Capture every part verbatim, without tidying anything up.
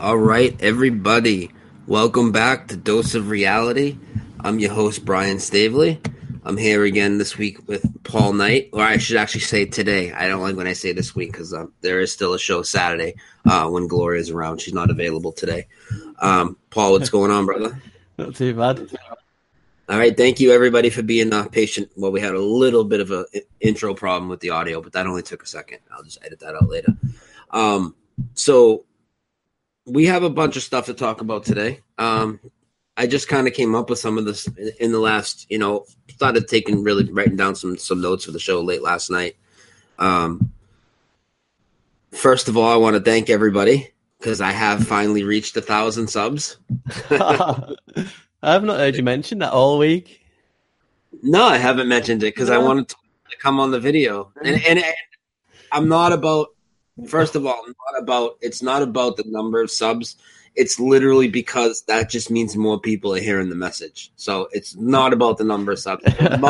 All right, everybody, welcome back to Dose of Reality. I'm your host, Brian Stavely. I'm here again this week with Paul Knight, or I should actually say today. I don't like when I say this week because um, there is still a show Saturday uh, when Gloria's around. She's not available today. Um, Paul, what's going on, brother? Not too bad. All right, thank you, everybody, for being uh, patient. Well, we had a little bit of an intro problem with the audio, but that only took a second. I'll just edit that out later. Um, so... We have a bunch of stuff to talk about today. Um, I just kind of came up with some of this in the last, you know, started taking really writing down some some notes for the show late last night. Um, first of all, I want to thank everybody because I have finally reached a thousand subs. I have not heard you mention that all week. No, I haven't mentioned it because no. I wanted to come on the video, and, and and I'm not about. First of all, not about it's not about the number of subs. It's literally because that just means more people are hearing the message. So it's not about the number of subs.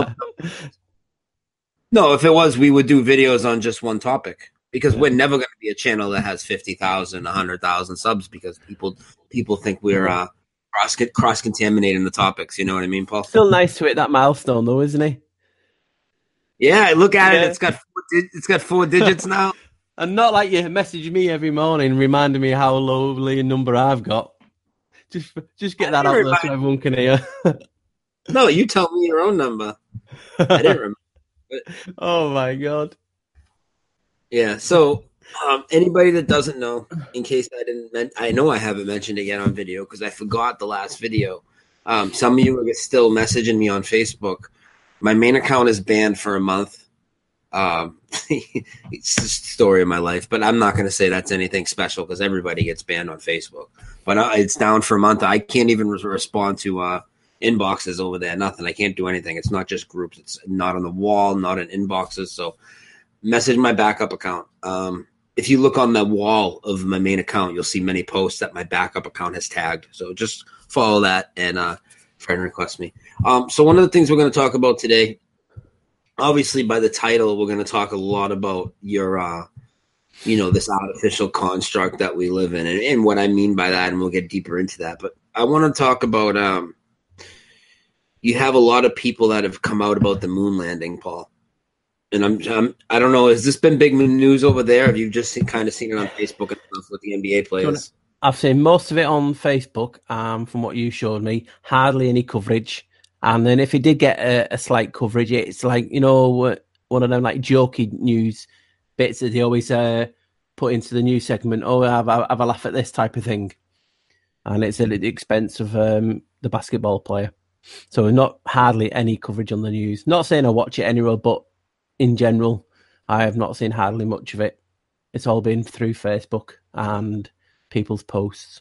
No, if it was, we would do videos on just one topic because we're never going to be a channel that has fifty thousand, one hundred thousand subs because people people think we're uh, cross cross contaminating the topics. You know what I mean, Paul? Still nice to hit that milestone, though, isn't he? Yeah, look at yeah. it. It's got four, it's got four digits now. And not like you message me every morning reminding me how lovely a number I've got. Just just get that out there so everyone can hear. No, you tell me your own number. I didn't remember. But... Oh, my God. Yeah, so um, anybody that doesn't know, in case I didn't men- – I know I haven't mentioned it yet on video because I forgot the last video. Um, some of you are still messaging me on Facebook. My main account is banned for a month. Um, it's the story of my life, but I'm not going to say that's anything special because everybody gets banned on Facebook. But uh, it's down for a month. I can't even re- respond to uh, inboxes over there. Nothing. I can't do anything. It's not just groups. It's not on the wall, not in inboxes. So message my backup account. Um, if you look on the wall of my main account, you'll see many posts that my backup account has tagged. So just follow that and uh, friend request me. Um, so one of the things we're going to talk about today, obviously, by the title, we're going to talk a lot about your, uh, you know, this artificial construct that we live in and, and what I mean by that, and we'll get deeper into that. But I want to talk about um, you have a lot of people that have come out about the moon landing, Paul. And I'm, I'm I don't know, has this been big news over there? Have you just seen, kind of seen it on Facebook and stuff with the N B A players? I've seen most of it on Facebook um, from what you showed me. Hardly any coverage. And then if he did get a, a slight coverage, it's like, you know, one of them like jokey news bits that they always uh, put into the news segment. Oh, have, have a laugh at this type of thing. And it's at the expense of um, the basketball player. So not hardly any coverage on the news. Not saying I watch it anywhere, but in general, I have not seen hardly much of it. It's all been through Facebook and people's posts.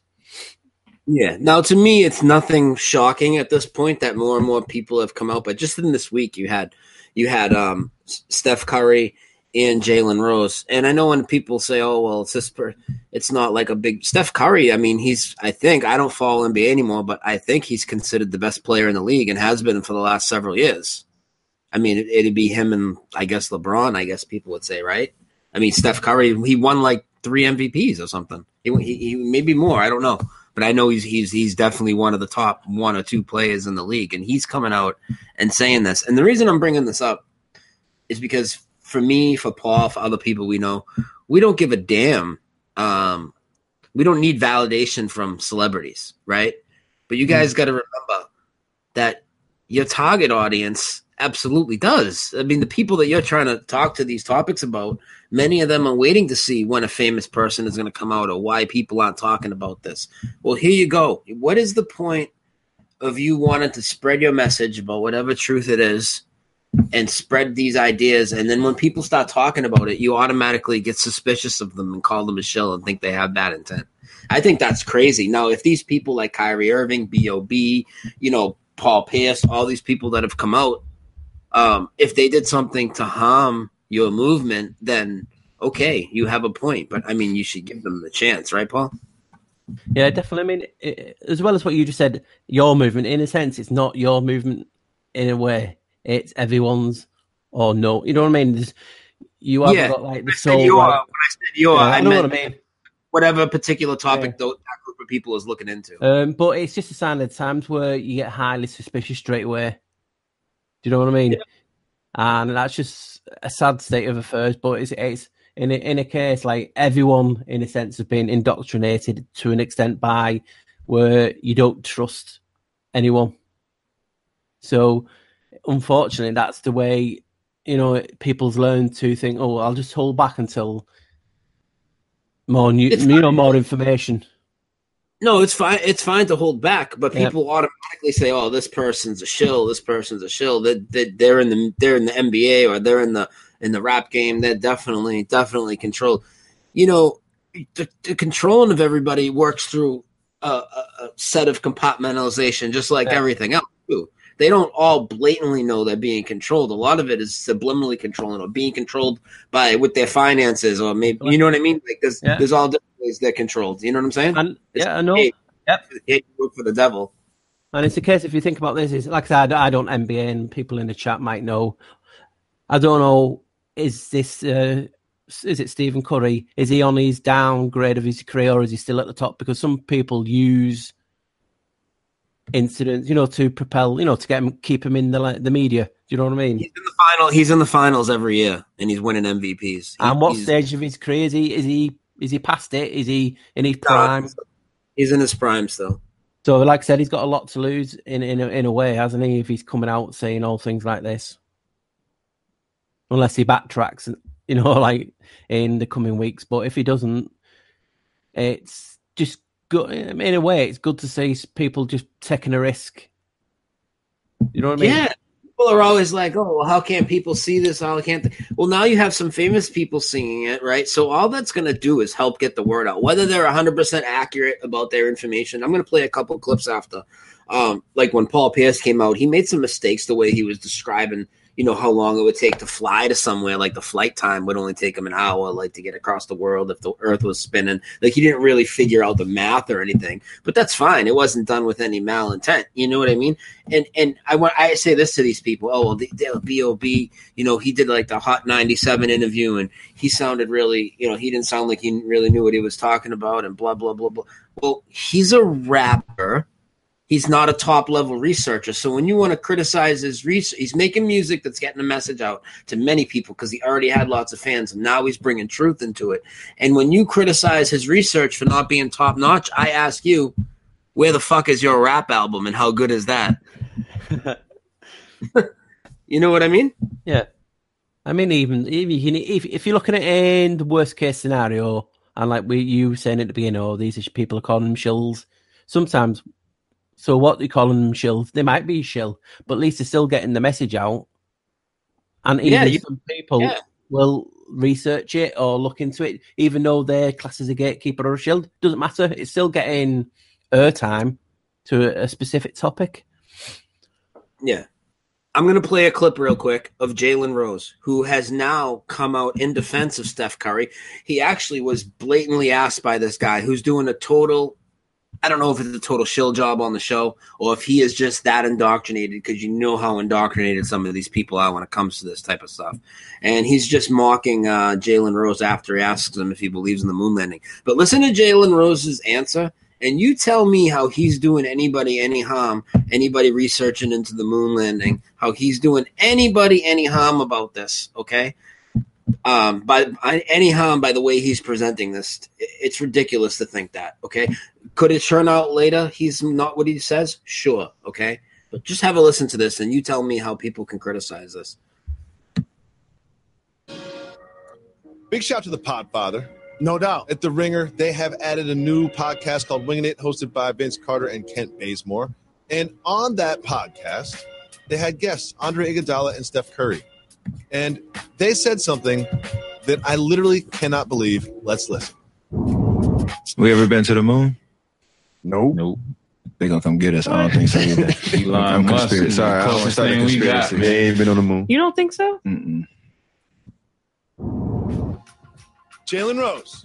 Yeah. Now, to me, it's nothing shocking at this point that more and more people have come out. But just in this week, you had you had um, Steph Curry and Jalen Rose. And I know when people say, "Oh, well, it's this per-, it's not like a big Steph Curry." I mean, he's I think I don't follow N B A anymore, but I think he's considered the best player in the league and has been for the last several years. I mean, it, it'd be him and I guess LeBron. I guess people would say, right? I mean, Steph Curry, he won like three M V Ps or something. He, he, he maybe more. I don't know. But I know he's he's he's definitely one of the top one or two players in the league, and he's coming out and saying this. And the reason I'm bringing this up is because for me, for Paul, for other people we know, we don't give a damn. Um, we don't need validation from celebrities, right? But you guys mm-hmm. got to remember that your target audience absolutely does. I mean, the people that you're trying to talk to these topics about, many of them are waiting to see when a famous person is going to come out or why people aren't talking about this. Well, here you go. What is the point of you wanting to spread your message about whatever truth it is and spread these ideas? And then when people start talking about it, you automatically get suspicious of them and call them a shill and think they have bad intent. I think that's crazy. Now, if these people like Kyrie Irving, B O B, you know, Paul Pierce, all these people that have come out, Um, if they did something to harm your movement, then okay, you have a point. But I mean, you should give them the chance, right, Paul? Yeah, definitely. I mean, it, as well as what you just said, your movement, in a sense, it's not your movement in a way. It's everyone's or no. You know what I mean? There's, you haven't yeah. got like the I soul. your, right? When I said your, yeah, I, I know meant what I mean. Whatever particular topic yeah. that of people is looking into. Um, but it's just a sign of the times where you get highly suspicious straight away. Do you know what I mean? Yeah. And that's just a sad state of affairs. But it's it's in a, in a case like everyone, in a sense, has been indoctrinated to an extent by where you don't trust anyone. So, unfortunately, that's the way, you know, people's learned to think, oh, I'll just hold back until more new, you know, more information. No, it's fine. It's fine to hold back, but people yep. automatically say, "Oh, this person's a shill. This person's a shill." That they, they, they're in the they're in the N B A or they're in the in the rap game. They're definitely definitely controlled. You know, the, the controlling of everybody works through a, a, a set of compartmentalization, just like yeah. everything else too. They don't all blatantly know they're being controlled. A lot of it is subliminally controlling or being controlled by with their finances or maybe you know what I mean. Like there's yeah. there's all different ways they're controlled. You know what I'm saying? And, yeah, I know. Hey, yep. Hey, work for the devil. And it's the case if you think about this. Is like I said, I don't N B A, and people in the chat might know. I don't know. Is this uh, is it Stephen Curry? Is he on his downgrade of his career, or is he still at the top? Because some people use incidents, you know, to propel, you know, to get him, keep him in the the media. Do you know what I mean? He's in the final. He's in the finals every year, and he's winning M V Ps. He, and what stage of his career is he? Is he? Is he past it? Is he in his prime? He's in his prime still. So, like I said, he's got a lot to lose in in a, in a way, hasn't he? If he's coming out saying all things like this, unless he backtracks, you know, like in the coming weeks. But if he doesn't, it's just good. In a way, it's good to see people just taking a risk. You know what I mean? Yeah. People are always like, oh, well, how can't people see this? How can't they? Well, now you have some famous people singing it, right? So all that's going to do is help get the word out. Whether they're one hundred percent accurate about their information, I'm going to play a couple of clips after. Um, like when Paul Pierce came out, he made some mistakes the way he was describing, you know, how long it would take to fly to somewhere. Like the flight time would only take him an hour, like to get across the world if the earth was spinning. Like he didn't really figure out the math or anything, but that's fine. It wasn't done with any malintent. You know what I mean? And and I want I say this to these people. Oh, well, the, the B O B, you know, he did like the Hot ninety-seven interview and he sounded really, you know, he didn't sound like he really knew what he was talking about and blah, blah, blah, blah. Well, he's a rapper. He's not a top-level researcher. So when you want to criticize his research, he's making music that's getting a message out to many people because he already had lots of fans, and now he's bringing truth into it. And when you criticize his research for not being top-notch, I ask you, where the fuck is your rap album, and how good is that? You know what I mean? Yeah. I mean, even, even if, if you're looking at it in the worst-case scenario, and like we you were saying at the beginning, oh, these people are calling them shills, sometimes... So what they calling them shills? They might be shill, but at least they're still getting the message out. And even yeah, you, some people yeah. will research it or look into it, even though their class is a gatekeeper or a shill. Doesn't matter. It's still getting airtime to a, a specific topic. Yeah. I'm going to play a clip real quick of Jalen Rose, who has now come out in defense of Steph Curry. He actually was blatantly asked by this guy who's doing a total... I don't know if it's a total shill job on the show or if he is just that indoctrinated because you know how indoctrinated some of these people are when it comes to this type of stuff. And he's just mocking uh, Jalen Rose after he asks him if he believes in the moon landing. But listen to Jalen Rose's answer, and you tell me how he's doing anybody any harm, anybody researching into the moon landing, how he's doing anybody any harm about this, okay? Um, by, by any harm by the way he's presenting this. It's ridiculous to think that, okay? Could it turn out later he's not what he says? Sure, okay? But just have a listen to this and you tell me how people can criticize this. Big shout to the Podfather. No doubt. At The Ringer, they have added a new podcast called Winging It, hosted by Vince Carter and Kent Bazemore. And on that podcast, they had guests, Andre Iguodala and Steph Curry. And they said something that I literally cannot believe. Let's listen. We ever been to the moon? Nope. Nope. They gonna come get us. I don't think so either. I'm conspiracy. Sorry, I don't start a conspiracy. They ain't been on the moon. You don't think so? Mm-mm. Jalen Rose,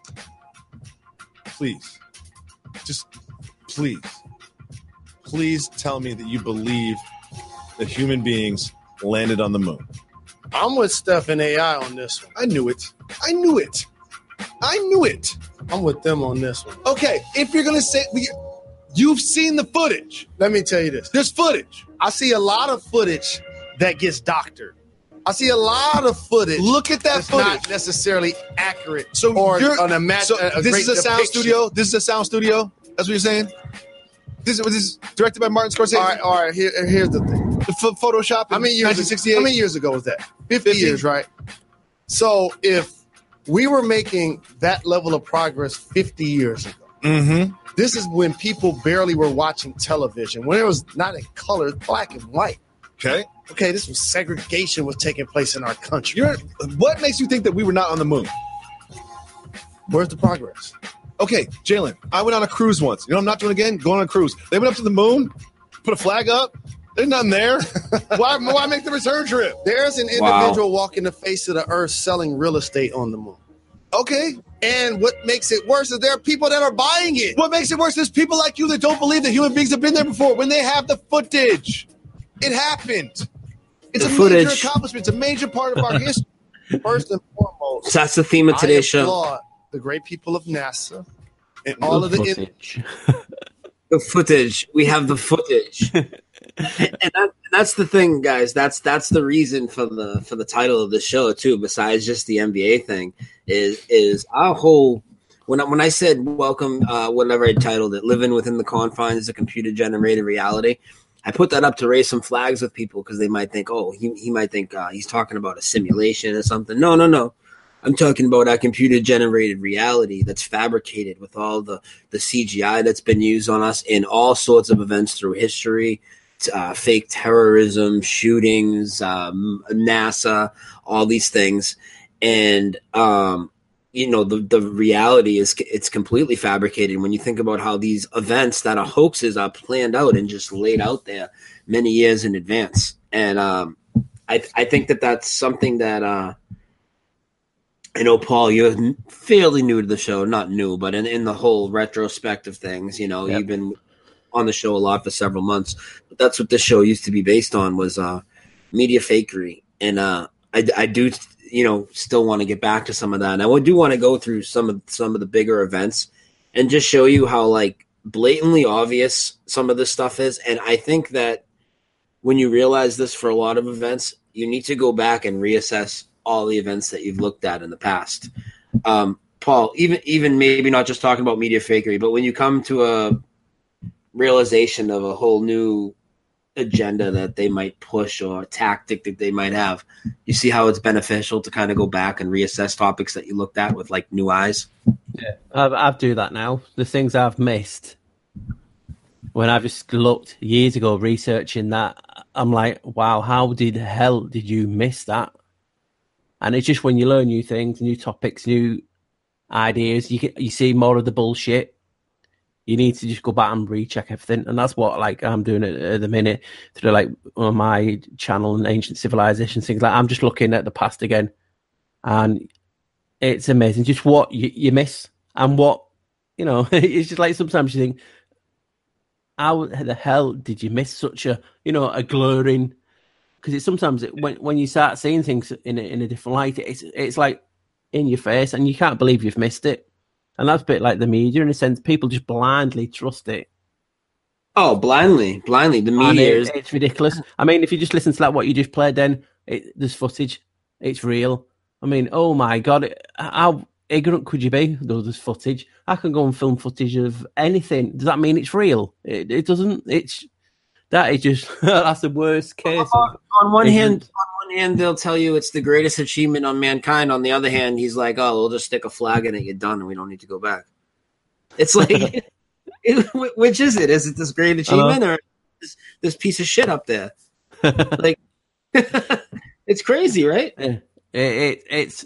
please, just please, please tell me that you believe that human beings landed on the moon. I'm with Steph and A I on this one. I knew it. I knew it. I knew it. I'm with them on this one. Okay, if you're gonna say you've seen the footage, let me tell you this: there's footage. I see a lot of footage that gets doctored. I see a lot of footage. Look at that that's footage. Not necessarily accurate. So or you're, on a match. so a this great is a sound depiction. studio. This is a sound studio. That's what you're saying. This is, this is directed by Martin Scorsese. All right, all right. Here, here's the thing. The f- Photoshop. How many years? nineteen sixty-eight. How many years ago was that? Fifty, Fifty years, right? So if we were making that level of progress fifty years ago, mm-hmm. this is when people barely were watching television, when it was not in color, it's black and white. Okay. Okay, this was segregation was taking place in our country. You're, what makes you think that we were not on the moon? Where's the progress? Okay, Jalen, I went on a cruise once. You know what I'm not doing again? Going on a cruise. They went up to the moon, put a flag up. There's nothing there. why, why make the return trip? There's an individual wow. walking the face of the earth selling real estate on the moon. Okay. And what makes it worse is there are people that are buying it. What makes it worse is people like you that don't believe that human beings have been there before when they have the footage. It happened. It's the a footage. major accomplishment. It's a major part of our history. First and foremost, So that's the theme of today's I show. The great people of NASA and all the of the footage. The footage. We have the footage. and that, that's the thing, guys. That's that's the reason for the for the title of the show too. Besides just the N B A thing, is is our whole. When I, when I said welcome, uh, whatever I titled it, living within the confines of computer generated reality, I put that up to raise some flags with people because they might think, oh, he he might think uh, he's talking about a simulation or something. No, no, no. I'm talking about our computer-generated reality that's fabricated with all the, the C G I that's been used on us in all sorts of events through history, uh, fake terrorism, shootings, um, NASA, all these things. And, um, you know, the, the reality is it's completely fabricated when you think about how these events that are hoaxes are planned out and just laid out there many years in advance. And um, I, I think that that's something that uh, – I know, Paul, you're fairly new to the show. Not new, but in, in the whole retrospect of things, you know, yep. You've been on the show a lot for several months. But that's what this show used to be based on was uh, media fakery. And uh, I, I do, you know, still want to get back to some of that. And I do want to go through some of some of the bigger events and just show you how, like, blatantly obvious some of this stuff is. And I think that when you realize this for a lot of events, you need to go back and reassess all the events that you've looked at in the past. Um, Paul, even even maybe not just talking about media fakery, but when you come to a realization of a whole new agenda that they might push or tactic that they might have, you see how it's beneficial to kind of go back and reassess topics that you looked at with like new eyes? Yeah, I, I do that now. The things I've missed when I've just looked years ago researching that, I'm like, wow, how did hell did you miss that? And it's just when you learn new things, new topics, new ideas, you get, you see more of the bullshit. You need to just go back and recheck everything, and that's what like I'm doing at, at the minute through like on my channel and Ancient Civilizations things. Like I'm just looking at the past again, and it's amazing just what you, you miss and what you know. It's just like sometimes you think, how the hell did you miss such a you know a glaring? Because it's sometimes it, when when you start seeing things in a, in a different light, it's it's like in your face, and you can't believe you've missed it. And that's a bit like the media in a sense. People just blindly trust it. Oh, blindly, blindly. The media it, is it's ridiculous. I mean, if you just listen to that, what you just played, then it, there's footage. It's real. I mean, oh my god, how ignorant could you be? Though there's footage. I can go and film footage of anything. Does that mean it's real? It, it doesn't. It's that is just that's the worst case. On, on one hand, on one hand, they'll tell you it's the greatest achievement on mankind. On the other hand, he's like, "Oh, we'll just stick a flag in it. You're done, and we don't need to go back." It's like, it, which is it? Is it this great achievement or this, this piece of shit up there? Like, it's crazy, right? It, it it's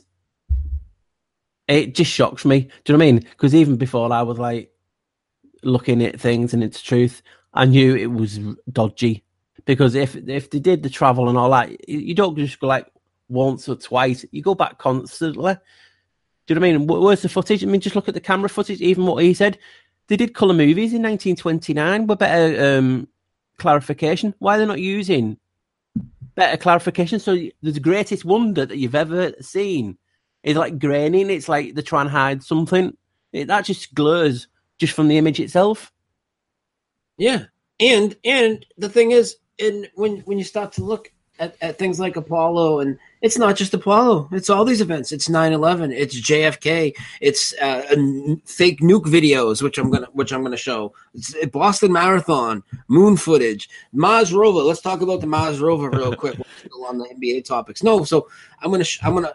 it just shocks me. Do you know what I mean? Because even before I was like looking at things and it's truth, I knew it was dodgy. Because if if they did the travel and all that, you don't just go like once or twice. You go back constantly. Do you know what I mean? Where's the footage? I mean, just look at the camera footage. Even what he said, they did colour movies in nineteen twenty-nine with better um, clarification. Why are they not using better clarification? So the greatest wonder that you've ever seen is like graining. It's like they're trying to hide something. It, that just glurs just from the image itself. Yeah, and and the thing is, and when when you start to look at, at things like Apollo, and it's not just Apollo, it's all these events. It's nine eleven, it's J F K, it's uh, n- fake nuke videos, which I'm gonna which I'm gonna show. It's Boston Marathon, moon footage, Mars rover. Let's talk about the Mars rover real quick. We're still on the N B A topics. No, so I'm gonna sh- I'm gonna.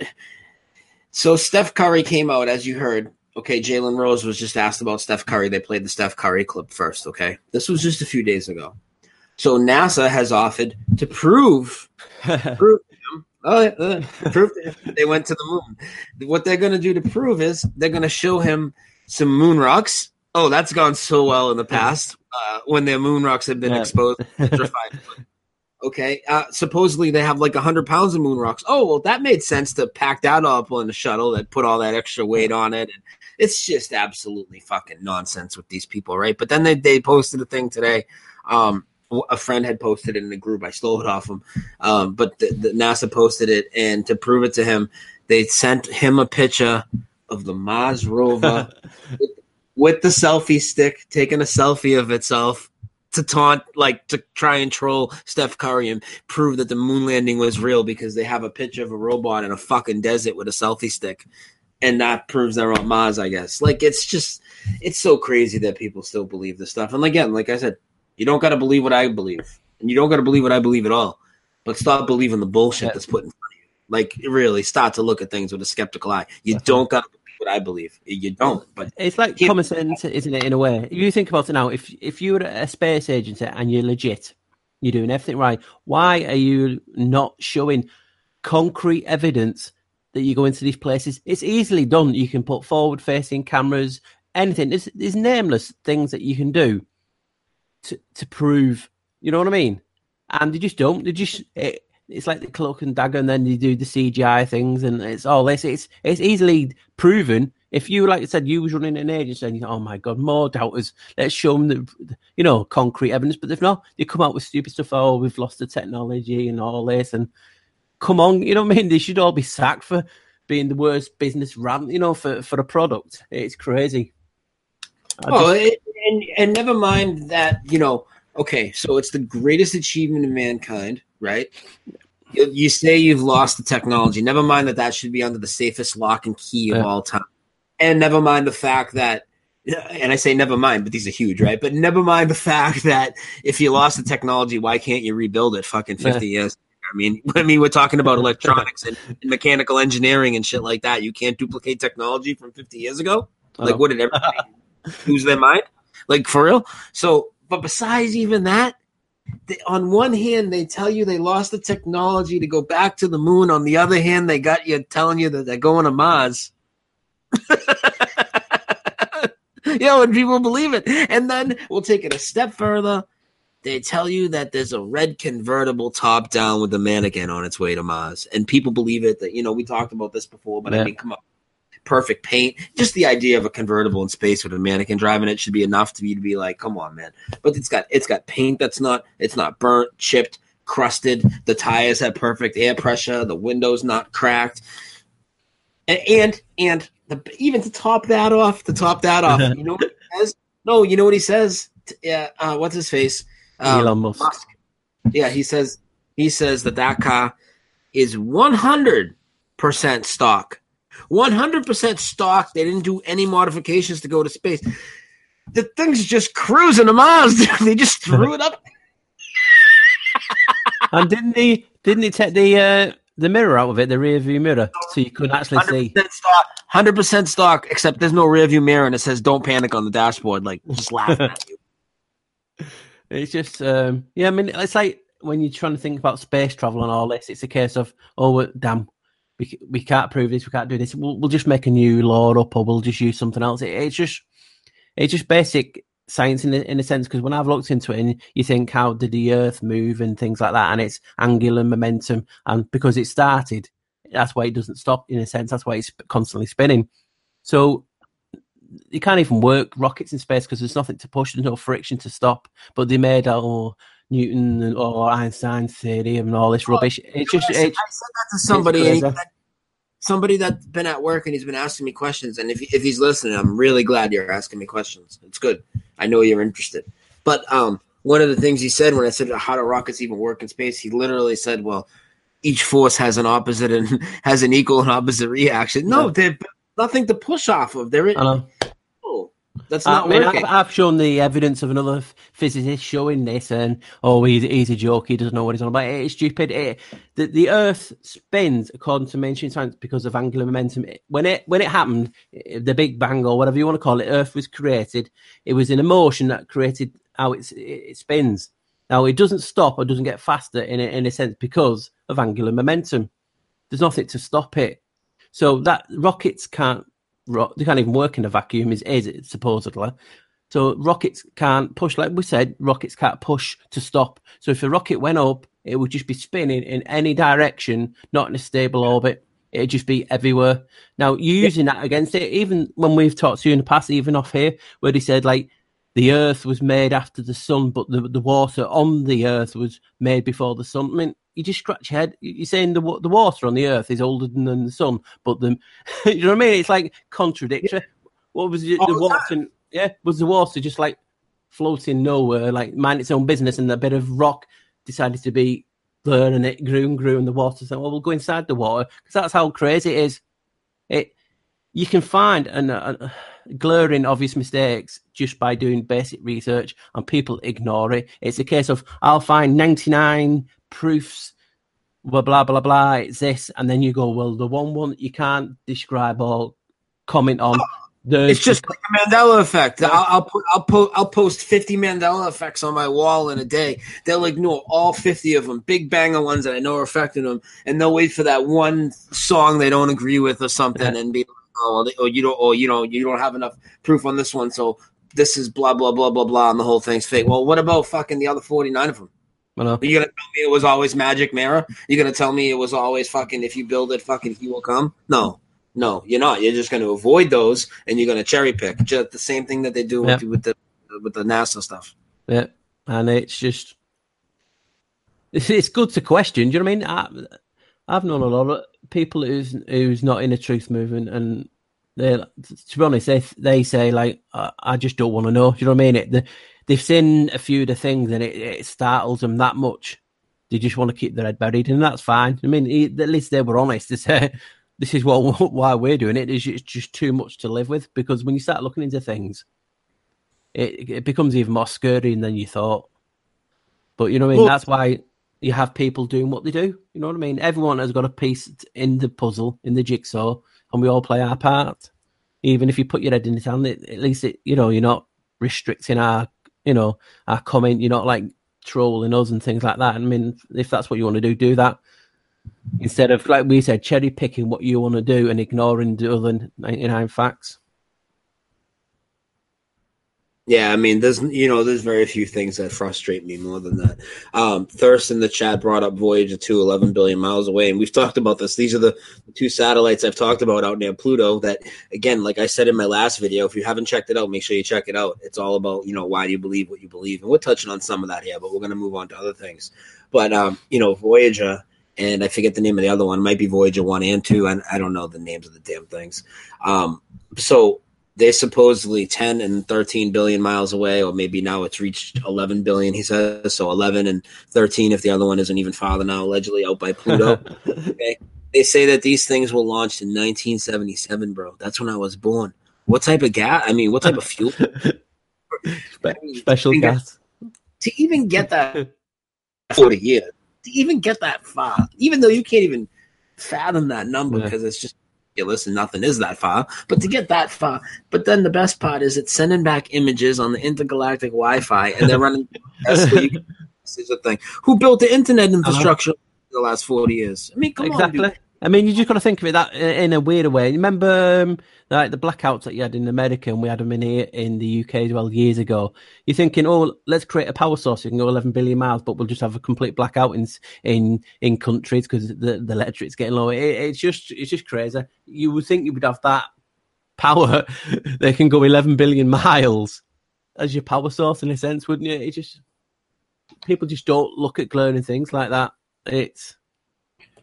So Steph Curry came out, as you heard. Okay, Jalen Rose was just asked about Steph Curry. They played the Steph Curry clip first, okay? This was just a few days ago. So NASA has offered to prove, prove to him, oh, uh, prove to him they went to the moon. What they're going to do to prove is they're going to show him some moon rocks. Oh, that's gone so well in the past uh, when their moon rocks have been yeah. exposed. Okay, uh, supposedly they have like one hundred pounds of moon rocks. Oh, well, that made sense to pack that all up on the shuttle that put all that extra weight on it. And it's just absolutely fucking nonsense with these people, right? But then they, they posted a thing today. Um, a friend had posted it in the group. I stole it off him. Um, but the, the NASA posted it, and to prove it to him, they sent him a picture of the Mars rover with, with the selfie stick, taking a selfie of itself. To taunt, like to try and troll Steph Curry and prove that the moon landing was real because they have a picture of a robot in a fucking desert with a selfie stick. And that proves they're on Mars, I guess. Like, it's just, it's so crazy that people still believe this stuff. And again, like I said, you don't got to believe what I believe. And you don't got to believe what I believe at all. But stop believing the bullshit yeah. that's put in front of you. Like, really, start to look at things with a skeptical eye. You uh-huh. don't got to what I believe. You don't. But it's like common sense, isn't it, in a way? If you think about it now, if if you were a space agency and you're legit, you're doing everything right, why are you not showing concrete evidence that you go into these places? It's easily done. You can put forward-facing cameras, anything. There's, there's nameless things that you can do to to prove, you know what I mean? And they just don't. They just... It, It's like the cloak and dagger, and then you do the C G I things, and it's all this. It's it's easily proven. If you, like I said, you was running an agency, and you thought, oh my god, more doubters. Let's show them the, you know, concrete evidence. But they've not. They come out with stupid stuff. Oh, we've lost the technology and all this. And come on, you know what I mean? They should all be sacked for being the worst business run, you know, for for a product. It's crazy. I oh, just... it, and and never mind that, you know. Okay, so it's the greatest achievement of mankind, right? You, you say you've lost the technology. Never mind that that should be under the safest lock and key of yeah. all time. And never mind the fact that, and I say never mind, but these are huge, right? But never mind the fact that if you lost the technology, why can't you rebuild it fucking fifty yeah. years? I mean, I mean, we're talking about electronics and, and mechanical engineering and shit like that. You can't duplicate technology from fifty years ago? Like, what did everybody lose their mind? Like, for real? So, but besides even that, they, on one hand, they tell you they lost the technology to go back to the moon. On the other hand, they got you telling you that they're going to Mars. Yo, and people believe it. And then we'll take it a step further. They tell you that there's a red convertible top down with a mannequin on its way to Mars. And people believe it. That, you know, we talked about this before, but yeah. I mean, come on. Perfect paint. Just the idea of a convertible in space with a mannequin driving it should be enough to me to be like, come on, man. But it's got it's got paint that's not it's not burnt, chipped, crusted. The tires have perfect air pressure. The window's not cracked. And and, and the, even to top that off, to top that off, you know what he says? No, you know what he says? Yeah, uh, what's his face? Um, Elon Musk. Musk. Yeah, he says he says that that car is one hundred percent stock. one hundred percent stock. They didn't do any modifications to go to space. The thing's just cruising to Mars. They just threw it up. And didn't he? Didn't he take the uh, the mirror out of it, the rear view mirror, so you couldn't actually see? Stock, one hundred percent stock, except there's no rear view mirror, and it says "Don't panic" on the dashboard. Like, just laughing at you. It's just, um, yeah. I mean, it's like when you're trying to think about space travel and all this. It's a case of, oh, damn. We, we can't prove this. We can't do this. We'll, we'll just make a new law up, or we'll just use something else. It, it's just, it's just basic science in a, in a sense. Because when I've looked into it, and you think, how did the Earth move and things like that, and it's angular momentum, and because it started, that's why it doesn't stop. In a sense, that's why it's constantly spinning. So you can't even work rockets in space because there's nothing to push. There's no friction to stop. But they made oh Newton and or Einstein's theory and all this rubbish. It's just. I said, It's, I said that to somebody. And he said, somebody that's been at work and he's been asking me questions. And if if he's listening, I'm really glad you're asking me questions. It's good. I know you're interested. But um, one of the things he said when I said how do rockets even work in space, he literally said, "Well, each force has an opposite and has an equal and opposite reaction." No, yeah. They're nothing to push off of. They're in. I know. Oh, that's not I mean, working. I've, I've shown the evidence of another physicist showing this, and oh, he's, he's a joke. He doesn't know what he's on about. It's stupid. It, the, the Earth spins according to mainstream science because of angular momentum. When it when it happened, the Big Bang or whatever you want to call it, Earth was created. It was in a motion that created how it's, it, it spins. Now, it doesn't stop or doesn't get faster in a, in a sense because of angular momentum. There's nothing to stop it. So that rockets can't, they can't even work in a vacuum, is, is it, supposedly. So rockets can't push, like we said, rockets can't push to stop. So if a rocket went up, it would just be spinning in any direction, not in a stable orbit. It'd just be everywhere. Now, you're using that against it, even when we've talked to you in the past, even off here, where they said, like, the Earth was made after the sun, but the, the water on the Earth was made before the sun. I mean, you just scratch your head. You're saying the the water on the Earth is older than the sun, but the you know what I mean? It's like contradictory. Yeah. What was it, the water? Yeah, was the water just like floating nowhere, like mind its own business, and a bit of rock decided to be there, and it grew and grew, and the water said, "Well, we'll go inside the water," because that's how crazy it is. It. You can find an, a, a glaring obvious mistakes just by doing basic research, and people ignore it. It's a case of, I'll find ninety-nine proofs, blah, blah, blah, blah, it's this, and then you go, well, the one one that you can't describe or comment on, it's just like a Mandela effect. I'll, I'll put, I'll put, I'll post fifty Mandela effects on my wall in a day. They'll ignore all fifty of them, Big Banger ones that I know are affecting them, and they'll wait for that one song they don't agree with or something, yeah. and be like, oh, or you don't, or you know, you don't have enough proof on this one, so this is blah blah blah blah blah, and the whole thing's fake. Well, what about fucking the other forty-nine of them? I know. Are you gonna tell me it was always magic mirror? You're gonna tell me it was always fucking if you build it, fucking he will come? No. No, you're not. You're just going to avoid those, and you're going to cherry pick. Just the same thing that they do yep. with, with the with the NASA stuff. Yeah, and it's just it's, it's good to question. Do you know what I mean? I, I've known a lot of people who's who's not in a truth movement, and they, to be honest, they they say like, I, I just don't want to know. Do you know what I mean? It, the, they've seen a few of the things, and it, it startles them that much. They just want to keep their head buried, and that's fine. I mean, at least they were honest to say, this is what why we're doing it. It's just too much to live with, because when you start looking into things, it it becomes even more scary than you thought. But you know what I mean? Well, that's why you have people doing what they do. You know what I mean? Everyone has got a piece in the puzzle, in the jigsaw, and we all play our part. Even if you put your head in the sand, at least it, you know, you're not restricting our, you know, our comment. You're not like trolling us and things like that. I mean, if that's what you want to do, do that. Instead of, like we said, cherry picking what you want to do and ignoring the other ninety-nine facts. Yeah, I mean, there's you know, there's very few things that frustrate me more than that. Um, Thirst in the chat brought up Voyager two, eleven billion miles away, and we've talked about this. These are the, the two satellites I've talked about out near Pluto that, again, like I said in my last video, if you haven't checked it out, make sure you check it out. It's all about, you know, why do you believe what you believe? And we're touching on some of that here, but we're going to move on to other things. But, um, you know, Voyager... and I forget the name of the other one. It might be Voyager one and two. And I don't know the names of the damn things. Um, so they're supposedly ten and thirteen billion miles away, or maybe now it's reached eleven billion, he says. So eleven and thirteen if the other one isn't even farther now, allegedly out by Pluto. Okay. They say that these things were launched in nineteen seventy-seven, bro. That's when I was born. What type of gas? I mean, what type of fuel? I mean, Special to gas. Get, to even get that forty years. To even get that far, even though you can't even fathom that number because yeah. it's just ridiculous and nothing is that far, but to get that far. But then the best part is it's sending back images on the intergalactic Wi-Fi, and they're running tests where you can see the thing. Who built the internet infrastructure uh-huh. in the last forty years? I mean, come exactly. on, dude. I mean, you just got to think of it that in a weird way. You remember um, like the blackouts that you had in America, and we had them in here in the U K as well years ago. You're thinking, oh, let's create a power source. You can go eleven billion miles, but we'll just have a complete blackout in in, in countries because the, the electric's getting low. It, it's just it's just crazy. You would think you would have that power. They can go eleven billion miles as your power source in a sense, wouldn't you? It just people just don't look at glaring things like that. It's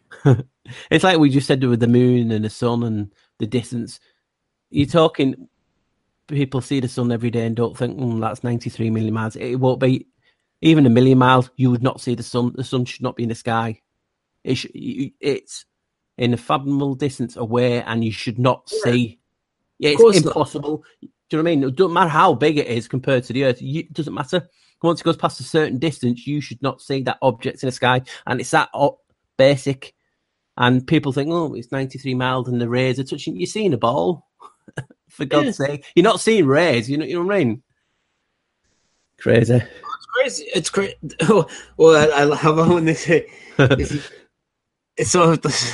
It's like we just said with the moon and the sun and the distance. You're talking, people see the sun every day and don't think, mm, that's ninety-three million miles. It won't be even a million miles. You would not see the sun. The sun should not be in the sky. It sh- it's in a fathomable distance away, and you should not yeah. see. Yeah, it's impossible. Not. Do you know what I mean? It doesn't matter how big it is compared to the Earth. You, it doesn't matter. Once it goes past a certain distance, you should not see that object in the sky. And it's that basic. And people think, oh, it's ninety-three miles and the rays are touching. You're seeing a ball, for God's yeah. sake. You're not seeing rays. You know, you know what I mean? Crazy. It's crazy. It's crazy. Well, I, I love when they say, if, it's so.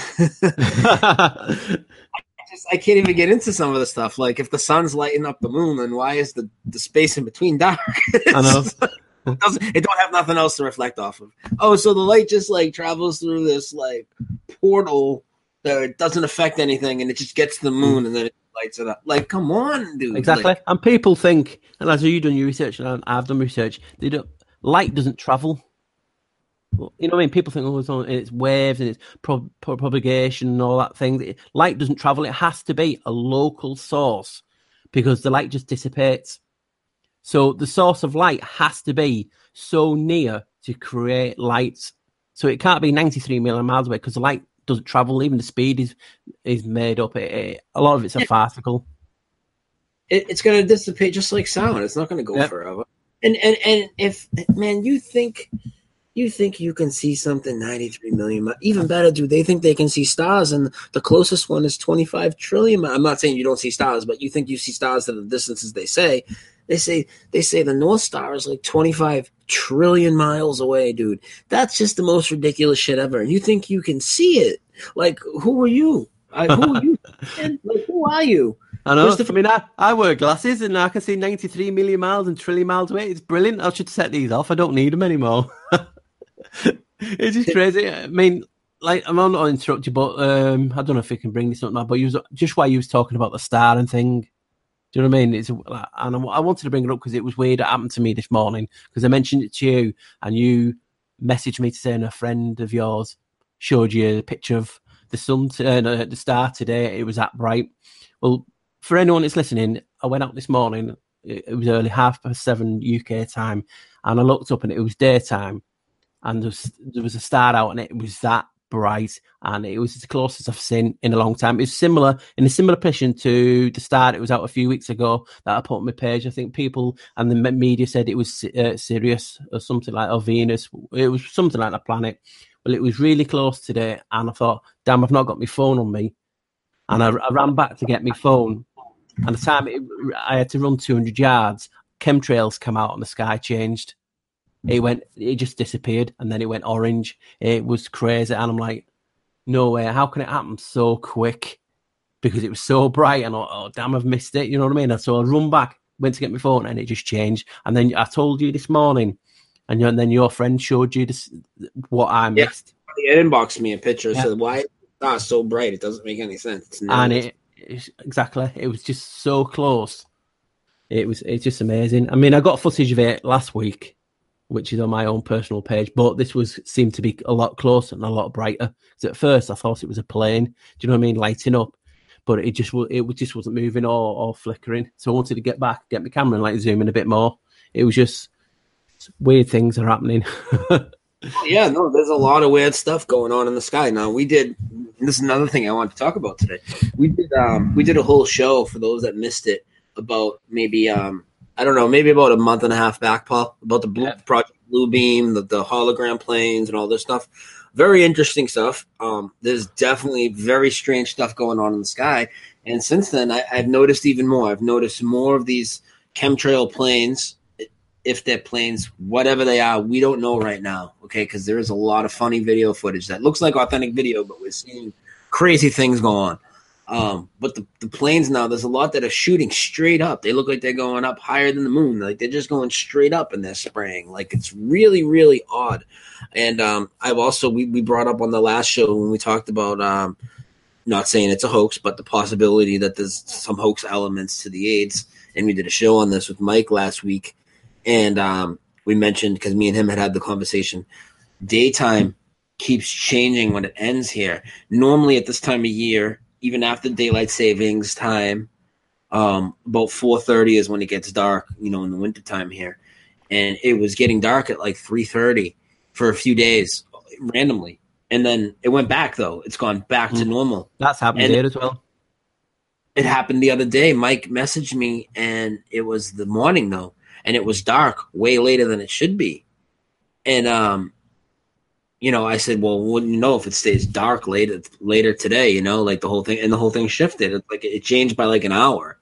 I can't even get into some of the stuff. Like, if the sun's lighting up the moon, then why is the, the space in between dark? I know. It, doesn't, it don't have nothing else to reflect off of. Oh, so the light just, like, travels through this, like, portal that it doesn't affect anything, and it just gets to the moon, and then it lights it up. Like, come on, dude. Exactly. Like, and people think, and as you've done your research, and I've done research, they don't, light doesn't travel. You know what I mean? People think, oh, it's, on, it's waves and it's pro- pro- propagation and all that thing. Light doesn't travel. It has to be a local source because the light just dissipates. So the source of light has to be so near to create light. So it can't be ninety-three million miles away because the light doesn't travel. Even the speed is is made up. It, it, a lot of it's a particle. It, it's going to dissipate just like sound. It's not going to go yep. forever. And, and, and if, man, you think... You think you can see something ninety-three million miles? Even better, dude, they think they can see stars, and the closest one is twenty-five trillion miles. I'm not saying you don't see stars, but you think you see stars at the distances they say. They say they say the North Star is like twenty-five trillion miles away, dude. That's just the most ridiculous shit ever. And you think you can see it? Like, who are you? I, who are you? Man? Like, who are you? I know. I mean, I, I wear glasses and I can see ninety-three million miles and trillion miles away. It's brilliant. I should set these off. I don't need them anymore. It's just crazy. I mean, like, I'm not going to interrupt you, but um, I don't know if we can bring this up now, but you was, just while you was talking about the star and thing, do you know what I mean? It's, and I wanted to bring it up because it was weird. It happened to me this morning because I mentioned it to you and you messaged me to say a friend of yours showed you a picture of the sun, uh, no, the star today. It was that bright. Well, for anyone that's listening, I went out this morning. It was early, half past seven U K time, and I looked up and it was daytime. And there was, there was a star out, and it was that bright, and it was the closest I've seen in a long time. It's similar, in a similar position to the star that was out a few weeks ago that I put on my page. I think people and the media said it was uh, Sirius or something like, or Venus. It was something like that planet. Well, it was really close today, and I thought, damn, I've not got my phone on me. And I, I ran back to get my phone, and the time it, I had to run two hundred yards, chemtrails come out and the sky changed. It went, it just disappeared, and then it went orange. It was crazy, and I'm like, no way, how can it happen so quick? Because it was so bright, and I thought, oh, damn, I've missed it, you know what I mean? And so I run back, went to get my phone, and it just changed. And then I told you this morning, and, you, and then your friend showed you this, what I missed. Yeah, it inboxed me a picture, yeah. Said, why is it not so bright? It doesn't make any sense. It's and it, it, exactly, it was just so close. It was, it's just amazing. I mean, I got footage of it last week, which is on my own personal page, but this was seemed to be a lot closer and a lot brighter. Because at first I thought it was a plane, do you know what I mean, lighting up, but it just it just wasn't moving or, or flickering. So I wanted to get back, get my camera and like zoom in a bit more. It was just weird things are happening. Yeah, no, there's a lot of weird stuff going on in the sky now. We did. This is another thing I wanted to talk about today. We did um, we did a whole show for those that missed it about maybe. Um, I don't know, maybe about a month and a half back, Paul, about the Blue, yeah. Project Bluebeam, the, the hologram planes, and all this stuff. Very interesting stuff. Um, there's definitely very strange stuff going on in the sky. And since then, I, I've noticed even more. I've noticed more of these chemtrail planes, if they're planes, whatever they are, we don't know right now, okay, because there is a lot of funny video footage that looks like authentic video, but we're seeing crazy things go on. Um, but the, the planes now, there's a lot that are shooting straight up. They look like they're going up higher than the moon. Like they're just going straight up and they're spraying. Like it's really, really odd. And um, I've also, we, we brought up on the last show when we talked about, um, not saying it's a hoax, but the possibility that there's some hoax elements to the AIDS. And we did a show on this with Mike last week. And um, we mentioned, because me and him had had the conversation, daytime keeps changing when it ends here. Normally at this time of year, even after daylight savings time, um, about four thirty is when it gets dark, you know, in the wintertime here. And it was getting dark at like three thirty for a few days randomly. And then it went back, though. It's gone back mm. to normal. That's happened and here as well. It happened the other day. Mike messaged me, and it was the morning, though. And it was dark way later than it should be. And, um, you know, I said, well, wouldn't you know if it stays dark later later today, you know, like the whole thing. And the whole thing shifted. It, like it changed by like an hour.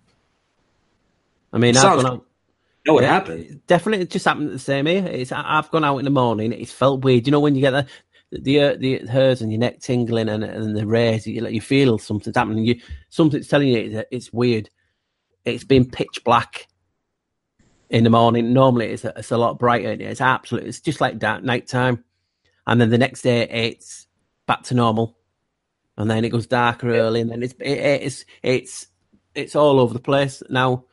I mean, I've gone out. No, it yeah, happened. Definitely, it just happened the same here. It's, I've gone out in the morning. It's felt weird. You know, when you get the the the hairs and your neck tingling and, and the rays, you, you feel something's happening. You something's telling you it's, it's weird. It's been pitch black in the morning. Normally, it's a, it's a lot brighter. It's absolutely. It's just like dark night time, and then the next day it's back to normal, and then it goes darker early, and then it's it, it's it's it's all over the place now.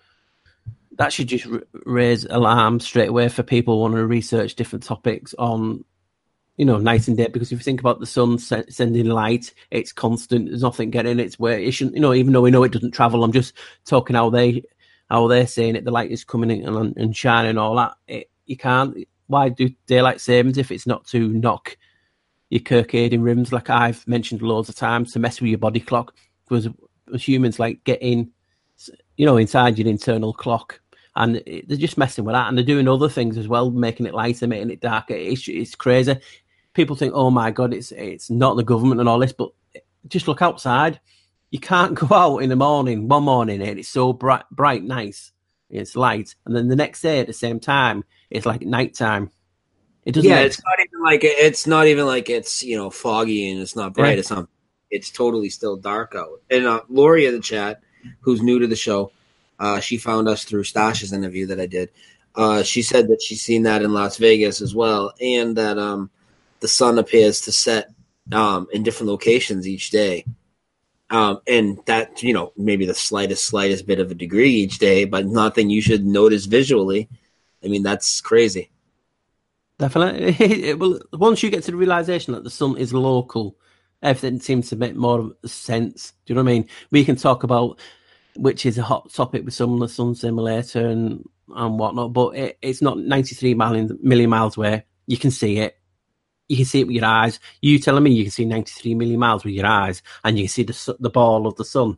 That should just r- raise alarm straight away for people who want to research different topics on, you know, night and day. Because if you think about the sun se- sending light, it's constant. There's nothing getting its way. It shouldn't, you know, even though we know it doesn't travel. I'm just talking how they, how they're saying it. The light is coming in and, and shining and all that. It, you can't. Why do daylight savings if it's not to knock your circadian rhythms, like I've mentioned loads of times, to mess with your body clock? Because humans like getting, you know, inside your internal clock. And they're just messing with that. And they're doing other things as well, making it lighter, making it darker. It's, it's crazy. People think, oh, my God, it's it's not the government and all this. But just look outside. You can't go out in the morning, one morning, and it's so bright, bright, nice. It's light. And then the next day at the same time, it's like nighttime. It doesn't. Yeah, make... it's not even like it's not even like it's, you know, foggy and it's not bright. Yeah. It's not. It's totally still dark out. And uh, Lori in the chat, who's new to the show, Uh, she found us through Stash's interview that I did. Uh, she said that she's seen that in Las Vegas as well, and that um, the sun appears to set um, in different locations each day. Um, and that, you know, maybe the slightest, slightest bit of a degree each day, but nothing you should notice visually. I mean, that's crazy. Definitely. It will, once you get to the realization that the sun is local, everything seems to make more sense. Do you know what I mean? We can talk about, which is a hot topic with some of the sun simulator and, and whatnot, but it, it's not ninety-three million, million miles away. You can see it. You can see it with your eyes. You telling me you can see ninety-three million miles with your eyes and you can see the the ball of the sun.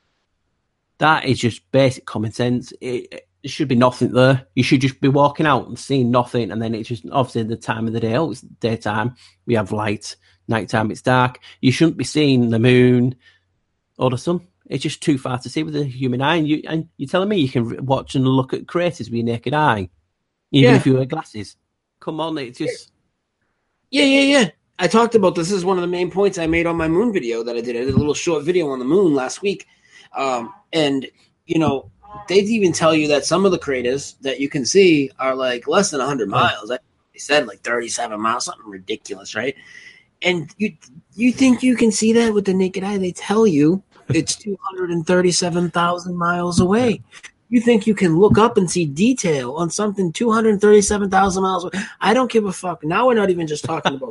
That is just basic common sense. It, it should be nothing there. You should just be walking out and seeing nothing, and then it's just obviously the time of the day. Oh, it's daytime. We have light. Nighttime, it's dark. You shouldn't be seeing the moon or the sun. It's just too far to see with the human eye. And, you, and you're telling me you can watch and look at craters with your naked eye, even Yeah. if you wear glasses. Come on, it's just... Yeah, yeah, yeah. I talked about this. This is one of the main points I made on my moon video that I did. I did a little short video on the moon last week. Um, and, you know, they even tell you that some of the craters that you can see are like less than one hundred miles. They said like thirty-seven miles, something ridiculous, right? And you you think you can see that with the naked eye? They tell you it's two hundred thirty-seven thousand miles away. You think you can look up and see detail on something two hundred thirty-seven thousand miles away? I don't give a fuck. Now we're not even just talking about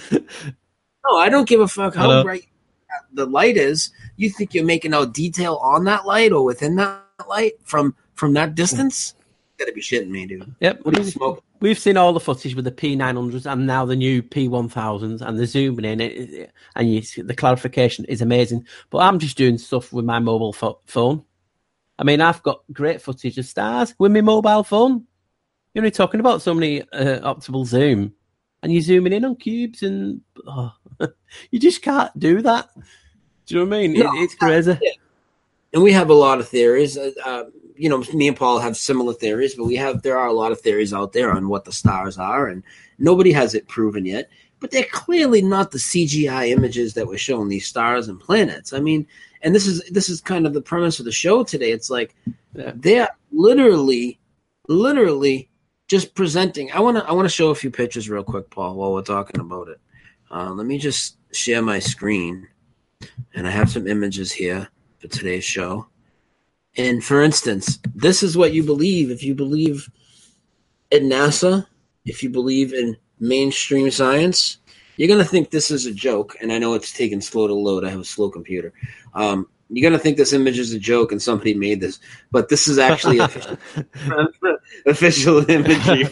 No, I don't give a fuck how Hello? bright the light is. You think you're making out detail on that light or within that light from from that distance? You gotta be shitting me, dude. Yep. What are you smoking? We've seen all the footage with the P nine hundreds and now the new P one thousands, and the zooming in it, and you see the clarification is amazing. But I'm just doing stuff with my mobile fo- phone. I mean, I've got great footage of stars with my mobile phone. You're only talking about so many uh, optical zoom, and you're zooming in on cubes, and oh, you just can't do that. Do you know what I mean? No, it, it's crazy. yeah. And we have a lot of theories. Uh, uh, you know, me and Paul have similar theories, but we have there are a lot of theories out there on what the stars are, and nobody has it proven yet. But they're clearly not the C G I images that were showing these stars and planets. I mean, and this is this is kind of the premise of the show today. It's like Yeah. they're literally, literally just presenting. I want to I want to show a few pictures real quick, Paul, while we're talking about it. Uh, let me just share my screen, and I have some images here for today's show. And for instance, this is what you believe if you believe in NASA, if you believe in mainstream science. you're gonna think this is a joke, and I know it's taking slow to load. I have a slow computer. Um, you're gonna think this image is a joke, and somebody made this, but this is actually official, official imagery.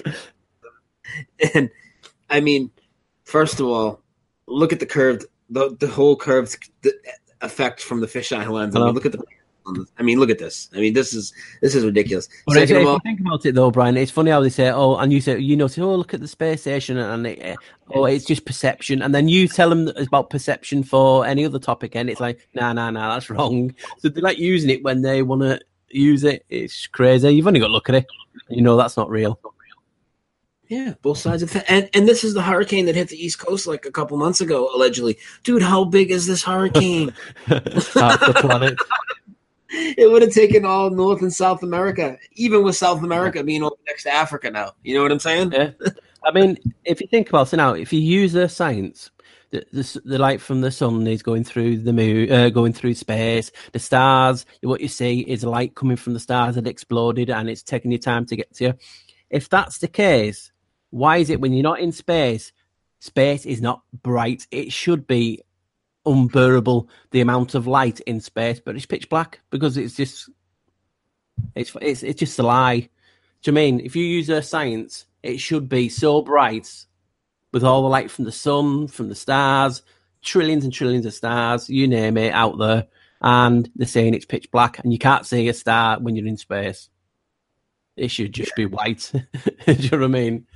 And I mean, first of all, look at the curved, the the whole curved effect from the fisheye lens. I mean, look at the. I mean, look at this. I mean, this is this is ridiculous. But if, if all, you think about it, though, Brian, it's funny how they say, "Oh," and you say, you know, say, "Oh, look at the space station," and it, oh, it's just perception. And then you tell them about perception for any other topic, and it's like, "Nah, nah, nah, that's wrong." So they like using it when they want to use it. It's crazy. You've only got to look at it. You know that's not real. Yeah, both sides of it. And and this is the hurricane that hit the East Coast like a couple months ago, allegedly. Dude, how big is this hurricane? Half the planet. It would have taken all North and South America, even with South America being over next to Africa now. You know what I'm saying? Yeah. I mean, if you think about it now, if you use the science, the, the, the light from the sun is going through the moon, uh, going through space. The stars, what you see is light coming from the stars that exploded, and it's taking you time to get to you. If that's the case, why is it when you're not in space, space is not bright? It should be unbearable, the amount of light in space, but it's pitch black because it's just it's it's it's just a lie. Do you mean if you use their science, it should be so bright with all the light from the sun, from the stars, trillions and trillions of stars, you name it, out there, and they're saying it's pitch black and you can't see a star when you're in space. It should just yeah. be white. Do you know what I mean?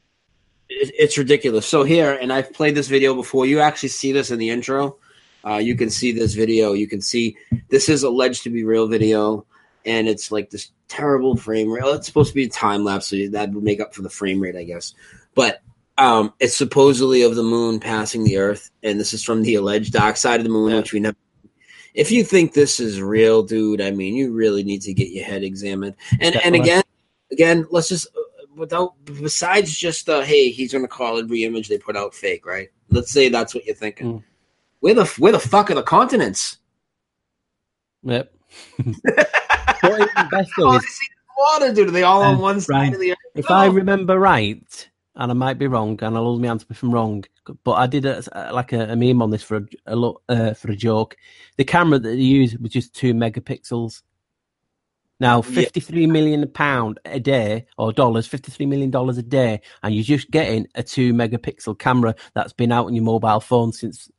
It's ridiculous. So here, and I've played this video before. You actually see this in the intro. Uh, you can see this video. You can see this is alleged to be real video, and it's like this terrible frame rate. It's supposed to be a time lapse, so that would make up for the frame rate, I guess. But um, it's supposedly of the moon passing the Earth, and this is from the alleged dark side of the moon, yeah. which we never. If you think this is real, dude, I mean, you really need to get your head examined. And Definitely. and again, again, let's just. Without, besides just uh, hey, he's going to call every image they put out fake, right? Let's say that's what you're thinking. Mm. Where the where the fuck are the continents? Yep. What is the best though? Oh, is, see the water, dude. Are they all uh, on one side right. of the earth? If oh. I remember right, and I might be wrong, and I'll hold my answer if I'm wrong, but I did a, like a, a meme on this for a, a lo- uh, for a joke. The camera that they used was just two megapixels. Now, fifty-three yeah. million pound a day, or dollars, fifty-three million dollars a day, and you're just getting a two megapixel camera that's been out on your mobile phone since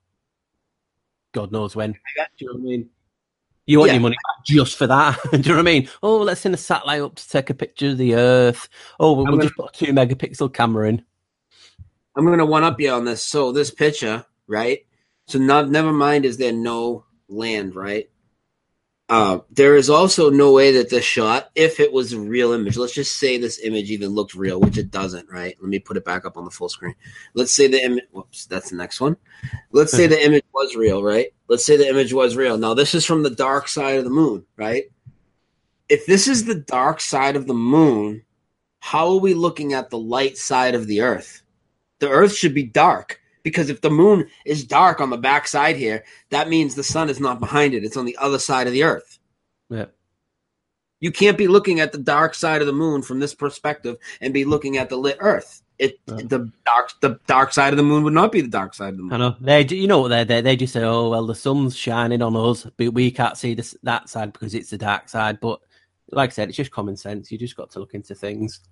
God knows when. Do you know what I mean? You want yeah. your money back just for that? Do you know what I mean? Oh, let's send a satellite up to take a picture of the Earth. Oh, we'll, we'll gonna, just put a two megapixel camera in. I'm going to one up you on this. So this picture, right? So not, never mind is there no land, right? Uh, there is also no way that this shot, if it was a real image, let's just say this image even looked real, which it doesn't, right? Let me put it back up on the full screen. Let's say the image, whoops, that's the next one. Let's say the image was real, right? Let's say the image was real. Now, this is from the dark side of the moon, right? If this is the dark side of the moon, how are we looking at the light side of the Earth? The Earth should be dark. Because if the moon is dark on the back side here, that means the sun is not behind it. It's on the other side of the Earth. Yeah. You can't be looking at the dark side of the moon from this perspective and be looking at the lit Earth. It yeah. the dark the dark side of the moon would not be the dark side of the moon. I know. They you know what they they they just say, oh well, the sun's shining on us, but we can't see this that side because it's the dark side. But like I said, it's just common sense. You just got to look into things.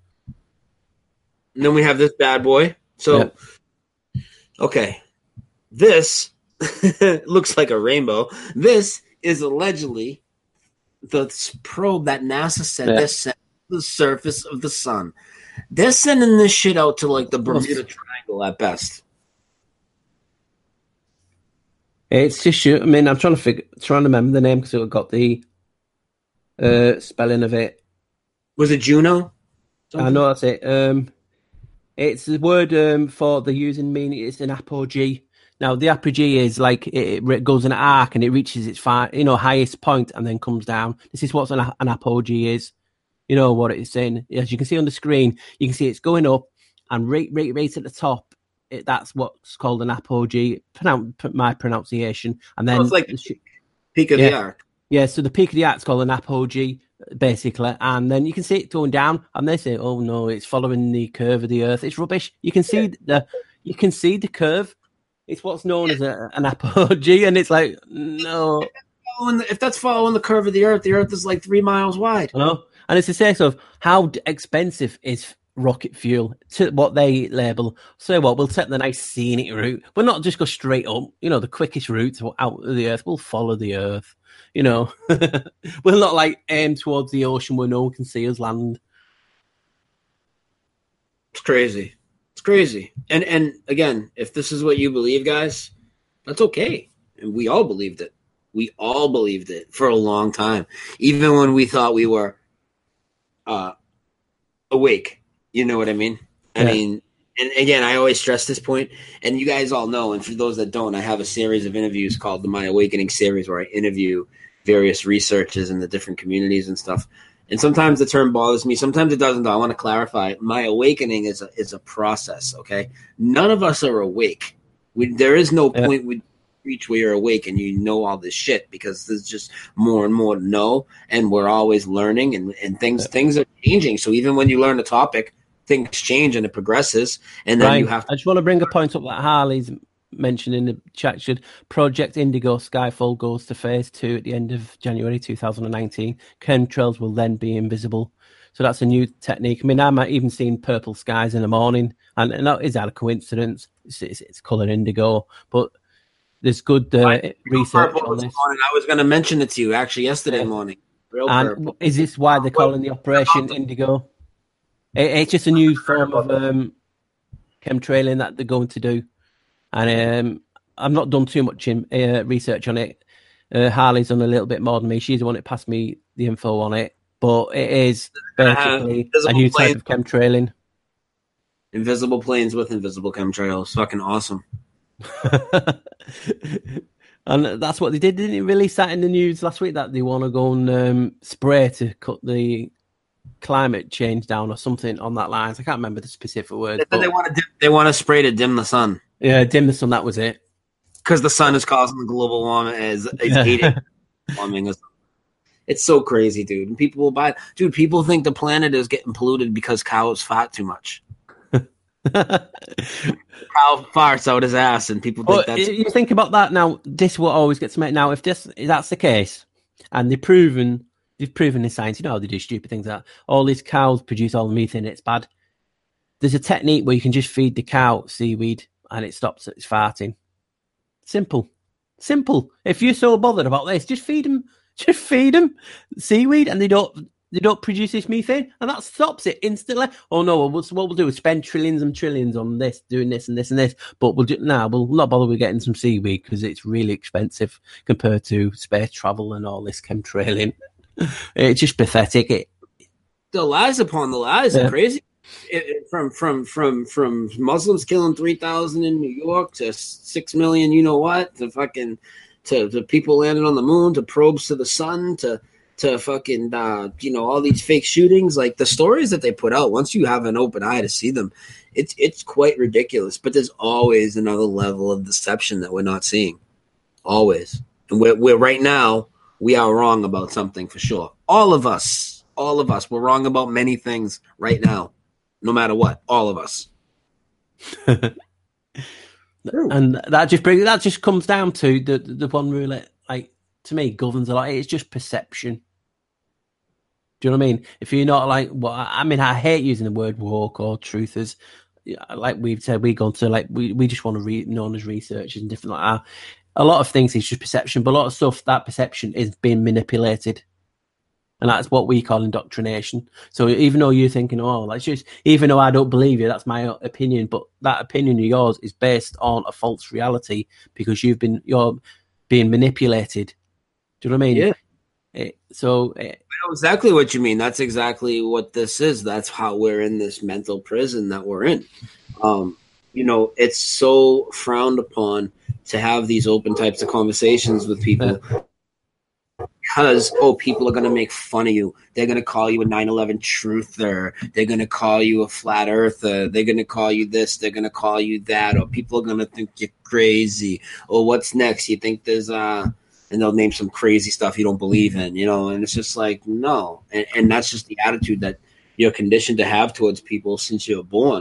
And then we have this bad boy. So. Yeah. Okay, this looks like a rainbow. This is allegedly the probe that NASA said yeah. they're sending to the surface of the sun. They're sending this shit out to like the Bermuda Triangle at best. It's just, I mean, I'm trying to figure, trying to remember the name because it got the uh, spelling of it. Was it Juno? Something? I know that's it. Um, It's the word um, for the using meaning. It's an apogee. Now, the apogee is like it, it goes in an arc and it reaches its far, you know, highest point and then comes down. This is what an, an apogee is. You know what it's saying. As you can see on the screen, you can see it's going up and right, right, right at the top. It, that's what's called an apogee. Pronoun- my pronunciation, and then oh, it's like the peak of yeah, the arc. Yeah, so the peak of the arc is called an apogee. Basically, and then you can see it going down, and they say, "Oh no, it's following the curve of the Earth." It's rubbish. You can see the, you can see the curve It's what's known as a, an apogee, and it's like, no. If that's following the curve of the Earth, the Earth is like three miles wide. I know. And it's a case of how expensive is rocket fuel to what they label. So what, we'll take the nice scenic route. We'll not just go straight up. You know, the quickest route out of the Earth. We'll follow the Earth. You know, we'll not like aim towards the ocean where no one can see us land. It's crazy. It's crazy. And and again, if this is what you believe, guys, that's okay. And we all believed it. We all believed it for a long time, even when we thought we were uh, awake. You know what I mean? I yeah. mean, and again, I always stress this point, and you guys all know, and for those that don't, I have a series of interviews called the My Awakening series where I interview various researchers in the different communities and stuff. And sometimes the term bothers me. Sometimes it doesn't, though. I want to clarify. My awakening is a, is a process, okay? None of us are awake. We, there is no yeah. point we reach where you're awake and you know all this shit, because there's just more and more to know, and we're always learning, and, and things yeah. things are changing. So even when you learn a topic, things change and it progresses, and then Ryan, you have to- I just want to bring a point up that Harley's mentioned in the chat. Should Project Indigo Skyfall goes to phase two at the end of January two thousand nineteen, chemtrails will then be invisible. So that's a new technique. I mean, I might even seen purple skies in the morning, and, and that is that a coincidence? It's, it's, it's colour indigo, but there's good uh, research on this. Morning. I was going to mention it to you actually yesterday morning. Real and purple. Is this why they're calling the operation Indigo? It, it's just a new form of um, chemtrailing that they're going to do. And um, I've not done too much in, uh, research on it. Uh, Harley's done a little bit more than me. She's the one that passed me the info on it. But it is basically uh, a new type of chemtrailing. Invisible planes with invisible chemtrails. Fucking awesome. And that's what they did. Didn't it release that in the news last week that they want to go and um, spray to cut the climate change down or something on that lines? I can't remember the specific words. They, they want to dim, they want to spray to dim the sun. Yeah, dim the sun. That was it. Because the sun is causing the global warming. Is is heating warming. It's so crazy, dude. And people will buy it. Dude, people think the planet is getting polluted because cows fart too much. Cow farts out his ass, and people think well, that's. You think about that now. This will always get to make now. If this if that's the case, and they've proven they've proven in science, you know how they do stupid things like that. All these cows produce all the methane. It's bad. There's a technique where you can just feed the cow seaweed, and it stops its farting. Simple, simple. If you're so bothered about this, just feed them. Just feed them seaweed, and they don't. They don't produce this methane, and that stops it instantly. Oh no! Well, what we'll do is spend trillions and trillions on this, doing this and this and this. But we'll do now. Nah, we'll not bother with getting some seaweed because it's really expensive compared to space travel and all this chemtrailing. It's just pathetic. It the lies upon the lies yeah. are crazy. It, it, from from from from Muslims killing three thousand in New York to six million, you know what? To fucking to to people landing on the moon, to probes to the sun, to. to fucking, uh, you know, all these fake shootings, like the stories that they put out, once you have an open eye to see them, it's it's quite ridiculous. But there's always another level of deception that we're not seeing. Always. And we're, we're right now, we are wrong about something for sure. All of us, all of us, we're wrong about many things right now, no matter what, all of us. And that just brings, that just comes down to the, the one rule that, like, to me, governs a lot. It's just perception. Do you know what I mean? If you're not like, well, I mean, I hate using the word woke or truthers. Like we've said, we go to like, we, we just want to be known as researchers and different like that. A lot of things is just perception, but a lot of stuff, that perception is being manipulated. And that's what we call indoctrination. So even though you're thinking, oh, that's just, even though I don't believe you, that's my opinion, but that opinion of yours is based on a false reality because you've been, you're being manipulated. Do you know what I mean? Yeah. It, so it, I know exactly what you mean. That's exactly what this is. That's how we're in this mental prison that we're in. Um, you know, it's so frowned upon to have these open types of conversations with people because, oh, people are going to make fun of you. They're going to call you a nine eleven truther. They're going to call you a flat earther. They're going to call you this. They're going to call you that. Or people are going to think you're crazy. Or what's next? You think there's uh and they'll name some crazy stuff you don't believe in, you know, and it's just like, no. And, and that's just the attitude that you're conditioned to have towards people since you're born.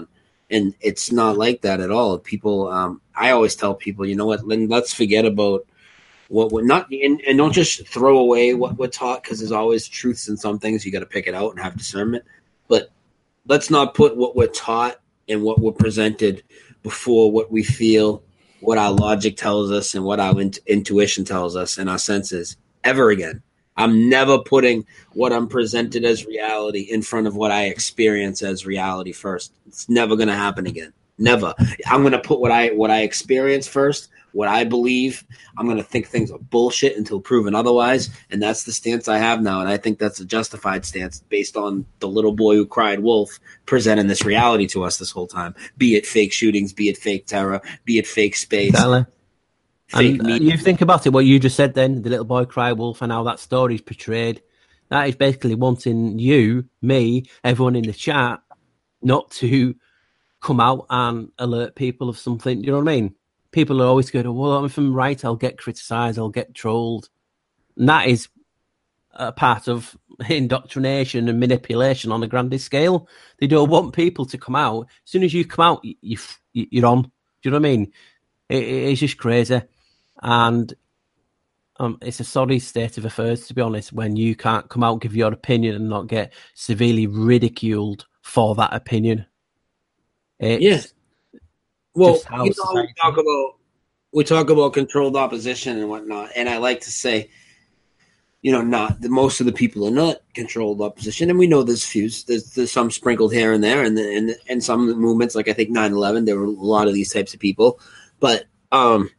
And it's not like that at all. People, um, I always tell people, you know what, let's forget about what we're not, and, and don't just throw away what we're taught, because there's always truths in some things. You got to pick it out and have discernment. But let's not put what we're taught and what we're presented before what we feel, what our logic tells us, and what our in- intuition tells us and our senses ever again. I'm never putting what I'm presented as reality in front of what I experience as reality first. It's never going to happen again. Never. I'm going to put what I what I experience first, what I believe. I'm going to think things are bullshit until proven otherwise, and that's the stance I have now, and I think that's a justified stance based on the little boy who cried wolf presenting this reality to us this whole time, be it fake shootings, be it fake terror, be it fake space. Exactly. And uh, you think about it, what you just said then, the little boy cry wolf and how that story is portrayed. That is basically wanting you, me, everyone in the chat, not to come out and alert people of something. You know what I mean? People are always going, well, if I'm right, I'll get criticised, I'll get trolled. And that is a part of indoctrination and manipulation on a grander scale. They don't want people to come out. As soon as you come out, you, you, you're on. Do you know what I mean? It, it's just crazy. And um, it's a sorry state of affairs, to be honest, when you can't come out, give your opinion and not get severely ridiculed for that opinion. It's yes. Well, you know, society... we talk about we talk about controlled opposition and whatnot, and I like to say, you know, not the most of the people are not controlled opposition, and we know there's few, there's, there's some sprinkled here and there, and and and some movements, like I think nine eleven, there were a lot of these types of people, but um.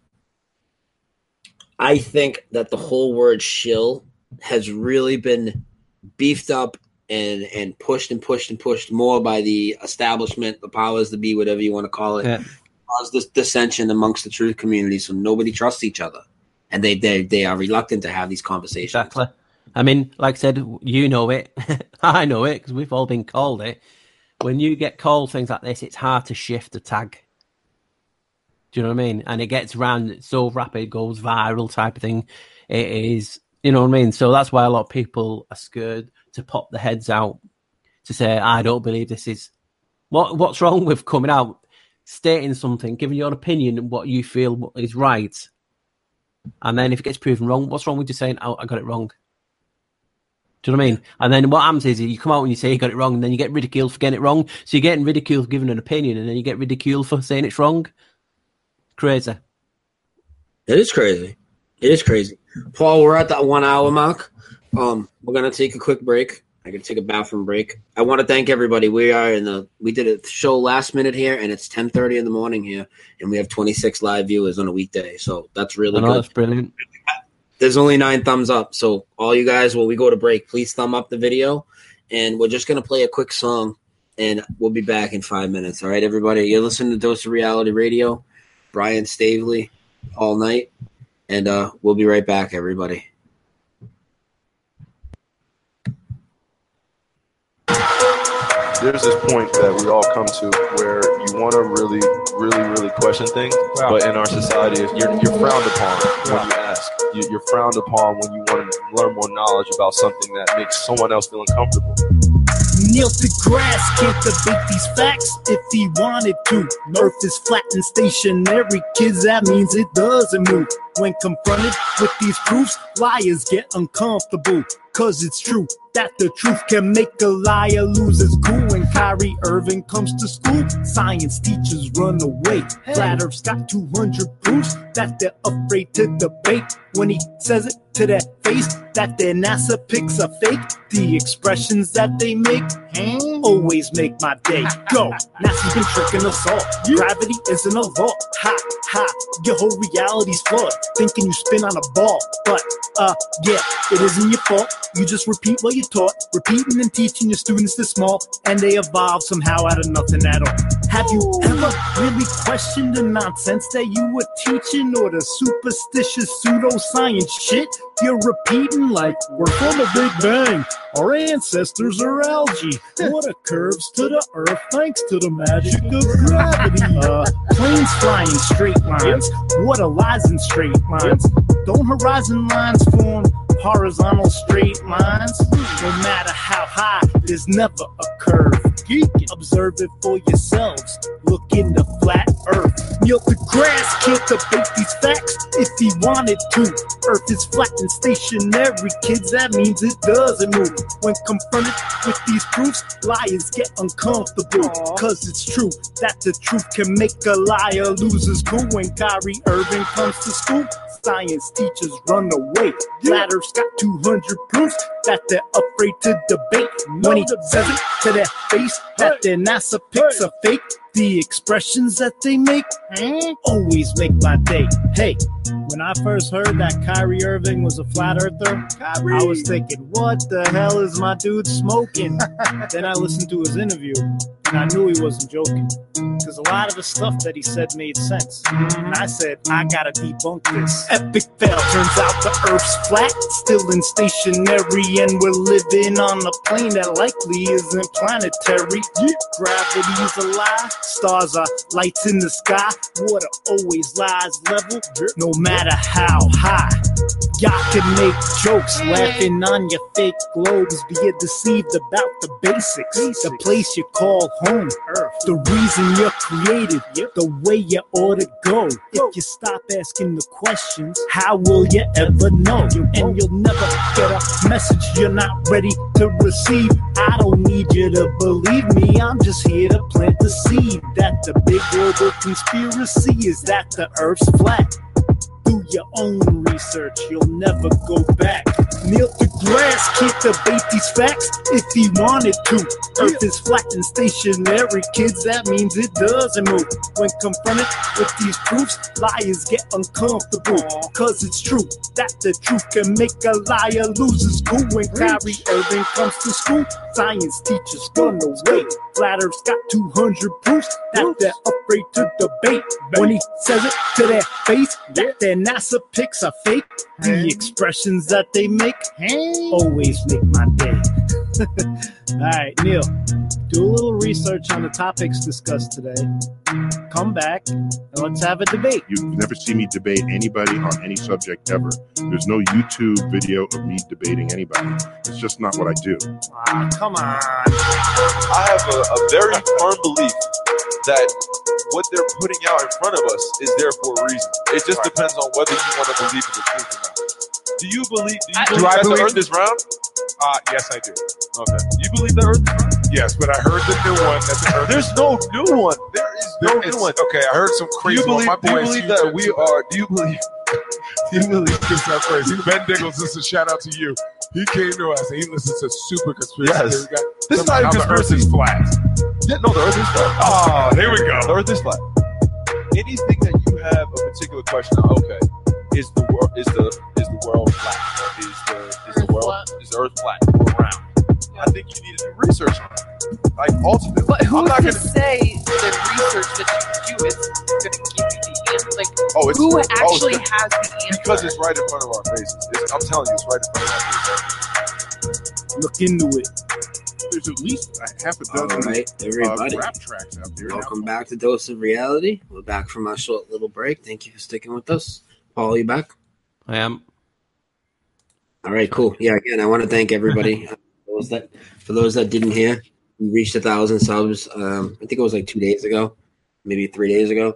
I think that the whole word shill has really been beefed up and, and pushed and pushed and pushed more by the establishment, the powers that be, whatever you want to call it, yeah. Cause this dissension amongst the truth community, so nobody trusts each other. And they, they, they are reluctant to have these conversations. Exactly. I mean, like I said, you know it. I know it because we've all been called it. When you get called things like this, it's hard to shift the tag. Do you know what I mean? And it gets around, it's so rapid, it goes viral type of thing. It is, you know what I mean? So that's why a lot of people are scared to pop their heads out to say, I don't believe this is... What What's wrong with coming out, stating something, giving your opinion, what you feel is right, and then if it gets proven wrong, what's wrong with just saying, oh, I got it wrong? Do you know what I mean? And then what happens is you come out and you say you got it wrong, and then you get ridiculed for getting it wrong. So you're getting ridiculed for giving an opinion, and then you get ridiculed for saying it's wrong. Crazy. It is crazy. It is crazy. Paul, we're at that one hour mark. Um, we're gonna take a quick break. I can take a bathroom break. I want to thank everybody. We are in the we did a show last minute here, and it's ten thirty in the morning here, and we have twenty-six live viewers on a weekday. So that's really good. That's brilliant. There's only nine thumbs up. So all you guys, when we go to break, please thumb up the video, and we're just gonna play a quick song, and we'll be back in five minutes. All right, everybody. You're listening to Dose of Reality Radio. Brian Stavely all night, and uh, we'll be right back, everybody. There's this point that we all come to where you want to really, really, really question things, wow. But in our society, you're, you're frowned upon when you ask. You, you're frowned upon when you want to learn more knowledge about something that makes someone else feel uncomfortable. Neil deGrasse can't debate these facts if he wanted to. Earth is flat and stationary, kids, that means it doesn't move. When confronted with these proofs, liars get uncomfortable. Cause it's true that the truth can make a liar lose his cool. When Kyrie Irving comes to school, science teachers run away. Hey. Flat Earth's got two hundred proofs that they're afraid to debate. When he says it to their face, that their NASA picks are fake. The expressions that they make hmm, always make my day. Go, NASA's been tricking us all. Yeah. Gravity isn't a law. Ha, ha, your whole reality's flawed. Thinking you spin on a ball. But, uh, yeah, it isn't your fault. You just repeat what you taught, repeating and teaching your students this small, and they evolve somehow out of nothing at all. Have you ever really questioned the nonsense that you were teaching, or the superstitious pseudoscience shit you're repeating? Like, we're from the Big Bang, our ancestors are algae. Water curves to the earth thanks to the magic of gravity. Uh, planes fly in straight lines, water lies in straight lines. Don't horizon lines form horizontal straight lines? No matter how high, there's never a curve. Geek, observe it for yourselves. in the flat earth. Neil deGrasse can't debate these facts if he wanted to. Earth is flat and stationary, kids, that means it doesn't move. When confronted with these proofs, liars get uncomfortable. Cause it's true that the truth can make a liar lose his cool. When Kyrie Irving comes to school, science teachers run away. Flat Earth's got two hundred proofs that they're afraid to debate. When he says it to their face that their NASA pics are fake, the expressions that they make always make my day. Hey, when I first heard that Kyrie Irving was a flat earther, Kyrie. I was thinking, what the hell is my dude smoking? Then I listened to his interview, and I knew he wasn't joking. Because a lot of the stuff that he said made sense. And I said, I gotta debunk this. Epic fail. Turns out the Earth's flat, still in stationary, and we're living on a plane that likely isn't planetary. Yeah. Gravity's a lie. Stars are lights in the sky. Water always lies level, no matter how high. Y'all can make jokes, laughing on your fake globes, but you're deceived about the basics. The place you call home, Earth. The reason you're created, the way you ought to go. If you stop asking the questions, how will you ever know? And you'll never get a message you're not ready to receive. I don't need you to believe me, I'm just here to plant the seed that the big global conspiracy is that the Earth's flat. Do your own research, you'll never go back. Neil deGrasse can't debate these facts if he wanted to. Earth is flat and stationary, kids, that means it doesn't move. When confronted with these proofs, liars get uncomfortable. Cause it's true that the truth can make a liar lose his cool. When Kyrie Irving comes to school, science teachers run away. Flat Earth's got two hundred proofs that they're afraid to debate. When he says it to their face that their NASA pics are fake, the expressions that they make always make my day. All right, Neil, do a little research on the topics discussed today. Come back and let's have a debate. You've never seen me debate anybody on any subject ever. There's no YouTube video of me debating anybody. It's just not what I do. Ah, come on. I have a, a very firm belief that what they're putting out in front of us is there for a reason. It just depends on whether you want to believe in the truth or not. Do you believe, do you believe do I that believe the Earth is round? Uh, yes, I do. Okay. You believe the Earth is round? Yes, but I heard the new one. That the Earth There's is no new one. There is no there new one. Okay, I heard some Do crazy you believe, one. My do you boys believe used that to- we are, do you believe, do you believe, This is crazy. Ben Diggles, this is a shout out to you. He came to us and he listens to super conspiracy Yes. theory guy. This is not How even the Earth conspiracy. is flat. yeah, no, the Earth is flat. Oh, there we go. The Earth is flat. Anything that you have a particular question on, okay, is the world is the is the world flat? Is the is the world is the Earth flat or round? I think you need to do research on it. Like ultimately, But I'm who's not to gonna. say the research that you do is going to give you the answer? Like, Oh, it's who oh, it's actually good. has the answer? Because it's right in front of our faces. It's, I'm telling you, it's right in front of our faces. Look into it. There's at least a half a All dozen right, uh, everybody. rap tracks out there. Welcome back to Dose of Reality. We're back from our short little break. Thank you for sticking with us. Paul, you back? I am. All right, cool. Yeah, again, I want to thank everybody. uh, those that for those that didn't hear, we reached a thousand subs. Um, I think it was like two days ago, maybe three days ago.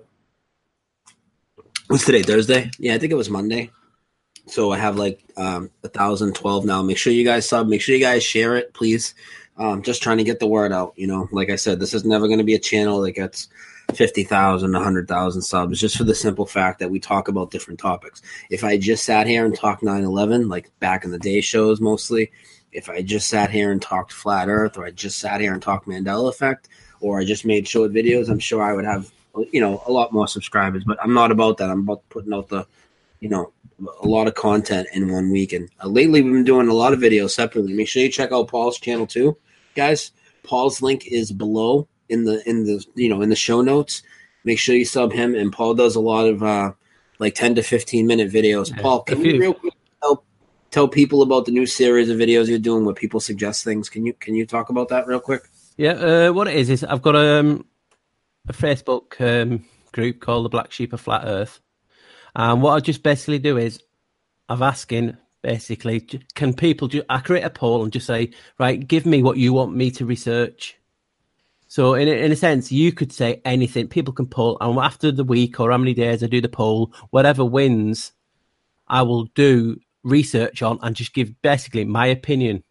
What's today? Thursday? Yeah, I think it was Monday. So I have like um, a thousand twelve now. Make sure you guys sub. Make sure you guys share it, please. Um, just trying to get the word out. You know, like I said, this is never going to be a channel that gets fifty thousand, one hundred thousand subs, just for the simple fact that we talk about different topics. If I just sat here and talked nine eleven, like back in the day shows mostly, if I just sat here and talked Flat Earth, or I just sat here and talked Mandela Effect, or I just made short videos, I'm sure I would have, you know, a lot more subscribers. But I'm not about that. I'm about putting out the, you know, a lot of content in one week. And uh, lately we've been doing a lot of videos separately. Make sure you check out Paul's channel too, guys. Paul's link is below in the in the you know in the show notes. Make sure you sub him. And Paul does a lot of uh, like ten to fifteen minute videos. Yeah, Paul, can a you few. real quick tell, tell people about the new series of videos you're doing where people suggest things? Can you can you talk about that real quick? Yeah, uh, what it is is I've got um, a Facebook um, group called the Black Sheep of Flat Earth, and what I just basically do is I've asking basically, can people? Ju- I create a poll and just say, right, give me what you want me to research. So in a, in a sense, you could say anything. People can poll, and after the week or how many days I do the poll, whatever wins, I will do research on and just give basically my opinion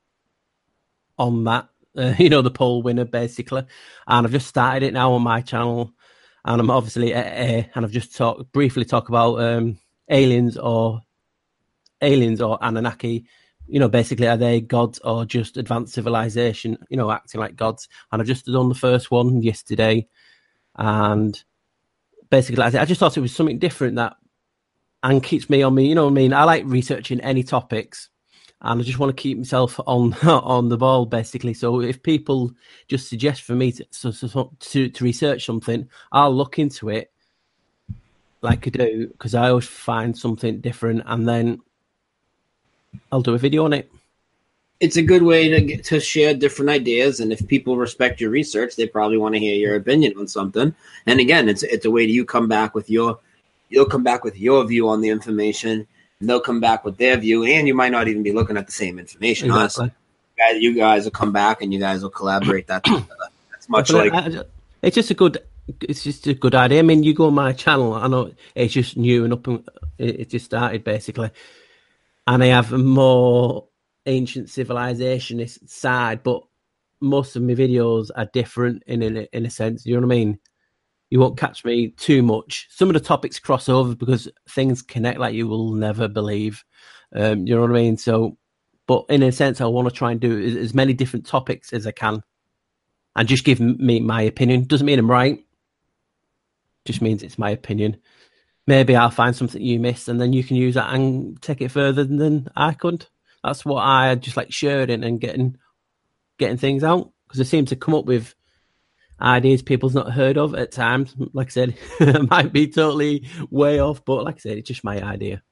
on that. Uh, you know, the poll winner basically. And I've just started it now on my channel, and I'm obviously at A, and I've just talked briefly talk about um, aliens or aliens or Anunnaki. You know, basically, are they gods or just advanced civilization, you know, acting like gods? And I've just done the first one yesterday. And basically, I just thought it was something different that and keeps me on me. You know what I mean? I like researching any topics, and I just want to keep myself on on the ball, basically. So if people just suggest for me to, so, so, to, to research something, I'll look into it like I do, because I always find something different, and then I'll do a video on it. It's a good way to get to share different ideas, and if people respect your research, they probably want to hear your opinion on something. And again, it's it's a way that you come back with your you'll come back with your view on the information, and they'll come back with their view, and you might not even be looking at the same information. Exactly. Honestly, you guys will come back and you guys will collaborate. That that's much but like I, I, it's just a good it's just a good idea. I mean, you go on my channel. I know it's just new and up, and it, it just started basically. And I have a more ancient civilizationist side, but most of my videos are different in a, in a sense. You know what I mean? You won't catch me too much. Some of the topics cross over because things connect like you will never believe. Um, you know what I mean? So, but in a sense, I want to try and do as, as many different topics as I can, and just give me my opinion. Doesn't mean I'm right. Just means it's my opinion. Maybe I'll find something you missed, and then you can use that and take it further than I could. That's what I just like sharing and getting getting things out, because I seem to come up with ideas people's not heard of at times. Like I said, it might be totally way off, but like I said, it's just my idea.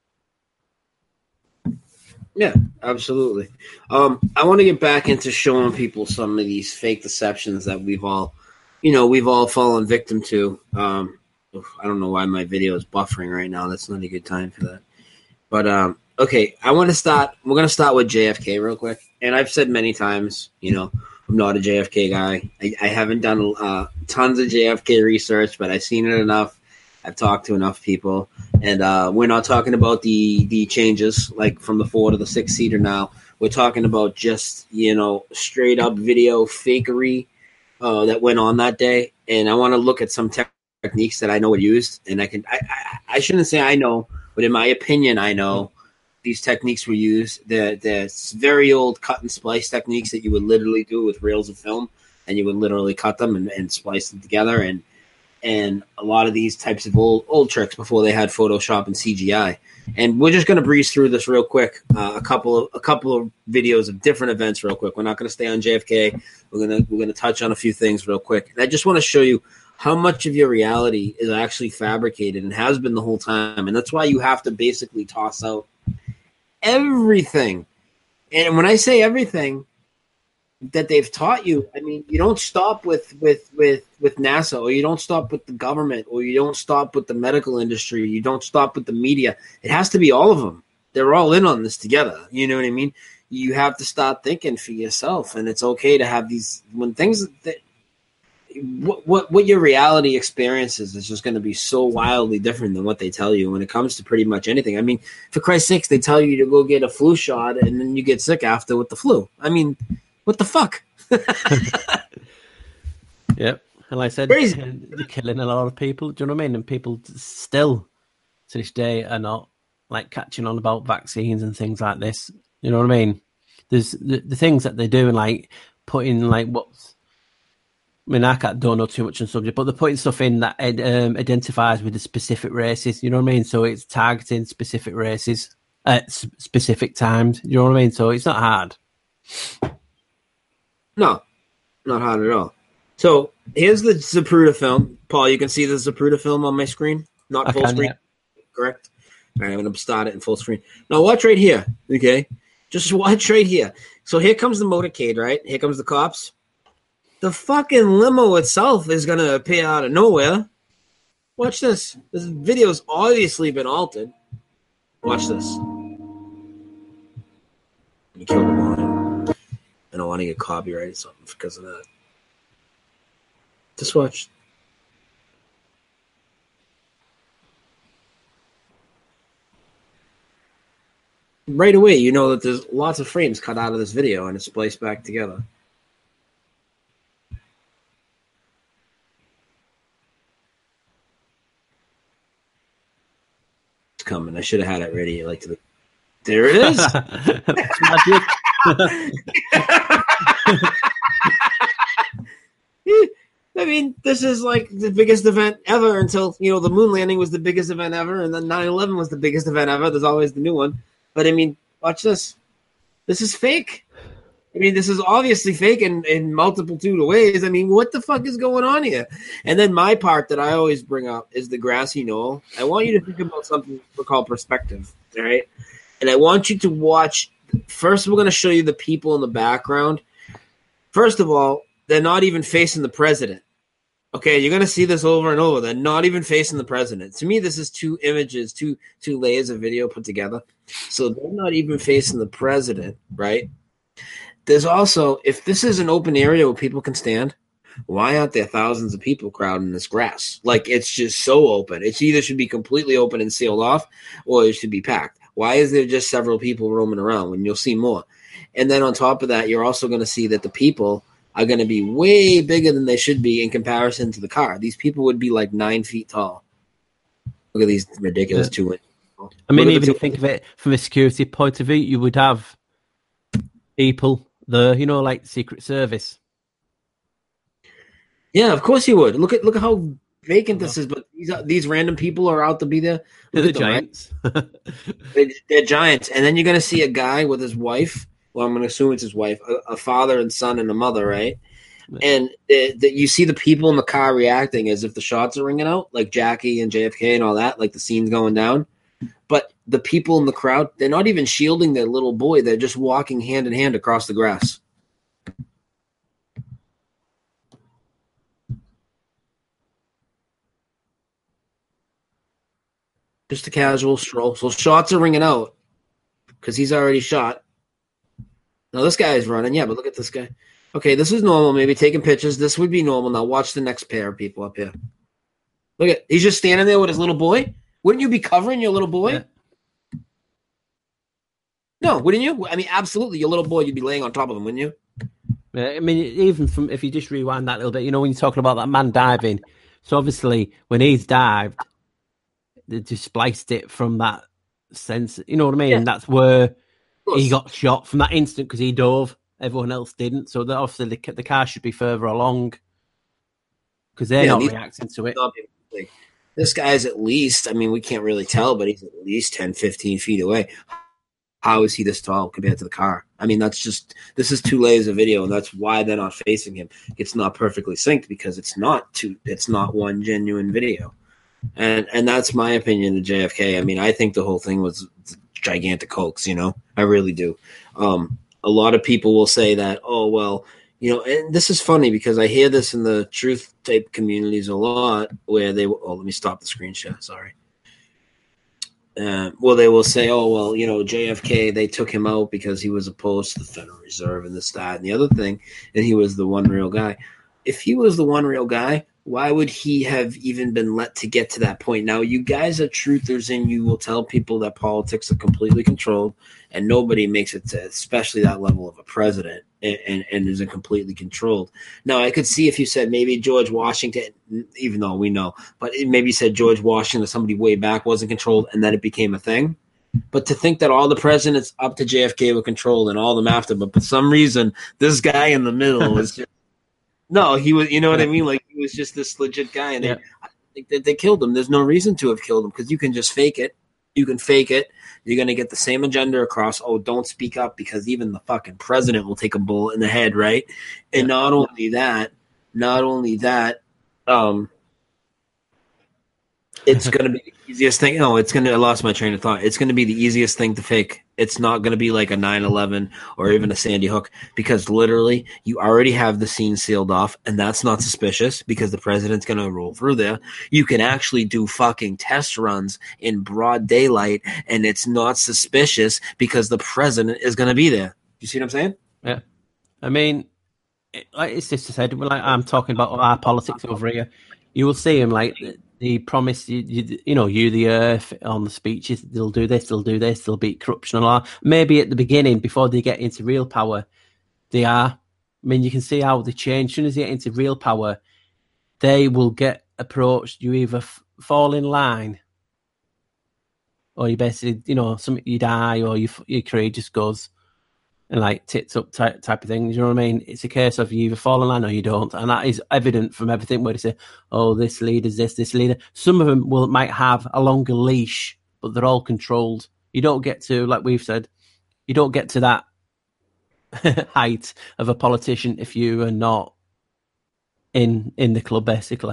Yeah, absolutely. Um, I want to get back into showing people some of these fake deceptions that we've all, you know, we've all fallen victim to. Um, I don't know why my video is buffering right now. That's not a good time for that. But, um, okay, I want to start. We're going to start with J F K real quick. And I've said many times, you know, I'm not a J F K guy. I, I haven't done uh, tons of J F K research, but I've seen it enough. I've talked to enough people. And uh, we're not talking about the, the changes, like from the four to the six-seater now. We're talking about just, you know, straight-up video fakery uh, that went on that day. And I want to look at some tech techniques that I know are used, and I can I, I, I shouldn't say I know, but in my opinion, I know these techniques were used. The the very old cut and splice techniques that you would literally do with reels of film, and you would literally cut them and, and splice them together, and and a lot of these types of old old tricks before they had Photoshop and C G I. And we're just going to breeze through this real quick. Uh, a couple of a couple of videos of different events real quick. We're not going to stay on J F K. We're gonna we're gonna touch on a few things real quick. And I just want to show you how much of your reality is actually fabricated and has been the whole time. And that's why you have to basically toss out everything. And when I say everything that they've taught you, I mean, you don't stop with, with, with, with NASA, or you don't stop with the government, or you don't stop with the medical industry. You don't stop with the media. It has to be all of them. They're all in on this together. You know what I mean? You have to start thinking for yourself. And it's okay to have these, when things that, What, what what your reality experiences is just going to be so wildly different than what they tell you when it comes to pretty much anything. I mean, for Christ's sakes, they tell you to go get a flu shot and then you get sick after with the flu. I mean, what the fuck? Yep. And like I said, Crazy. They're killing a lot of people. Do you know what I mean? And people still, to this day, are not like catching on about vaccines and things like this. You know what I mean? There's the, the things that they're doing, like putting like what's I mean, I can't, don't know too much on the subject, but they're putting stuff in that um, identifies with the specific races. You know what I mean? So it's targeting specific races at s- specific times. You know what I mean? So it's not hard. No, not hard at all. So here's the Zapruder film. Paul, you can see the Zapruder film on my screen? Not I full can, screen? yeah. Correct? All right, I'm going to start it in full screen. Now watch right here, okay? Just watch right here. So here comes the motorcade, right? Here comes the cops. The fucking limo itself is going to appear out of nowhere. Watch this. This video's obviously been altered. Watch this. Let me kill the line. I don't want to get copyrighted something because of that. Just watch. Right away, you know that there's lots of frames cut out of this video and it's spliced back together. It's coming. I should have had it ready. Like to the. There it is. That's magic. I mean, this is like the biggest event ever until, you know, the moon landing was the biggest event ever, and then nine eleven was the biggest event ever. There's always the new one. But, I mean, watch this. This is fake. I mean, this is obviously fake in, in multitude of ways. I mean, what the fuck is going on here? And then my part that I always bring up is the grassy knoll. I want you to think about something we call perspective, all right? And I want you to watch. First, we're going to show you the people in the background. First of all, they're not even facing the president. Okay, you're going to see this over and over. They're not even facing the president. To me, this is two images, two two layers of video put together. So they're not even facing the president, right? There's also, if this is an open area where people can stand, why aren't there thousands of people crowding this grass? Like, it's just so open. It either should be completely open and sealed off, or it should be packed. Why is there just several people roaming around when you'll see more? And then on top of that, you're also going to see that the people are going to be way bigger than they should be in comparison to the car. These people would be like nine feet tall. Look at these ridiculous yeah. two inch. I mean, even if you think of it from a security point of view, you would have people there, you know, like Secret Service. Yeah, of course you would. Look at look at how vacant this is, but these these random people are out to be there. They're the giants. they, they're giants. And then you're going to see a guy with his wife. Well, I'm going to assume it's his wife, a, a father and son and a mother, right? And the, the, you see the people in the car reacting as if the shots are ringing out, like Jackie and J F K and all that, like the scene's going down. But the people in the crowd, they're not even shielding their little boy. They're just walking hand in hand across the grass. Just a casual stroll. So shots are ringing out because he's already shot. Now this guy is running. Yeah, but look at this guy. Okay, this is normal. Maybe taking pictures. This would be normal. Now watch the next pair of people up here. Look at, he's just standing there with his little boy. Wouldn't you be covering your little boy? Yeah. No, wouldn't you? I mean, absolutely. Your little boy, you'd be laying on top of him, wouldn't you? Yeah, I mean, even from if you just rewind that a little bit, you know, when you're talking about that man diving. So obviously, when he's dived, they just spliced it from that sense. You know what I mean? Yeah. That's where he got shot from that instant because he dove. Everyone else didn't. So that obviously the, the car should be further along because they're yeah, not reacting to it. Like, this guy's at least, I mean, we can't really tell, but he's at least ten, fifteen feet away. How is he this tall compared to the car? I mean, that's just, this is two layers of video, and that's why they're not facing him. It's not perfectly synced because it's not two, it's not one genuine video. And and that's my opinion of J F K. I mean, I think the whole thing was gigantic hoax, you know? I really do. Um, a lot of people will say that, oh, well, you know, and this is funny because I hear this in the truth type communities a lot where they, oh, let me stop the screen share, sorry. Uh, well, they will say, oh, well, you know, J F K, they took him out because he was opposed to the Federal Reserve and this, that, and the other thing, and he was the one real guy. If he was the one real guy, why would he have even been let to get to that point? Now, you guys are truthers, and you will tell people that politics are completely controlled, and nobody makes it to especially that level of a president and, and, and isn't completely controlled. Now, I could see if you said maybe George Washington, even though we know, but maybe you said George Washington or somebody way back wasn't controlled, and then it became a thing. But to think that all the presidents up to J F K were controlled and all of them after, but for some reason, this guy in the middle was just no, he was, you know what I mean? Like, he was just this legit guy, and yeah. they, I think that they killed him. There's no reason to have killed him because you can just fake it. You can fake it. You're going to get the same agenda across. Oh, don't speak up because even the fucking president will take a bullet in the head, right? And yeah. not only that, not only that, um, it's going to be the easiest thing. No, it's going to, I lost my train of thought. It's going to be the easiest thing to fake. It's not going to be like a nine eleven or even a Sandy Hook because literally you already have the scene sealed off, and that's not suspicious because the president's going to roll through there. You can actually do fucking test runs in broad daylight, and it's not suspicious because the president is going to be there. You see what I'm saying? Yeah. I mean, like it's just said, like I'm talking about our politics over here. You will see him like he promised you, you, you know, you the earth on the speeches. They'll do this, they'll do this, they'll beat corruption and all that. Maybe at the beginning, before they get into real power, they are. I mean, you can see how they change. As soon as they get into real power, they will get approached. You either f- fall in line, or you basically, you know, some you die, or you, your career just goes and like tits up type, type of thing. You know what I mean? It's a case of you either fall in line or you don't, and that is evident from everything where they say, "Oh, this leader's this, this leader." Some of them will might have a longer leash, but they're all controlled. You don't get to, like we've said, you don't get to that height of a politician if you are not in in the club, basically.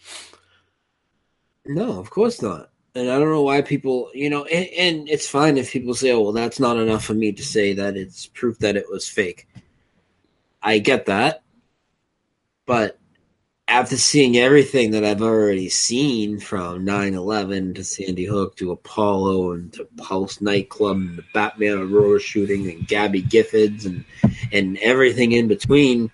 No, of course not. And I don't know why people, you know, and, and it's fine if people say, oh, well, that's not enough for me to say that it's proof that it was fake. I get that. But after seeing everything that I've already seen, from nine eleven to Sandy Hook to Apollo and to Pulse nightclub and the Batman Aurora shooting and Gabby Giffords and, and everything in between,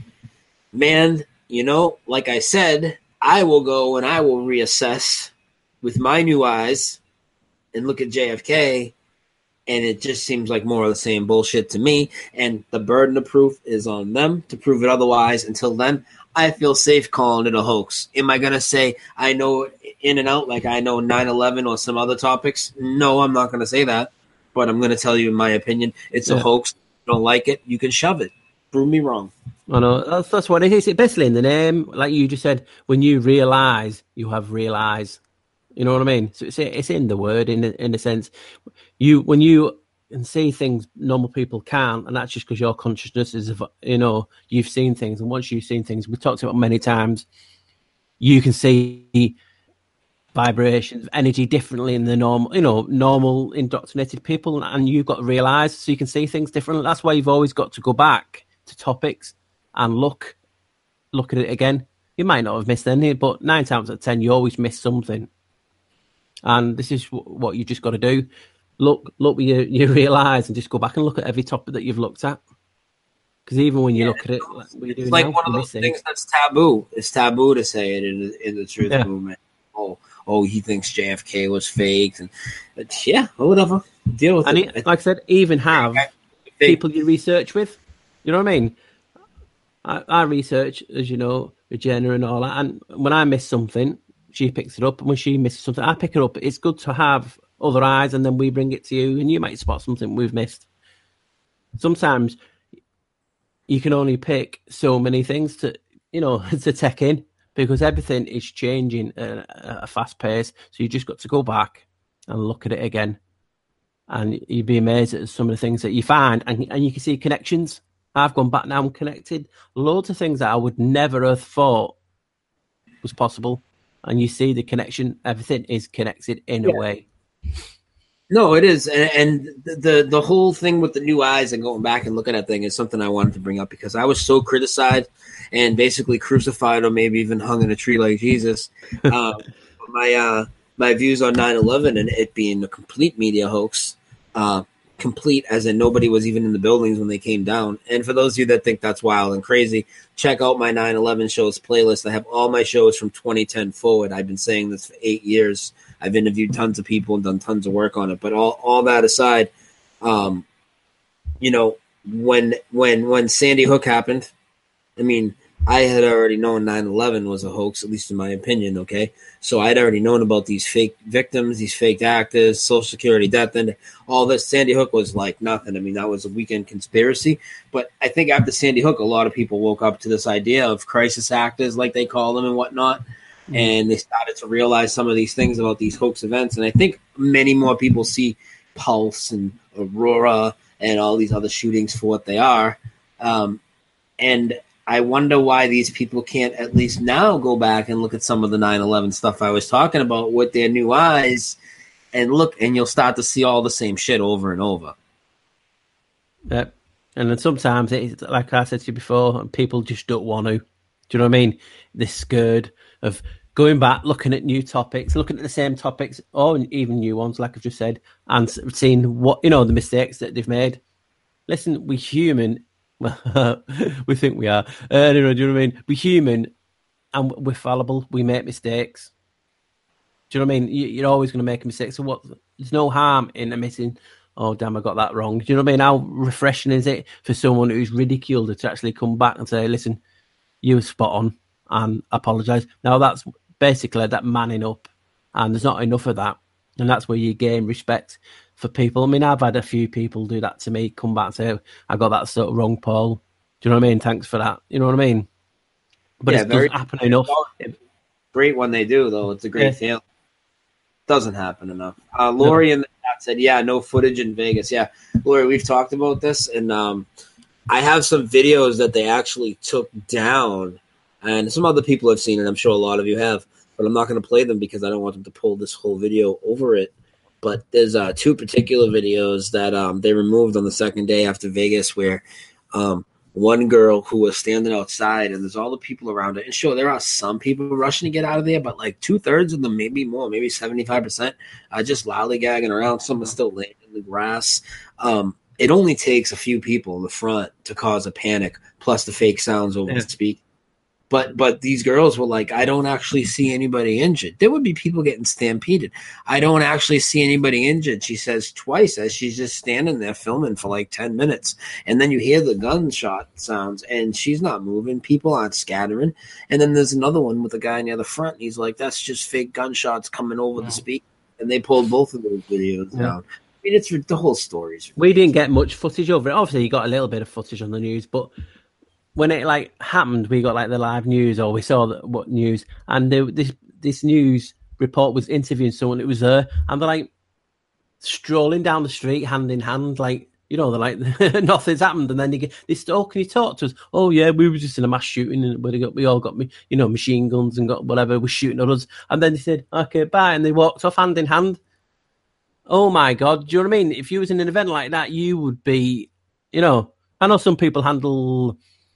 man, you know, like I said, I will go and I will reassess with my new eyes and look at J F K, and it just seems like more of the same bullshit to me, and the burden of proof is on them to prove it otherwise. Until then, I feel safe calling it a hoax. Am I going to say I know in and out like I know nine eleven or some other topics? No, I'm not going to say that, but I'm going to tell you in my opinion, it's yeah. a hoax. If you don't like it, you can shove it. Prove me wrong. I know, that's, that's what it is. It's basically in the name, like you just said, when you realise, you have realised. You know what I mean? So it's it's in the word, in a, in a sense. You when you can see things normal people can't, and that's just because your consciousness is, you know, you've seen things, and once you've seen things, we've talked about many times, you can see vibrations, energy differently in the normal, you know, normal indoctrinated people, and you've got to realise, so you can see things differently. That's why you've always got to go back to topics and look, look at it again. You might not have missed any, but nine times out of ten, you always miss something. And this is what you just got to do. Look, look, you, you realise and just go back and look at every topic that you've looked at. Because even when you yeah, look at it, like what you're doing it's like now, one of those things things that's taboo. It's taboo to say it in the, in the truth yeah. movement. Oh, oh, he thinks J F K was fake, and but yeah, whatever. Deal with and it. it. Like I said, even have people you research with. You know what I mean? I, I research, as you know, Regina and all that, and when I miss something, she picks it up, and when she misses something, I pick it up. It's good to have other eyes, and then we bring it to you, and you might spot something we've missed. Sometimes you can only pick so many things to, you know, to take in, because everything is changing at a fast pace. So you just got to go back and look at it again, and you'd be amazed at some of the things that you find, and, and you can see connections. I've gone back now and connected loads of things that I would never have thought was possible. And you see the connection. Everything is connected in yeah. a way. No, it is. And, and the the whole thing with the new eyes and going back and looking at things is something I wanted to bring up, because I was so criticized and basically crucified, or maybe even hung in a tree like Jesus. um, my uh, my views on nine eleven and it being a complete media hoax, uh, complete as in nobody was even in the buildings when they came down. And for those of you that think that's wild and crazy, check out my nine eleven shows playlist. I have all my shows from twenty ten forward. I've been saying this for eight years. I've interviewed tons of people and done tons of work on it. But all, all that aside, um, you know, when when when Sandy Hook happened, I mean, I had already known nine eleven was a hoax, at least in my opinion, okay? So I'd already known about these fake victims, these fake actors, Social Security death, and all this. Sandy Hook was like nothing. I mean, that was a weekend conspiracy. But I think after Sandy Hook, a lot of people woke up to this idea of crisis actors, like they call them and whatnot, mm-hmm. and they started to realize some of these things about these hoax events. And I think many more people see Pulse and Aurora and all these other shootings for what they are. Um, and I wonder why these people can't at least now go back and look at some of the nine eleven stuff I was talking about with their new eyes and look, and you'll start to see all the same shit over and over. Yep. And then sometimes, it's, like I said to you before, people just don't want to. Do you know what I mean? They're scared of going back, looking at new topics, looking at the same topics, or even new ones, like I've just said, and seeing what, you know, the mistakes that they've made. Listen, we're human. We think we are. Uh, anyway, do you know what I mean? We're human and we're fallible. We make mistakes. Do you know what I mean? You, you're always going to make a mistake. So what? There's no harm in admitting, oh, damn, I got that wrong. Do you know what I mean? How refreshing is it for someone who's ridiculed to actually come back and say, listen, you were spot on and apologise. Now, that's basically that manning up, and there's not enough of that. And that's where you gain respect for people. I mean, I've had a few people do that to me, come back and say, I got that sort of wrong, Paul. Do you know what I mean? Thanks for that. You know what I mean? But yeah, it doesn't happen enough. Great when they do, though. It's a great yeah. tale. Doesn't happen enough. Uh, Lori no. in the chat said, yeah, no footage in Vegas. Yeah, Lori, we've talked about this, and um, I have some videos that they actually took down, and some other people have seen it. I'm sure a lot of you have, but I'm not going to play them because I don't want them to pull this whole video over it. But there's uh, two particular videos that um, they removed on the second day after Vegas where um, one girl who was standing outside and there's all the people around it. And sure, there are some people rushing to get out of there, but like two-thirds of them, maybe more, maybe seventy-five percent, are just lollygagging around. Some are still laying in the grass. Um, it only takes a few people in the front to cause a panic, plus the fake sounds over yeah. the speak. But but these girls were like, I don't actually see anybody injured. There would be people getting stampeded. I don't actually see anybody injured, she says twice as she's just standing there filming for like ten minutes. And then you hear the gunshot sounds, and she's not moving. People aren't scattering. And then there's another one with a guy near the front, and he's like, that's just fake gunshots coming over yeah. the speaker. And they pulled both of those videos yeah. down. I mean, it's the whole story's We didn't get much footage over it. Obviously, you got a little bit of footage on the news, but when it like happened, we got like the live news, or we saw the, what news, and there, this this news report was interviewing someone who was there, and they're like strolling down the street, hand in hand, like you know, they're like nothing's happened, and then they get this. Oh, can you talk to us? Oh yeah, we were just in a mass shooting, and we got we all got you know machine guns and got whatever, was shooting at us, and then they said okay, bye, and they walked off hand in hand. Oh my God, do you know what I mean? If you was in an event like that, you would be, you know, I know some people handle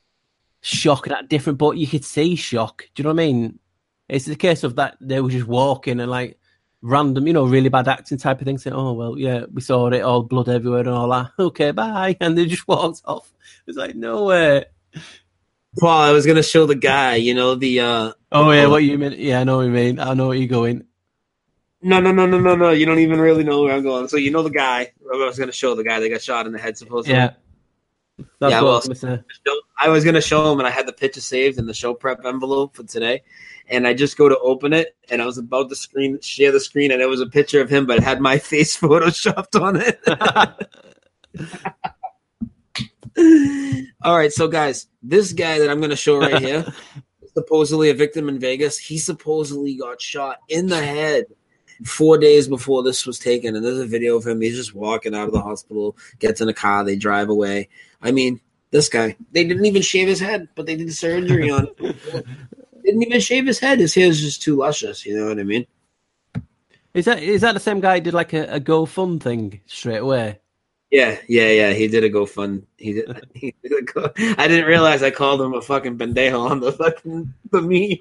shock that different, but you could see shock. Do you know what I mean? It's the case of that they were just walking and like random, you know, really bad acting type of thing, saying, oh, well, yeah, we saw it, all blood everywhere and all that. Okay, bye. And they just walked off. It's like, no way. Paul, I was going to show the guy, you know, the... Uh, oh, yeah, uh, what you mean? Yeah, I know what you mean. I know where you're going. No, no, no, no, no, no. You don't even really know where I'm going. So you know the guy. I was going to show the guy that got shot in the head, supposedly. Yeah. That's yeah, what well, I was gonna say. I was going to show him, and I had the picture saved in the show prep envelope for today. And I just go to open it, and I was about to screen share the screen, and it was a picture of him, but it had my face photoshopped on it. All right, so guys, this guy that I'm going to show right here, supposedly a victim in Vegas, he supposedly got shot in the head four days before this was taken, and there's a video of him. He's just walking out of the hospital, gets in a car, they drive away. I mean, this guy, they didn't even shave his head, but they did surgery on him. Didn't even shave his head. His hair is just too luscious, you know what I mean? Is that is that the same guy who did like a, a GoFund thing straight away? Yeah, yeah, yeah. He did a GoFund. He did. He did a go. I didn't realize I called him a fucking pendejo on the fucking the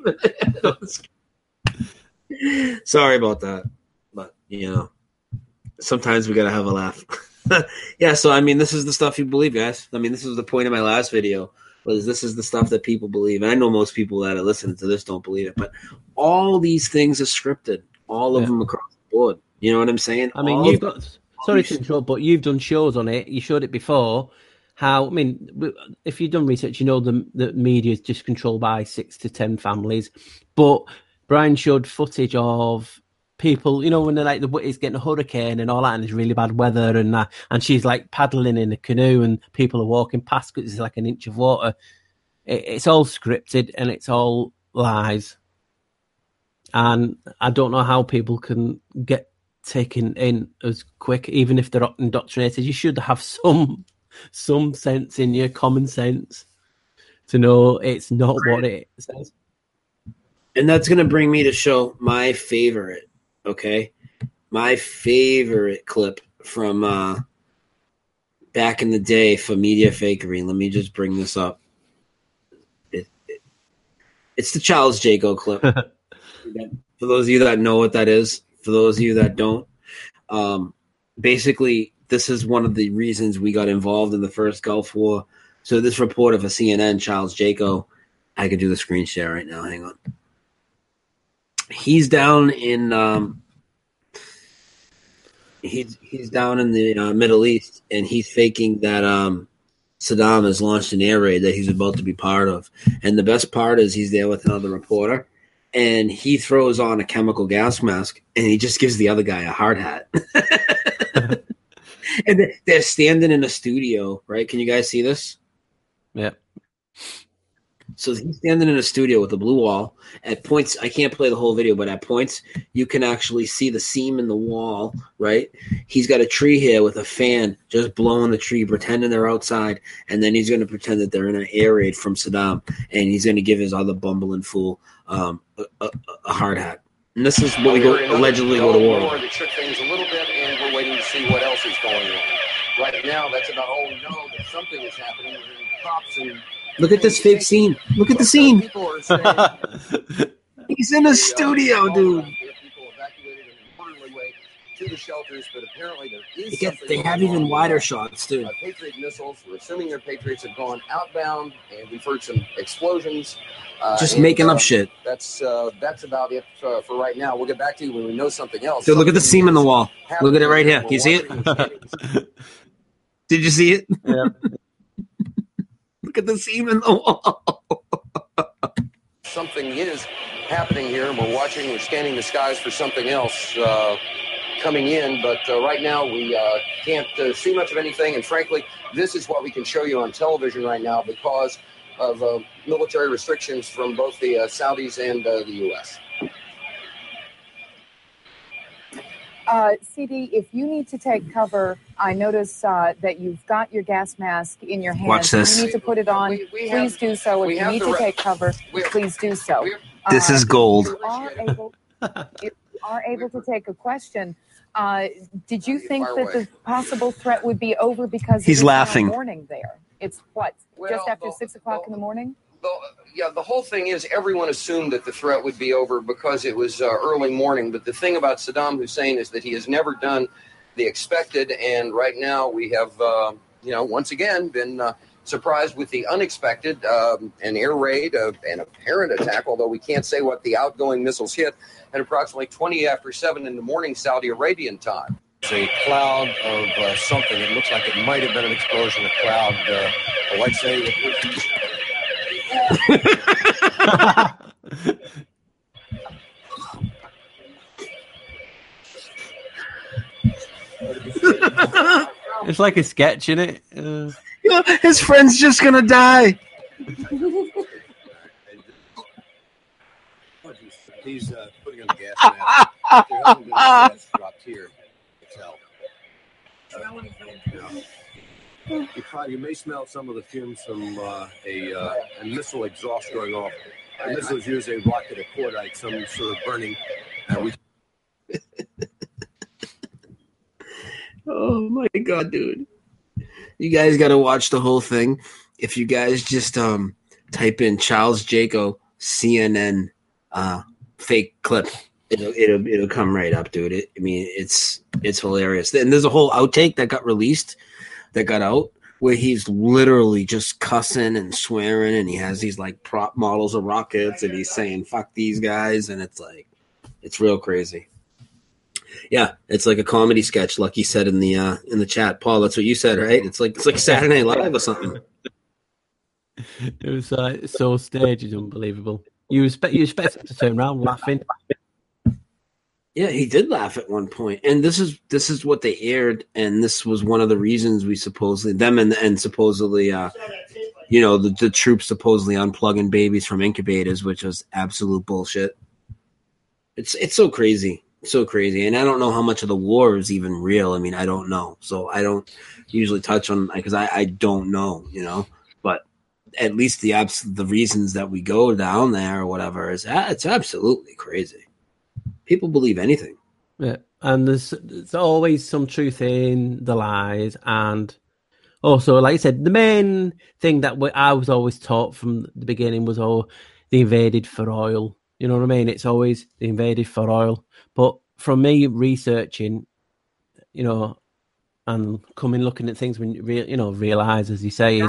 meme. Sorry about that, but you know, sometimes we gotta have a laugh. Yeah. So I mean, this is the stuff you believe, guys. I mean, this is the point of my last video. Was this is the stuff that people believe, and I know most people that are listening to this don't believe it, but all these things are scripted, all of yeah. them across the board. You know what I'm saying? I mean, all you've got. Sorry to interrupt, but you've done shows on it. You showed it before. How I mean, if you've done research, you know the the media is just controlled by six to ten families. But Brian showed footage of people, you know, when they're like the it's getting a hurricane and all that, and it's really bad weather, and that, and she's like paddling in a canoe, and people are walking past because it's like an inch of water. It, it's all scripted and it's all lies, and I don't know how people can get taken in as quick, even if they're indoctrinated. You should have some some sense in your common sense to know it's not what it says. And that's going to bring me to show my favorite, okay? My favorite clip from uh, back in the day for media fakery. Let me just bring this up. It, it, it's the Charles Jaco clip. For those of you that know what that is, for those of you that don't, um, basically, this is one of the reasons we got involved in the first Gulf War. So this reporter for C N N, Charles Jaco, I could do the screen share right now. Hang on. He's down in um, he's he's down in the uh, Middle East, and he's faking that um, Saddam has launched an air raid that he's about to be part of. And the best part is he's there with another reporter, and he throws on a chemical gas mask, and he just gives the other guy a hard hat. And they're standing in a studio, right? Can you guys see this? Yeah. So he's standing in a studio with a blue wall. At points, I can't play the whole video, but at points, you can actually see the seam in the wall, right? He's got a tree here with a fan just blowing the tree, pretending they're outside, and then he's going to pretend that they're in an air raid from Saddam, and he's going to give his other bumbling fool um, a, a, a hard hat. And this is what we go, allegedly go to war with. To trick things a little bit, and we're waiting to see what else is going on. Right now, that's about all we know, that something is happening. We're hearing cops and look at this fake scene. Look at the scene. people are saying He's in a studio, dude. people evacuated in an orderly way to the shelters, but apparently there is They, get, something they going have on. even wider shots, too. Uh, Patriot missiles, we're assuming their Patriots have gone outbound, and we've heard some explosions. Uh, Just and, making uh, up shit. That's uh, that's about it uh, for right now. We'll get back to you when we know something else. Dude, look at the Something seam in the is wall. happening Look at it right here. and Can you see it? we're watching and Did you see it? Yeah. Look at the seam in the wall. something is happening here, and we're watching, we're scanning the skies for something else uh, coming in, but uh, right now we uh, can't uh, see much of anything, and frankly, this is what we can show you on television right now because of uh, military restrictions from both the uh, Saudis and uh, the U S. Uh, C D, if you need to take cover, I notice uh, that you've got your gas mask in your hand. Watch this. If you need to put it on, We- we please have- do so. If we you have need the to re- take cover, We're- please do so. we're- This Uh, is gold. If you are able, if you are able to take a question, uh, did you think Fire that away. the possible threat would be over because He's it is now laughing. morning there? It's what, Well, just after the- six o'clock the- in the morning? The, yeah, the whole thing is everyone assumed that the threat would be over because it was uh, early morning. But the thing about Saddam Hussein is that he has never done the expected. And right now we have, uh, you know, once again been uh, surprised with the unexpected, um, an air raid, uh, an apparent attack, although we can't say what the outgoing missiles hit at approximately twenty after seven in the morning Saudi Arabian time. It's a cloud of uh, something. It looks like it might have been an explosion, a cloud. Uh, I like say it was. It's like a sketch, isn't it? Uh, Yeah, his friend's just gonna die. He's uh, putting on the gas mask. There hasn't been a gas dropped here. It's hell. You, probably, you may smell some of the fumes from uh, a, uh, a missile exhaust going off. A missile is usually a rocket, a cordite, some sort of burning. Uh, we Oh my god, dude. You guys gotta watch the whole thing. If you guys just um type in Charles Jaco C N N uh fake clip, it'll it'll it'll come right up, dude. It, I mean it's it's hilarious. And there's a whole outtake that got released that got out where he's literally just cussing and swearing, and he has these like prop models of rockets, and he's saying fuck these guys, and it's like it's real crazy. Yeah, it's like a comedy sketch. Lucky said in the uh, in the chat, Paul. That's what you said, right? It's like it's like Saturday Night Live or something. it was uh, so staged, it's unbelievable. You expect you expect him to turn around laughing. Yeah, he did laugh at one point, and this is this is what they aired, and this was one of the reasons we supposedly them and and supposedly, uh, you know, the, the troops supposedly unplugging babies from incubators, which was absolute bullshit. It's it's so crazy. So crazy, and I don't know how much of the war is even real. I mean, I don't know, so I don't usually touch on because I, I don't know, you know. But at least the abs- the reasons that we go down there or whatever is it's absolutely crazy. People believe anything. Yeah, and there's there's always some truth in the lies, and also, like I said, the main thing that we, I was always taught from the beginning was, oh, they invaded for oil. You know what I mean? It's always they invaded for oil. But from me researching, you know, and coming looking at things when you re- you know realize, as you say, is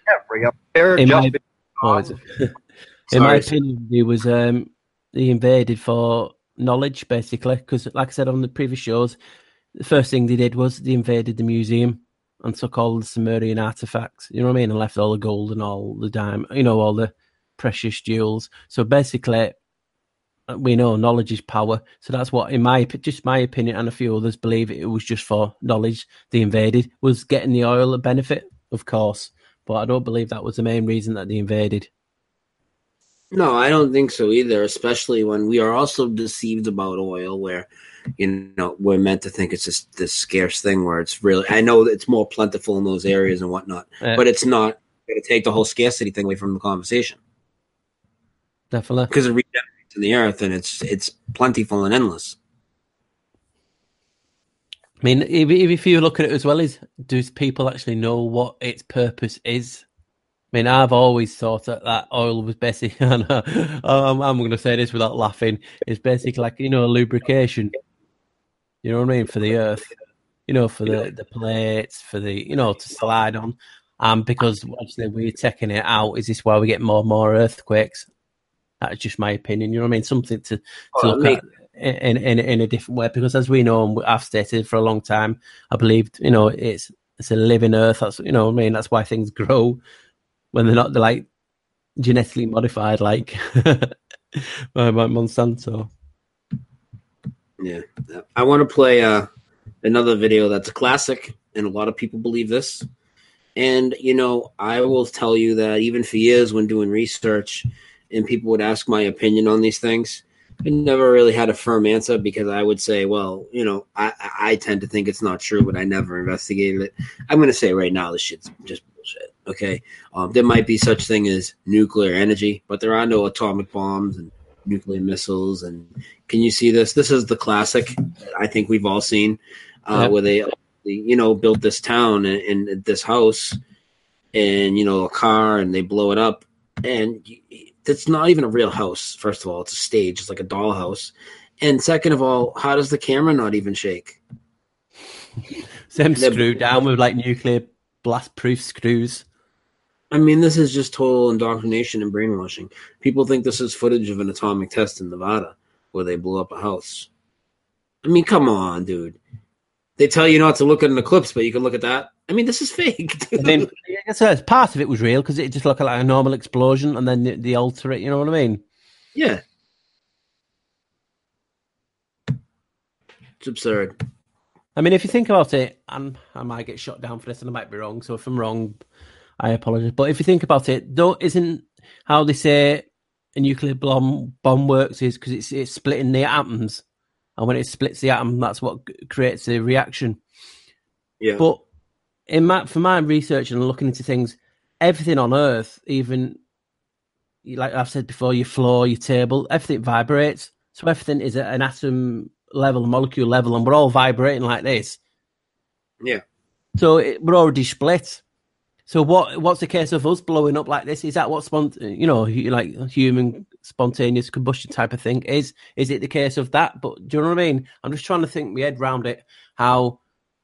Every up there, In just my, oh, is it? In my opinion, he was um, he invaded for knowledge, basically, because, like I said on the previous shows, the first thing they did was they invaded the museum and took all the Sumerian artifacts, you know what I mean, and left all the gold and all the diamond, you know, all the precious jewels. So basically, we know knowledge is power. So that's what, in my just my opinion, and a few others believe it was just for knowledge. They invaded, was getting the oil a benefit, of course, but I don't believe that was the main reason that they invaded. No, I don't think so either, especially when we are also deceived about oil, where, you know, we're meant to think it's just this scarce thing where it's really, I know that it's more plentiful in those areas and whatnot, Yeah. but it's not going to take the whole scarcity thing away from the conversation. Definitely. Because it regenerates in the earth and it's it's plentiful and endless. I mean, if, if you look at it as well, is do people actually know what its purpose is? I mean, I've always thought that that oil was basically, I'm, I'm going to say this without laughing, it's basically like, you know, lubrication. You know what I mean? For the earth, you know, for the, the plates, for the, you know, to slide on. And because obviously we're taking it out, is this why we get more and more earthquakes? That's just my opinion. You know what I mean? Something to, to Oh, look mate. at in, in, in a different way. Because as we know, and I've stated for a long time, I believe, you know, it's it's a living earth. That's, you know what I mean? That's why things grow when they're not, they're like genetically modified, like by Monsanto. Yeah. I want to play uh, another video that's a classic, and a lot of people believe this. And, you know, I will tell you that even for years when doing research and people would ask my opinion on these things, I never really had a firm answer because I would say, well, you know, I, I tend to think it's not true, but I never investigated it. I'm going to say right now this shit's just bullshit, okay? Um, there might be such thing as nuclear energy, but there are no atomic bombs and nuclear missiles. And can you see this? This is the classic I think we've all seen uh, Yep. where they, you know, built this town and, and this house and, you know, a car, and they blow it up. And it's not even a real house. First of all, it's a stage. It's like a dollhouse. And second of all, how does the camera not even shake? Them They're- screwed down with like nuclear blast proof screws. I mean, this is just total indoctrination and brainwashing. People think this is footage of an atomic test in Nevada where they blew up a house. I mean, come on, dude. They tell you not to look at an eclipse, but you can look at that. I mean, this is fake, dude. I mean, I guess uh, part of it was real because it just looked like a normal explosion, and then they, they alter it. You know what I mean? Yeah. It's absurd. I mean, if you think about it, and I might get shot down for this, and I might be wrong. So if I'm wrong, I apologize. But if you think about it, though, isn't how they say a nuclear bomb bomb works is because it's it's splitting the atoms, and when it splits the atom, that's what c- creates the reaction. Yeah. But in my, for my research and looking into things, everything on Earth, even like I've said before, your floor, your table, everything vibrates. So everything is at an atom level, a molecule level, and we're all vibrating like this. Yeah. So it, we're already split. So what? What's the case of us blowing up like this? Is that what spont- you know, hu- like human spontaneous combustion type of thing is? Is it the case of that? But do you know what I mean? I'm just trying to think my head round it. How?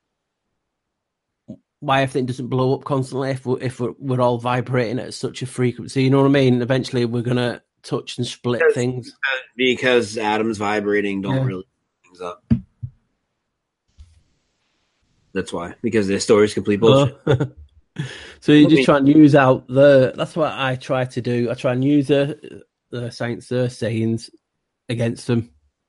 Why everything doesn't blow up constantly if we're, if we're, we're all vibrating at such a frequency? You know what I mean? Eventually, we're gonna touch and split Because- things. Because atoms vibrating don't Yeah. really things up. That's why. Because their story is complete bullshit. So you I just mean- try and use out the. That's what I try to do. I try and use the the science, their sayings against them.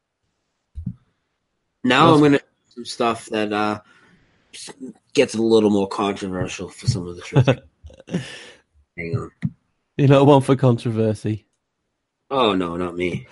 Now Well, I'm gonna do some stuff that uh gets a little more controversial for some of the truth. Hang on. You know, one for controversy. Oh no, not me.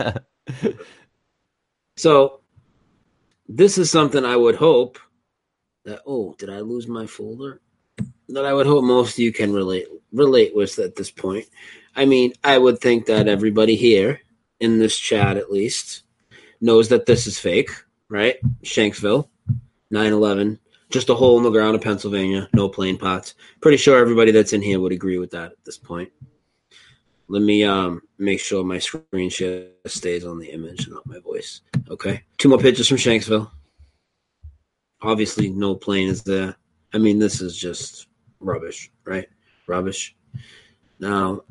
So this is something I would hope that oh, did I lose my folder? That I would hope most of you can relate relate with at this point. I mean, I would think that everybody here in this chat at least knows that this is fake, right? Shanksville, nine eleven, just a hole in the ground of Pennsylvania, no plane parts. Pretty sure everybody that's in here would agree with that at this point. Let me um make sure my screen share stays on the image, not my voice. Okay. Two more pictures from Shanksville. Obviously, no plane is there. I mean, this is just rubbish, right? rubbish. Now,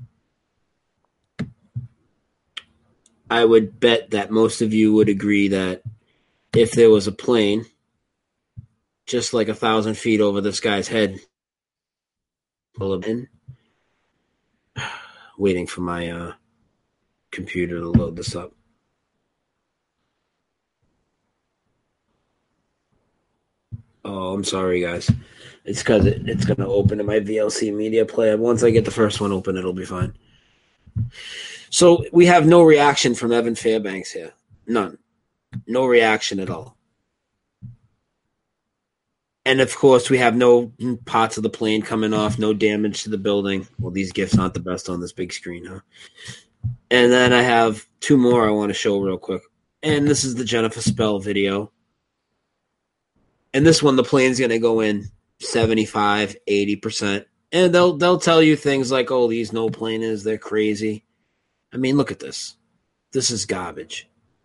I would bet that most of you would agree that if there was a plane just like a thousand feet over this guy's head, waiting for my uh, computer to load this up. Oh, I'm sorry, guys. It's because it, it's going to open in my V L C media player. Once I get the first one open, it'll be fine. So we have no reaction from Evan Fairbanks here. None. No reaction at all. And, of course, we have no parts of the plane coming off, no damage to the building. Well, these GIFs aren't the best on this big screen, huh? And then I have two more I want to show real quick. And this is the Jennifer Spell video. And this one, the plane's going to go in seventy-five, eighty percent. And they'll they'll tell you things like, oh, these no planers, they're crazy. I mean, look at this. This is garbage.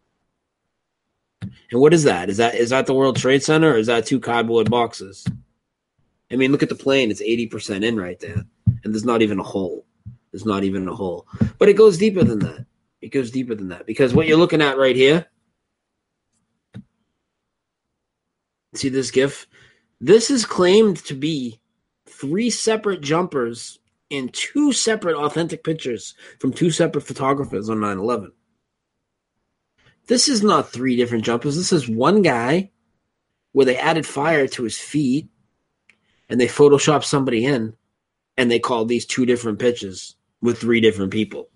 And what is that? Is that is that the World Trade Center, or is that two cardboard boxes? I mean, look at the plane. It's eighty percent in right there. And there's not even a hole. There's not even a hole. But it goes deeper than that. It goes deeper than that. Because what you're looking at right here, see this GIF? This is claimed to be three separate jumpers in two separate authentic pictures from two separate photographers on nine eleven. This is not three different jumpers. This is one guy where they added fire to his feet and they photoshopped somebody in, and they called these two different pictures with three different people.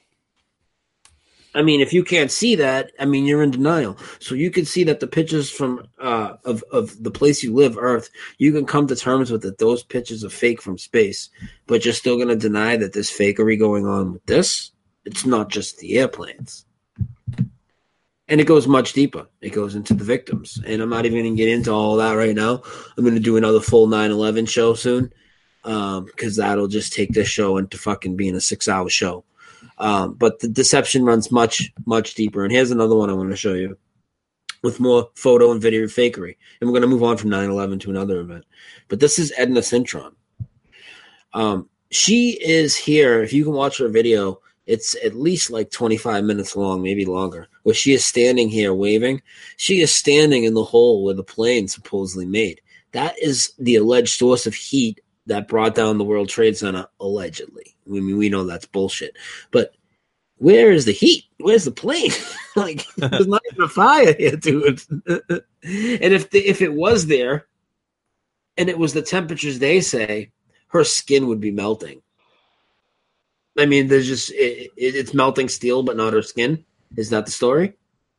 I mean, if you can't see that, I mean, you're in denial. So you can see that the pictures from uh, of, of the place you live, Earth, you can come to terms with that those pictures are fake from space, but you're still going to deny that there's fakery going on with this? It's not just the airplanes. And it goes much deeper. It goes into the victims. And I'm not even going to get into all that right now. I'm going to do another full nine eleven show soon, because um, that'll just take this show into fucking being a six-hour show. Um, but the deception runs much, much deeper. And here's another one I want to show you with more photo and video fakery. And we're going to move on from nine eleven to another event. But this is Edna Cintron. Um, she is here. If you can watch her video, it's at least like twenty-five minutes long, maybe longer, where she is standing here waving. She is standing in the hole where the plane supposedly made. That is the alleged source of heat that brought down the World Trade Center, allegedly. I mean, we know that's bullshit. But where is the heat? Where's the plane? Like, there's not even a fire here, dude. And if the, if it was there, and it was the temperatures they say, her skin would be melting. I mean, there's just it, it, it's melting steel, but not her skin. Is that the story?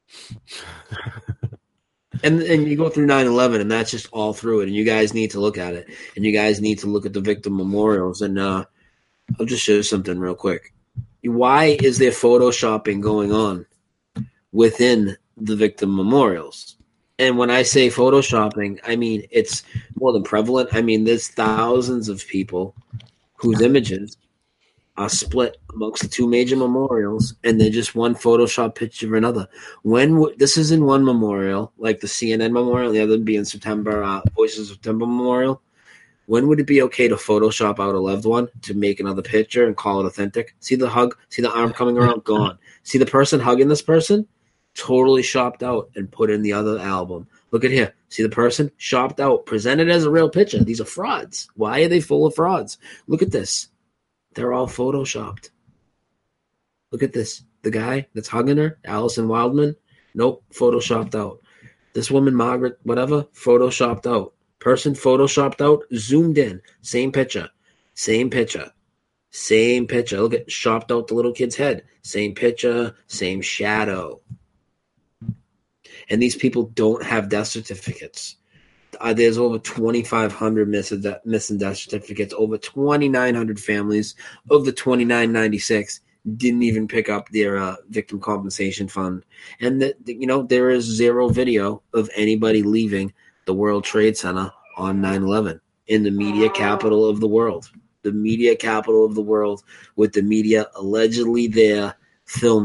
and and you go through nine eleven, and that's just all through it. And you guys need to look at it, and you guys need to look at the victim memorials. And uh, I'll just show you something real quick. Why is there photoshopping going on within the victim memorials? And when I say photoshopping, I mean it's more than prevalent. I mean, there's thousands of people whose images are split amongst the two major memorials, and they're just one Photoshop picture of another. When w- this is in one memorial, like the C N N memorial, the other would be in September, uh, Voices of September memorial. When would it be okay to Photoshop out a loved one to make another picture and call it authentic? See the hug? See the arm coming around? Gone. See the person hugging this person? Totally shopped out and put in the other album. Look at here. See the person? Shopped out. Presented as a real picture. These are frauds. Why are they full of frauds? Look at this. They're all photoshopped. Look at this. The guy that's hugging her, Allison Wildman, nope, photoshopped out. This woman, Margaret, whatever, photoshopped out. Person photoshopped out, zoomed in. Same picture. Same picture. Same picture. Look at, shopped out the little kid's head. Same picture, same shadow. And these people don't have death certificates. Uh, there's over twenty-five hundred missing, de- missing death certificates. Over twenty-nine hundred families of the twenty-nine ninety-six didn't even pick up their uh, victim compensation fund. And, the, the, you know, there is zero video of anybody leaving the World Trade Center on nine eleven in the media capital of the world. The media capital of the world, with the media allegedly there filming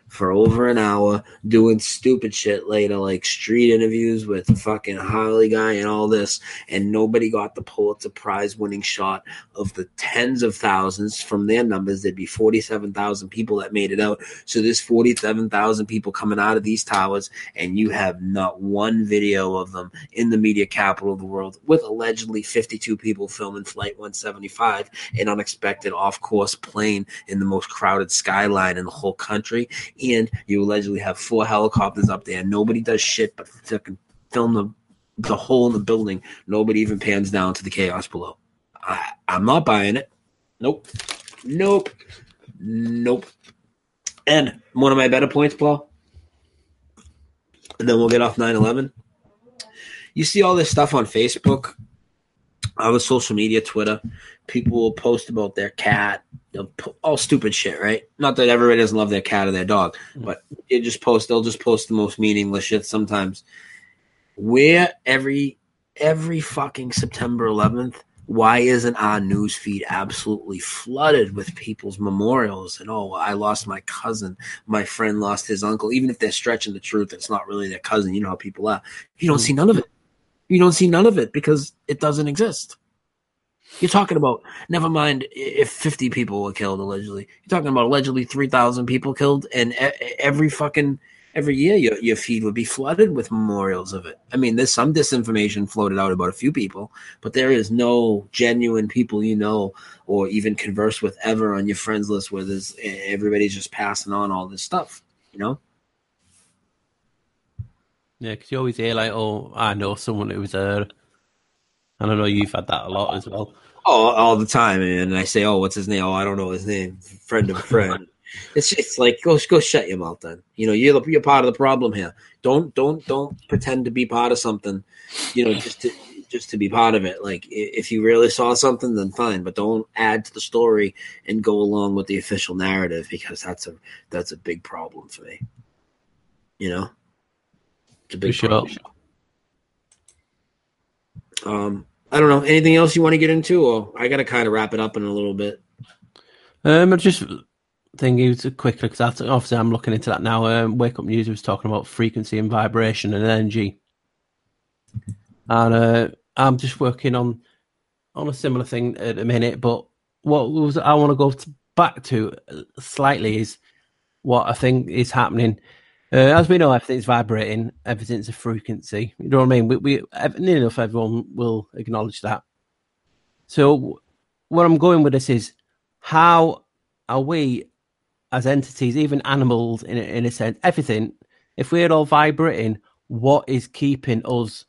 for over an hour doing stupid shit later, like street interviews with the fucking Harley guy and all this, and nobody got the Pulitzer Prize winning shot of the tens of thousands. From their numbers, there'd be forty-seven thousand people that made it out. So there's forty-seven thousand people coming out of these towers, and you have not one video of them in the media capital of the world, with allegedly fifty-two people filming Flight one seventy-five, an unexpected off-course plane in the most crowded skyline in the whole country. And you allegedly have four helicopters up there. Nobody does shit but fucking film the, the hole in the building. Nobody even pans down to the chaos below. I, I'm not buying it. Nope. Nope. Nope. And one of my better points, Paul, and then we'll get off nine eleven. You see all this stuff on Facebook, other social media, Twitter. People will post about their cat, all stupid shit, right? Not that everybody doesn't love their cat or their dog, but it just post. They'll just post the most meaningless shit sometimes. Where every every fucking September eleventh, why isn't our news feed absolutely flooded with people's memorials? And, oh, I lost my cousin. My friend lost his uncle. Even if they're stretching the truth, it's not really their cousin. You know how people are. You don't see none of it. You don't see none of it because it doesn't exist. You're talking about, never mind if fifty people were killed allegedly. You're talking about allegedly three thousand people killed, and every fucking, every year your, your feed would be flooded with memorials of it. I mean, there's some disinformation floated out about a few people, but there is no genuine people you know or even converse with ever on your friends list where there's, everybody's just passing on all this stuff, you know? Yeah, because you always hear like, oh, I know someone who was there. And I know you've had that a lot as well. Oh, all the time, and I say, "Oh, what's his name? Oh, I don't know his name. Friend of a friend." it's it's like go go shut your mouth then. You know, you're the, you're part of the problem here. Don't don't don't pretend to be part of something. You know, just to just to be part of it. Like if you really saw something, then fine, but don't add to the story and go along with the official narrative, because that's a that's a big problem for me. You know, it's a big for problem. Sure. Um, I don't know. Anything else you want to get into? Or I got to kind of wrap it up in a little bit. Um, I just think it was quickly, because obviously I'm looking into that now. Um, Wake Up News was talking about frequency and vibration and energy, and uh, I'm just working on on a similar thing at the minute. But what was I want to go to, back to slightly is what I think is happening. Uh, as we know, everything's vibrating, everything's a frequency. You know what I mean? We, we near enough everyone will acknowledge that. So, where I'm going with this is, how are we, as entities, even animals, in a, in a sense, everything, if we're all vibrating, what is keeping us?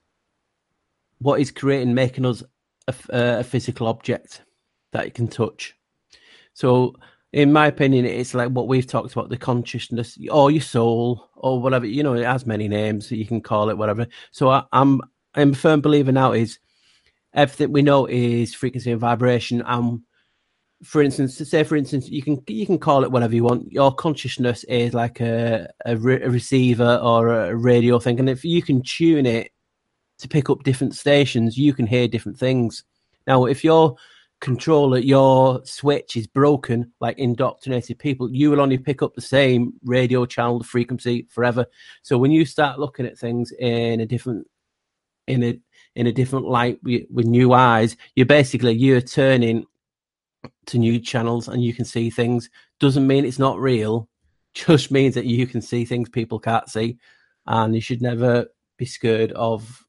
What is creating, making us a, a physical object that you can touch? So, in my opinion, it's like what we've talked about, the consciousness or your soul or whatever, you know, it has many names, so you can call it whatever. So I, I'm I'm a firm believer now is everything we know is frequency and vibration. And for instance, say for instance, you can you can call it whatever you want. Your consciousness is like a, a, re- a receiver or a radio thing. And if you can tune it to pick up different stations, you can hear different things. Now, if you're controller, your switch is broken, like indoctrinated people, you will only pick up the same radio channel, the frequency forever. So when you start looking at things in a different in a in a different light with, with new eyes, you're basically you're turning to new channels and you can see things. Doesn't mean it's not real, just means that you can see things people can't see. And you should never be scared of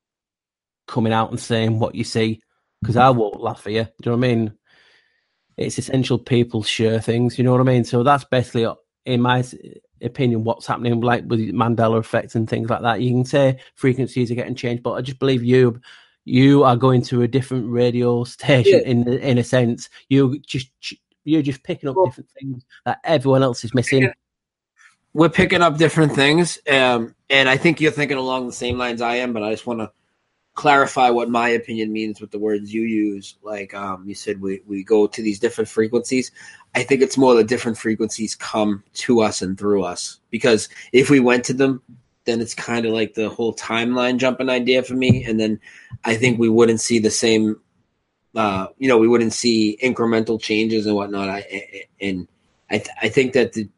coming out and saying what you see, because I won't laugh at you. Do you know what I mean? It's essential people share things. You know what I mean? So that's basically, in my opinion, what's happening, like with Mandela effect and things like that. You can say frequencies are getting changed, but I just believe you, you are going to a different radio station. Yeah. in in a sense. You just you're just picking up well, different things that everyone else is missing. We're picking up different things, um, and I think you're thinking along the same lines I am. But I just want to clarify what my opinion means with the words you use. Like um, you said, we, we go to these different frequencies. I think it's more the different frequencies come to us and through us. Because if we went to them, then it's kind of like the whole timeline jumping idea for me. And then I think we wouldn't see the same, uh, you know, we wouldn't see incremental changes and whatnot. I, and I, th- I think that the,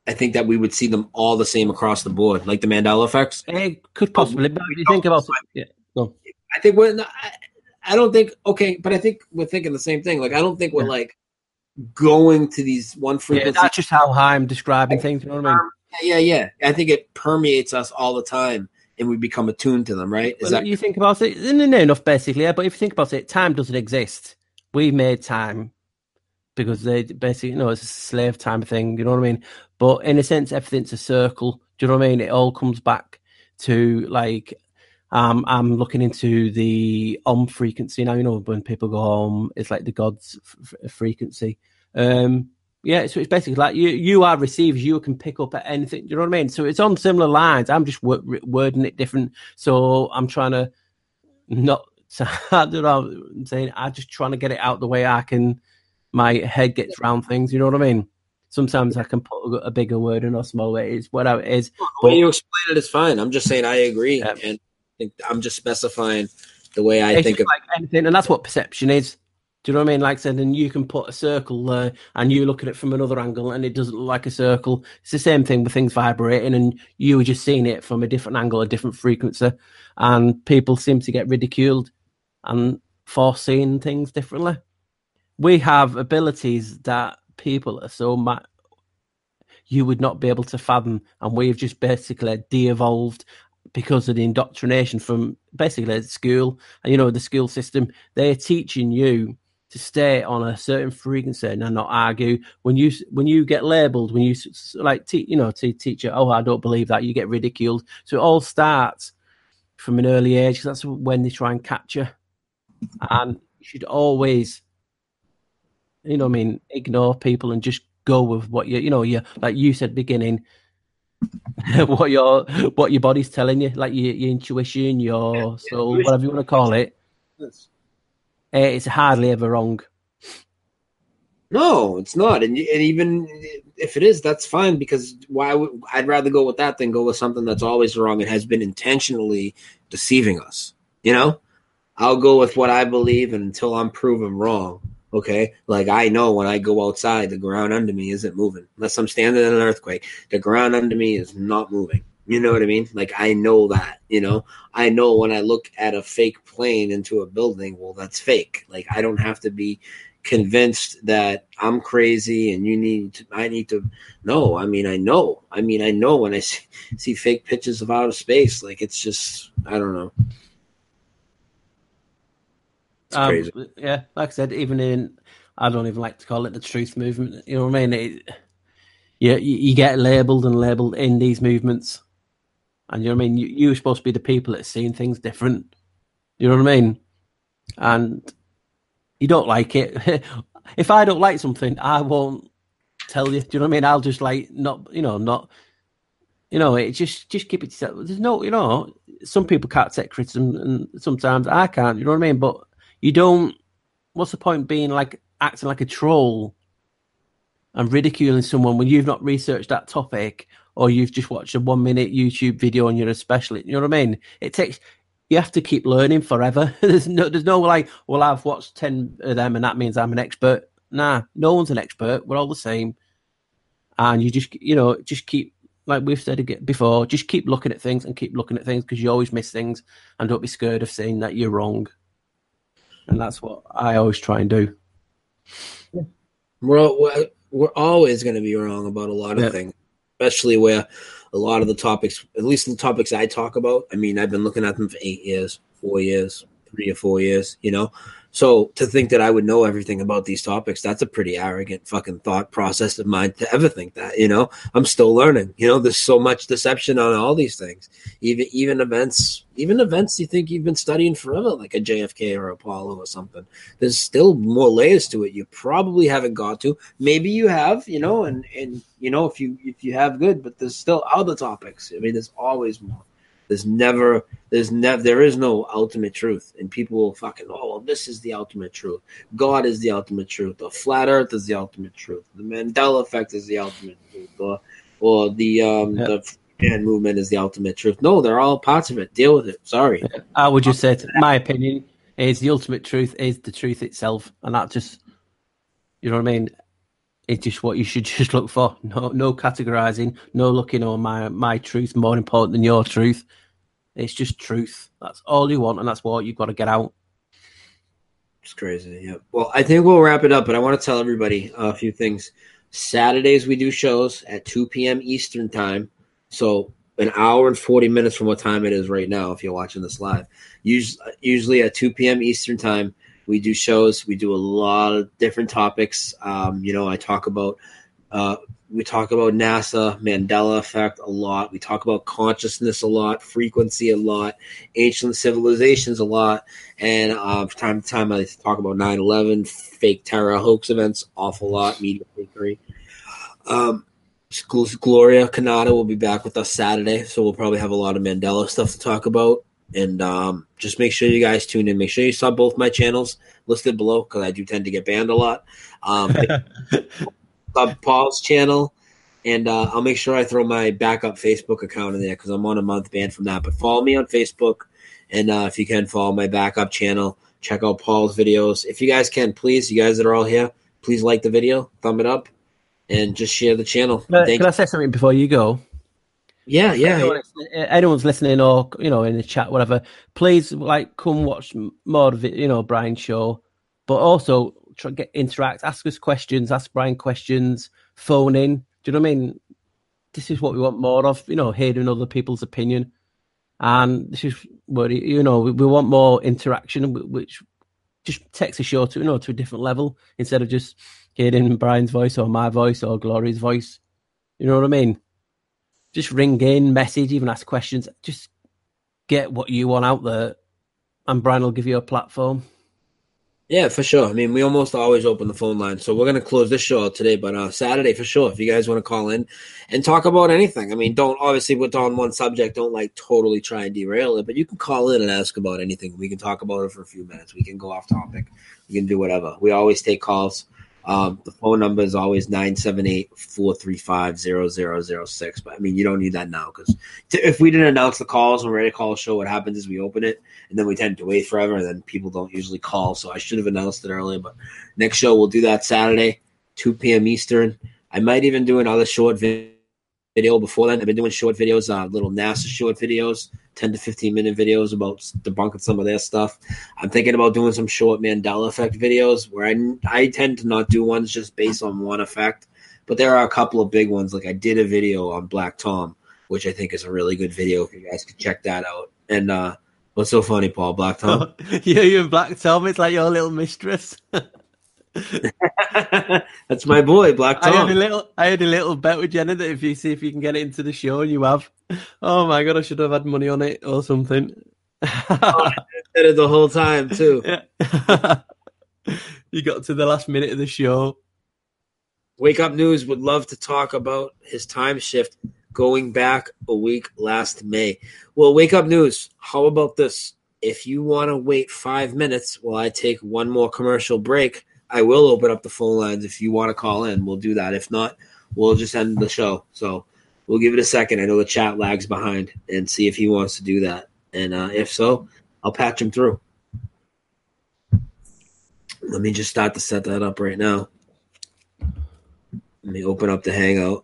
I think that we would see them all the same across the board, like the Mandela effects. It could possibly, but if you think about it, yeah, no. I think we're. Not, I, I don't think okay, but I think we're thinking the same thing. Like I don't think we're yeah. like going to these one frequency. Yeah, that's just how I'm describing things. You know what I mean? Yeah, yeah. I think it permeates us all the time, and we become attuned to them. Right? Is well, that you think about it? No, no, enough basically. Yeah, but if you think about it, time doesn't exist. We made time because they basically, you know, it's a slave time thing. You know what I mean? But in a sense, everything's a circle. Do you know what I mean? It all comes back to like. Um, I'm looking into the Om frequency now. You know, when people go home, it's like the God's f- frequency. Um, yeah, so it's basically like you you are receivers. You can pick up at anything. Do you know what I mean? So it's on similar lines. I'm just w- wording it different. So I'm trying to not. I don't know. I'm saying I'm just trying to get it out the way I can. My head gets around things. You know what I mean? Sometimes I can put a, a bigger word in or smaller. It's whatever it is. The way you explain it is fine. I'm just saying I agree, yeah. and I'm just specifying the way I it's think of like anything, and that's what perception is. Do you know what I mean? Like I said, and you can put a circle there, and you look at it from another angle, and it doesn't look like a circle. It's the same thing with things vibrating, and you were just seeing it from a different angle, a different frequency, and people seem to get ridiculed and for seeing things differently. We have abilities that people are so mad you would not be able to fathom, and we've just basically de-evolved because of the indoctrination from basically school. And, you know, the school system, they're teaching you to stay on a certain frequency and not argue. When you when you get labelled, when you, like, te- you know, to teacher, oh, I don't believe that, you get ridiculed. So it all starts from an early age, because that's when they try and capture. And you should always, you know what I mean, ignore people and just go with what you, you know, you like you said beginning, what your what your body's telling you, like your, your intuition, your soul, whatever you want to call it. It's hardly ever wrong. No, it's not, and, and even if it is, that's fine, because why would, I'd rather go with that than go with something that's always wrong and has been intentionally deceiving us. You know, I'll go with what I believe until I'm proven wrong. Okay, like I know when I go outside, the ground under me isn't moving. Unless I'm standing in an earthquake, the ground under me is not moving. You know what I mean? Like I know that, you know, I know when I look at a fake plane into a building, well, that's fake. Like I don't have to be convinced that I'm crazy and you need to, I need to no, I mean, I know, I mean, I know when I see, see fake pictures of outer space, like it's just, I don't know. It's um, crazy. Yeah, like I said, even in, I don't even like to call it the truth movement. You know what I mean? It, you, you get labelled and labelled in these movements. And you know what I mean? You, you're supposed to be the people that are seeing things different. You know what I mean? And you don't like it. If I don't like something, I won't tell you. Do you know what I mean? I'll just like not, you know, not, you know, it just just keep it to yourself. There's no, you know, some people can't take criticism, and sometimes I can't. You know what I mean? But you don't. What's the point being like acting like a troll and ridiculing someone when you've not researched that topic, or you've just watched a one minute YouTube video and you're a specialist? You know what I mean? It takes. You have to keep learning forever. there's no, there's no like, well, I've watched ten of them and that means I'm an expert. Nah, no one's an expert. We're all the same. And you just, you know, just keep, like we've said again before, just keep looking at things and keep looking at things, because you always miss things, and don't be scared of saying that you're wrong. And that's what I always try and do. We're, we're always going to be wrong about a lot of yeah. things, especially where a lot of the topics, at least the topics I talk about, I mean, I've been looking at them for eight years, four years, three or four years, you know? So to think that I would know everything about these topics, that's a pretty arrogant fucking thought process of mine to ever think that, you know? I'm still learning, you know? There's so much deception on all these things. Even even events, even events you think you've been studying forever, like a J F K or Apollo or something. There's still more layers to it you probably haven't got to. Maybe you have, you know, and, and you know, if you if you have, good, but there's still other topics. I mean, there's always more. There's never, there's never, there is no ultimate truth, and people will fucking, oh, well, this is the ultimate truth. God is the ultimate truth. The flat Earth is the ultimate truth. The Mandela effect is the ultimate truth, or, or the um, yeah. the fan movement is the ultimate truth. No, they're all parts of it. Deal with it. Sorry. I would just say, to, my opinion is the ultimate truth is the truth itself, and that just, you know what I mean. it's just what you should just look for. No, no categorizing, no looking on my my truth more important than your truth. It's just truth. That's all you want, and that's what you've got to get out. It's crazy. Yeah. Well, I think we'll wrap it up, but I want to tell everybody a few things. Saturdays we do shows at two p.m. Eastern time, so an hour and forty minutes from what time it is right now. If you're watching this live, usually, usually at two p.m. Eastern time. We do shows. We do a lot of different topics. Um, you know, I talk about uh, we talk about NASA, Mandela effect a lot. We talk about consciousness a lot, frequency a lot, ancient civilizations a lot, and uh, from time to time I talk about nine eleven, fake terror, hoax events, awful lot, media fakery. Um, Gloria Canada will be back with us Saturday, so we'll probably have a lot of Mandela stuff to talk about. And um, just make sure you guys tune in. Make sure you sub both my channels listed below because I do tend to get banned a lot. Um, sub Paul's channel, and uh, I'll make sure I throw my backup Facebook account in there because I'm on a month ban from that. But follow me on Facebook, and uh, if you can, follow my backup channel. Check out Paul's videos. If you guys can, please, you guys that are all here, please like the video, thumb it up, and just share the channel. Can, Thank can you. I say something before you go? Yeah, yeah. Anyone, anyone's listening or, you know, in the chat, whatever, please, like, come watch more of it, you know, Brian's show. But also, try get interact, ask us questions, ask Brian questions, phone in. Do you know what I mean? This is what we want more of, you know, hearing other people's opinion. And this is what, you know, we, we want more interaction, which just takes the show to, you know, to a different level instead of just hearing Brian's voice or my voice or Gloria's voice. You know what I mean? Just ring in, message, even ask questions. Just get what you want out there, and Brian will give you a platform. Yeah, for sure. I mean, we almost always open the phone line, so we're going to close this show out today, but uh, Saturday for sure, if you guys want to call in and talk about anything. I mean, don't, obviously, with on one subject, don't, like, totally try and derail it, but you can call in and ask about anything. We can talk about it for a few minutes. We can go off topic. We can do whatever. We always take calls. Um, the phone number is always nine seven eight, four three five, zero zero zero six. But, I mean, you don't need that now because if we didn't announce the calls when we're ready to call a show, what happens is we open it, and then we tend to wait forever, and then people don't usually call. So I should have announced it earlier. But next show, we'll do that Saturday, two p.m. Eastern. I might even do another short video. Video before that. I've been doing short videos, uh, little NASA short videos, ten to fifteen minute videos about debunking some of their stuff. I'm thinking about doing some short Mandela effect videos where I, I tend to not do ones just based on one effect, but there are a couple of big ones. Like I did a video on Black Tom, which I think is a really good video if you guys could check that out. And uh, what's so funny, Paul? Black Tom? Yeah, you and Black Tom, it's like your little mistress. That's my boy, Black Tom. I had a little, I had a little bet with Jenna that if you see if you can get it into the show, and you have. Oh my god, I should have had money on it or something. Oh, I did it the whole time too. Yeah. You got to the last minute of the show. Wake Up News would love to talk about his time shift going back a week last May. Well, Wake Up News, how about this? If you want to wait five minutes while I take one more commercial break, I will open up the phone lines. If you want to call in, we'll do that. If not, we'll just end the show. So we'll give it a second. I know the chat lags behind and see if he wants to do that. And uh, if so, I'll patch him through. Let me just start to set that up right now. Let me open up the Hangout.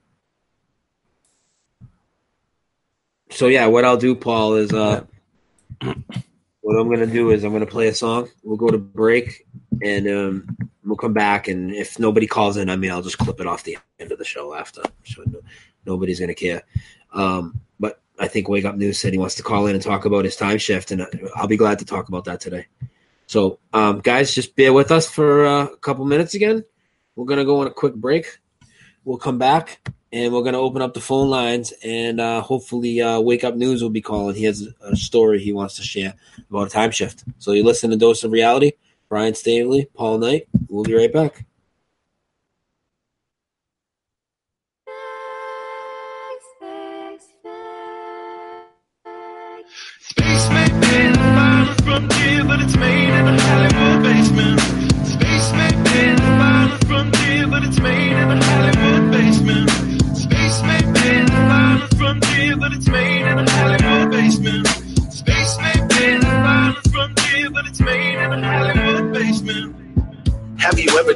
So, yeah, what I'll do, Paul, is uh, what I'm going to do is I'm going to play a song. We'll go to break, and um, we'll come back. And if nobody calls in, I mean, I'll just clip it off the end of the show after. So no, nobody's going to care. Um, but I think Wake Up News said he wants to call in and talk about his time shift, and I'll be glad to talk about that today. So, um, guys, just bear with us for uh, a couple minutes again. We're going to go on a quick break. We'll come back, and we're going to open up the phone lines, and uh, hopefully uh, Wake Up News will be calling. He has a story he wants to share about a time shift. So you listen to Dose of Reality. Brian Stanley, Paul Knight. We'll be right back. Space may be the farthest frontier, but it's made in a Hollywood basement. Space may be the farthest frontier, but it's made in a Hollywood basement. Space may be the farthest frontier, but it's made in a Hollywood basement. Space may be the farthest frontier, but it's made in a Hollywood basement. Have you ever dreamed of going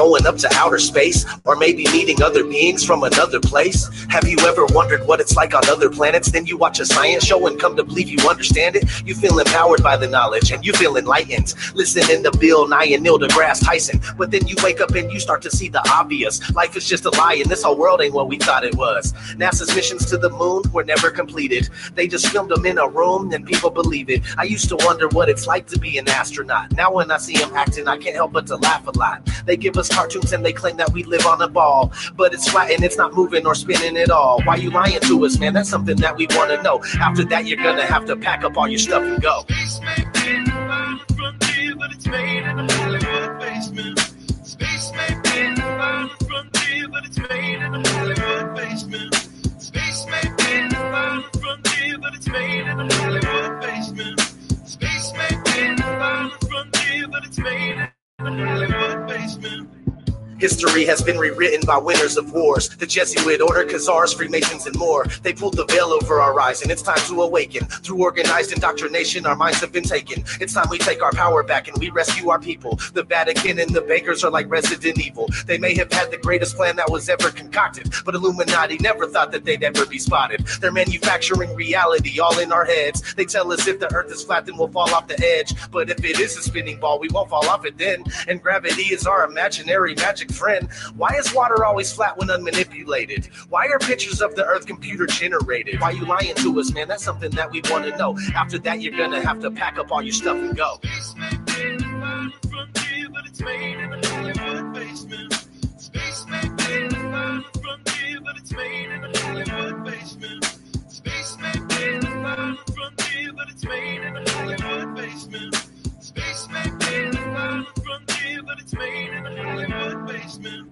going up to outer space, or maybe meeting other beings from another place? Have you ever wondered what it's like on other planets? Then you watch a science show and come to believe you understand it. You feel empowered by the knowledge and you feel enlightened, listening to Bill Nye and Neil deGrasse Tyson. But then you wake up and you start to see the obvious. Life is just a lie and this whole world ain't what we thought it was. NASA's missions to the moon were never completed. They just filmed them in a room and people believe it. I used to wonder what it's like to be an astronaut. Now when I see them acting, I can't help but to laugh a lot. They give us cartoons and they claim that we live on a ball, but it's flat and it's not moving or spinning at all. Why you lying to us, man? That's something that we want to know. After that, you're gonna have to pack up all your stuff and go. Space may be in the final frontier, but it's made in a Hollywood basement. Space may be in the final frontier, but it's made in a Hollywood basement. Space may be in the final frontier, but it's made in a Hollywood basement. Space may be in the final frontier, but it's made in a Hollywood basement. History has been rewritten by winners of wars. The Jesuit order, Khazars, Freemasons, and more. They pulled the veil over our eyes, and it's time to awaken. Through organized indoctrination, our minds have been taken. It's time we take our power back and we rescue our people. The Vatican and the bankers are like Resident Evil. They may have had the greatest plan that was ever concocted, but Illuminati never thought that they'd ever be spotted. They're manufacturing reality all in our heads. They tell us if the earth is flat, then we'll fall off the edge. But if it is a spinning ball, we won't fall off it then. And gravity is our imaginary magic friend. Why is water always flat when unmanipulated? Why are pictures of the earth computer generated? Why you lying to us, man? That's something that we want to know. After that, you're gonna have to pack up all your stuff and go. Space may be in the final frontier, but it's made in a Hollywood basement. Space may be in the final frontier, but it's made in a Hollywood basement. Space may be in the final frontier, but it's made in a Hollywood basement. Space may be in the final frontier, but it's made in a Hollywood basement.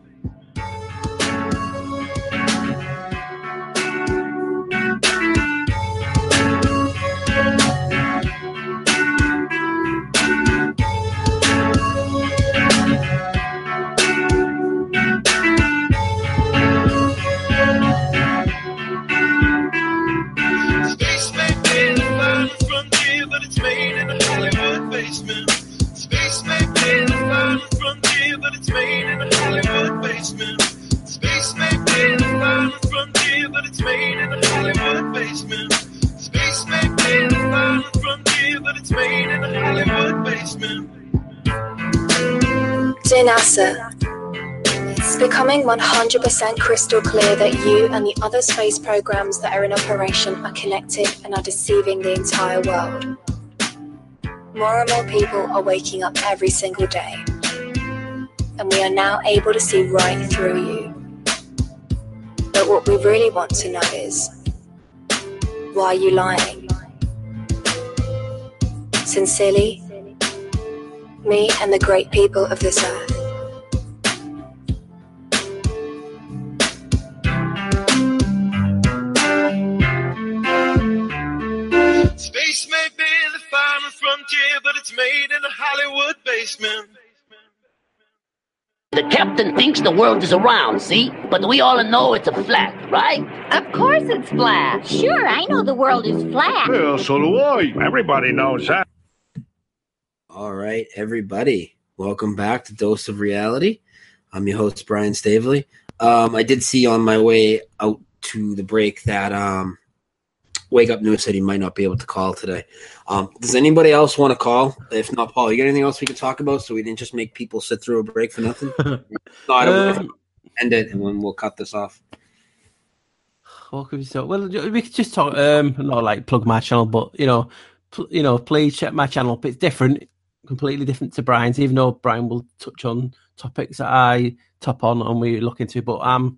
Space may be in the final frontier, but it's made in a Hollywood basement. Space may be in the final frontier, but it's made in a Hollywood basement. Space may be in the final frontier, but it's made in a Hollywood basement. Space may be in the final frontier, but it's made in a Hollywood basement. Dear NASA, it's becoming one hundred percent crystal clear that you and the other space programs that are in operation are connected and are deceiving the entire world. More and more people are waking up every single day, and we are now able to see right through you. But what we really want to know is, why are you lying? Sincerely, me and the great people of this earth. Space may be the final frontier, but it's made in a Hollywood basement. The captain thinks the world is around, see? But we all know it's a flat, right? Of course it's flat. Sure, I know the world is flat. Well, so do I. Everybody knows that. All right, everybody. Welcome back to Dose of Reality. I'm your host, Brian Stavely. Um, I did see on my way out to the break that um, Wake Up News said he might not be able to call today. Um, does anybody else want to call? If not, Paul, you got anything else we could talk about so we didn't just make people sit through a break for nothing? No, I don't um, end it, and then we'll cut this off. What could we talk? Well, we could just talk. Um, not like plug my channel, but you know, pl- you know, please check my channel. It's different, completely different to Brian's. Even though Brian will touch on topics that I top on and we look into, but um.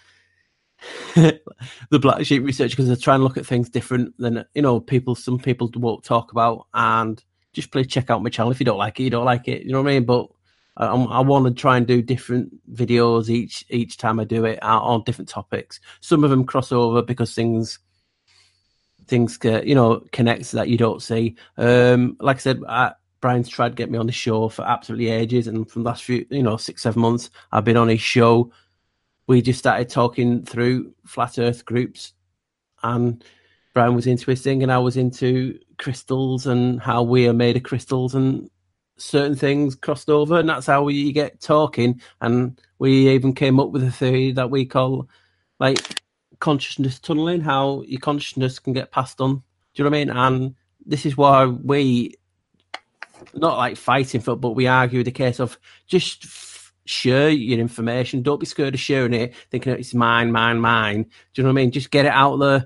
the black sheep research, because I try and look at things different than, you know, people, some people won't talk about, and just please check out my channel. If you don't like it, you don't like it, you know what I mean? But I, I want to try and do different videos each each time I do it on different topics. Some of them cross over because things things you know connect that you don't see. Um, like I said, I, Brian's tried to get me on the show for absolutely ages, and from the last few, you know, six seven months, I've been on his show. We just started talking through flat earth groups, and Brian was into his thing and I was into crystals and how we are made of crystals. And certain things crossed over, and that's how we get talking. And we even came up with a theory that we call like consciousness tunneling, how your consciousness can get passed on. Do you know what I mean? And this is why we not like fighting for, but we argue the case of just f- share your information. Don't be scared of sharing it, thinking it's mine, mine, mine. Do you know what I mean? Just get it out there.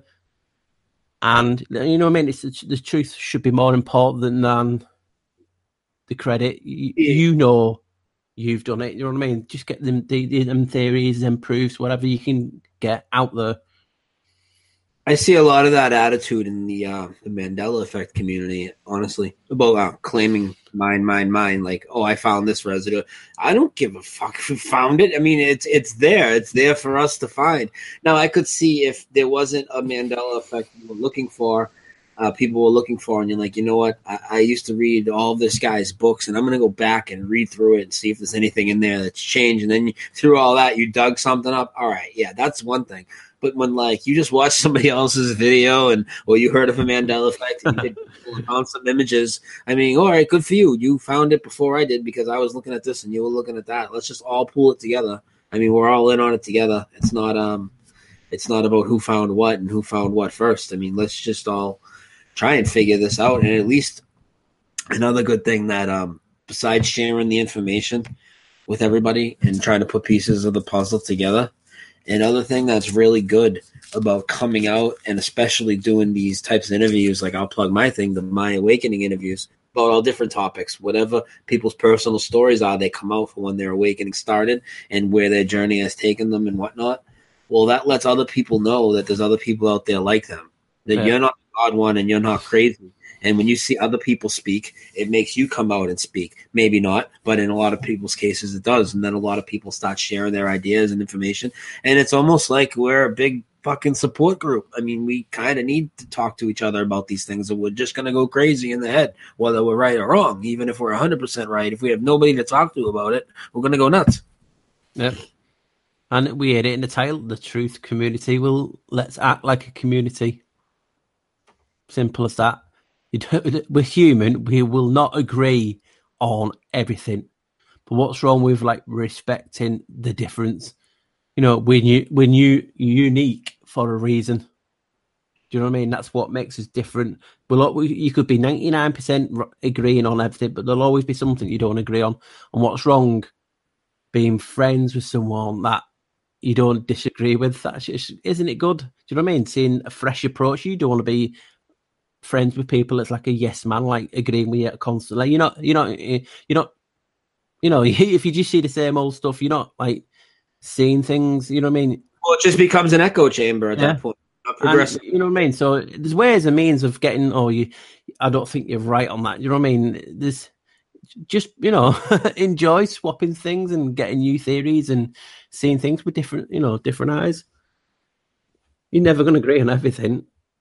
And you know what I mean? It's the truth should be more important than, than the credit. You, you know you've done it. You know what I mean? Just get them, the, them theories, them proofs, whatever you can get out there. I see a lot of that attitude in the uh, the Mandela effect community, honestly, about uh, claiming mine, mine, mine. Like, oh, I found this residue. I don't give a fuck who found it. I mean, it's it's there. It's there for us to find. Now, I could see if there wasn't a Mandela effect we were looking for, uh, people were looking for, and you're like, you know what? I, I used to read all of this guy's books, and I'm going to go back and read through it and see if there's anything in there that's changed. And then you, through all that, you dug something up. All right, yeah, that's one thing. But when like you just watch somebody else's video and or you heard of a Mandela effect and you did, found some images, I mean, all right, good for you. You found it before I did because I was looking at this and you were looking at that. Let's just all pull it together. I mean, we're all in on it together. It's not um, it's not about who found what and who found what first. I mean, let's just all try and figure this out. And at least another good thing that um, besides sharing the information with everybody and trying to put pieces of the puzzle together. Another thing that's really good about coming out and especially doing these types of interviews, like I'll plug my thing, the My Awakening interviews, about all different topics, whatever people's personal stories are, they come out for when their awakening started and where their journey has taken them and whatnot. Well, that lets other people know that there's other people out there like them, that yeah. you're not the odd one and you're not crazy. And when you see other people speak, it makes you come out and speak. Maybe not, but in a lot of people's cases it does. And then a lot of people start sharing their ideas and information. And it's almost like we're a big fucking support group. I mean, we kind of need to talk to each other about these things, or we're just going to go crazy in the head, whether we're right or wrong. Even if we're one hundred percent right, if we have nobody to talk to about it, we're going to go nuts. Yep. And we had it in the title, The Truth Community. Well, let's act like a community. Simple as that. We're human. We will not agree on everything. But what's wrong with like respecting the difference? You know, we're, new, we're new, unique for a reason. Do you know what I mean? That's what makes us different. But you could be ninety-nine percent agreeing on everything, but there'll always be something you don't agree on. And what's wrong being friends with someone that you don't disagree with? That's just, isn't it good? Do you know what I mean? Seeing a fresh approach. You don't want to be friends with people that's like a yes man, like agreeing with you constantly. You're not, you're not, you're not, you know, if you just see the same old stuff, you're not like seeing things, you know what I mean? Well, it just becomes an echo chamber at yeah. that point. Not progressive. And, you know what I mean? So there's ways and means of getting, oh, you, I don't think you're right on that. You know what I mean? There's just, you know, enjoy swapping things and getting new theories and seeing things with different, you know, different eyes. You're never going to agree on everything.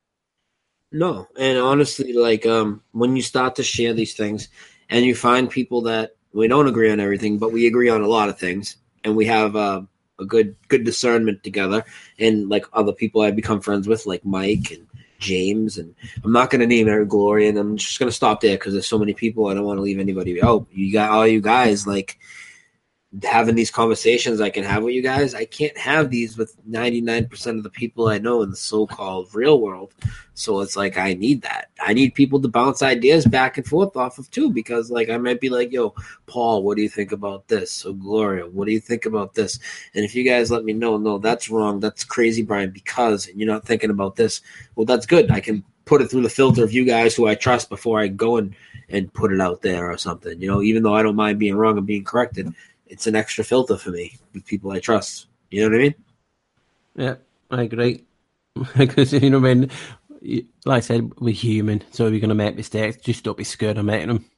No, and honestly, like um, when you start to share these things and you find people that we don't agree on everything, but we agree on a lot of things, and we have uh, a good good discernment together, and like other people I've become friends with, like Mike and James, and I'm not going to name Eric Glory, and I'm just going to stop there because there's so many people. I don't want to leave anybody out. You got all you guys like having these conversations I can have with you guys. I can't have these with ninety-nine percent of the people I know in the so-called real world. So it's like, I need that. I need people to bounce ideas back and forth off of too, because like, I might be like, yo, Paul, what do you think about this? So Gloria, what do you think about this? And if you guys let me know, no, that's wrong. That's crazy, Brian, because and you're not thinking about this. Well, that's good. I can put it through the filter of you guys who I trust before I go and, and put it out there or something, you know, even though I don't mind being wrong and being corrected. It's an extra filter for me with people I trust. You know what I mean? Yeah, I agree. Because, you know what I mean? Like I said, we're human, so we're going to make mistakes. Just don't be scared of making them.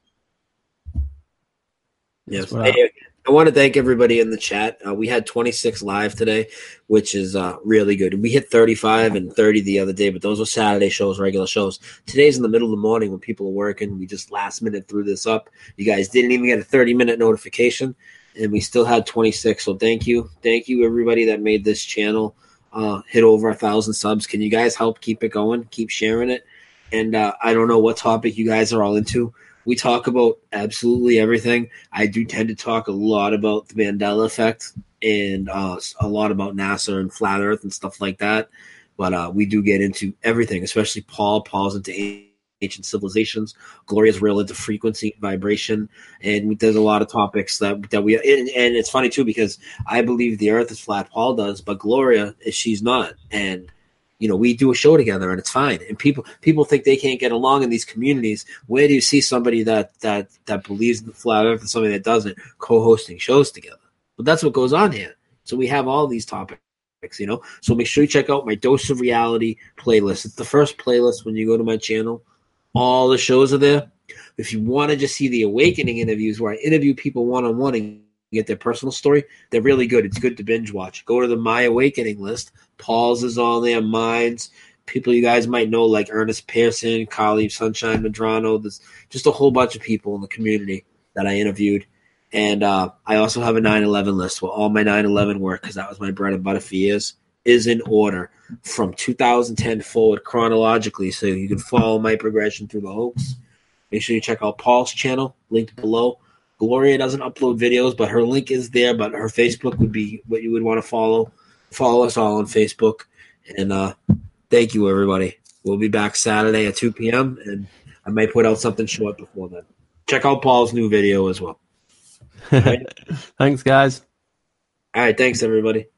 Yes. I, I want to thank everybody in the chat. Uh, we had twenty-six live today, which is uh, really good. We hit thirty-five and thirty the other day, but those were Saturday shows, regular shows. Today's in the middle of the morning when people are working. We just last minute threw this up. You guys didn't even get a thirty-minute notification. And we still had twenty-six. So thank you. Thank you, everybody that made this channel uh, hit over a thousand subs. Can you guys help keep it going? Keep sharing it. And uh, I don't know what topic you guys are all into. we talk about absolutely everything. I do tend to talk a lot about the Mandela effect and uh, a lot about NASA and flat Earth and stuff like that. But uh, we do get into everything, especially Paul. Paul's into ancient civilizations. Gloria's real into frequency, vibration, and there's a lot of topics that that we. And, and it's funny too because I believe the Earth is flat. Paul does, but Gloria, she's not. And you know, we do a show together, and it's fine. And people people think they can't get along in these communities. Where do you see somebody that that that believes in the flat Earth and somebody that doesn't co-hosting shows together? But that's what goes on here. So we have all these topics. You know, so make sure you check out my Dose of Reality playlist. It's the first playlist when you go to my channel. All the shows are there. If you want to just see the Awakening interviews where I interview people one-on-one and get their personal story, they're really good. It's good to binge watch. Go to the My Awakening list. Paul's is on there, mine's. People you guys might know like Ernest Pearson, Kali Sunshine Medrano. There's just a whole bunch of people in the community that I interviewed. And uh, I also have a nine eleven list where all my nine eleven work, because that was my bread and butter for years, is in order from two thousand ten forward chronologically, so you can follow my progression through the hoax. Make sure you check out Paul's channel, linked below. Gloria doesn't upload videos, but her link is there, but her Facebook would be what you would want to follow. Follow us all on Facebook. And uh, thank you, everybody. We'll be back Saturday at two p.m., and I might put out something short before then. Check out Paul's new video as well. Thanks, guys. All right. Thanks, everybody.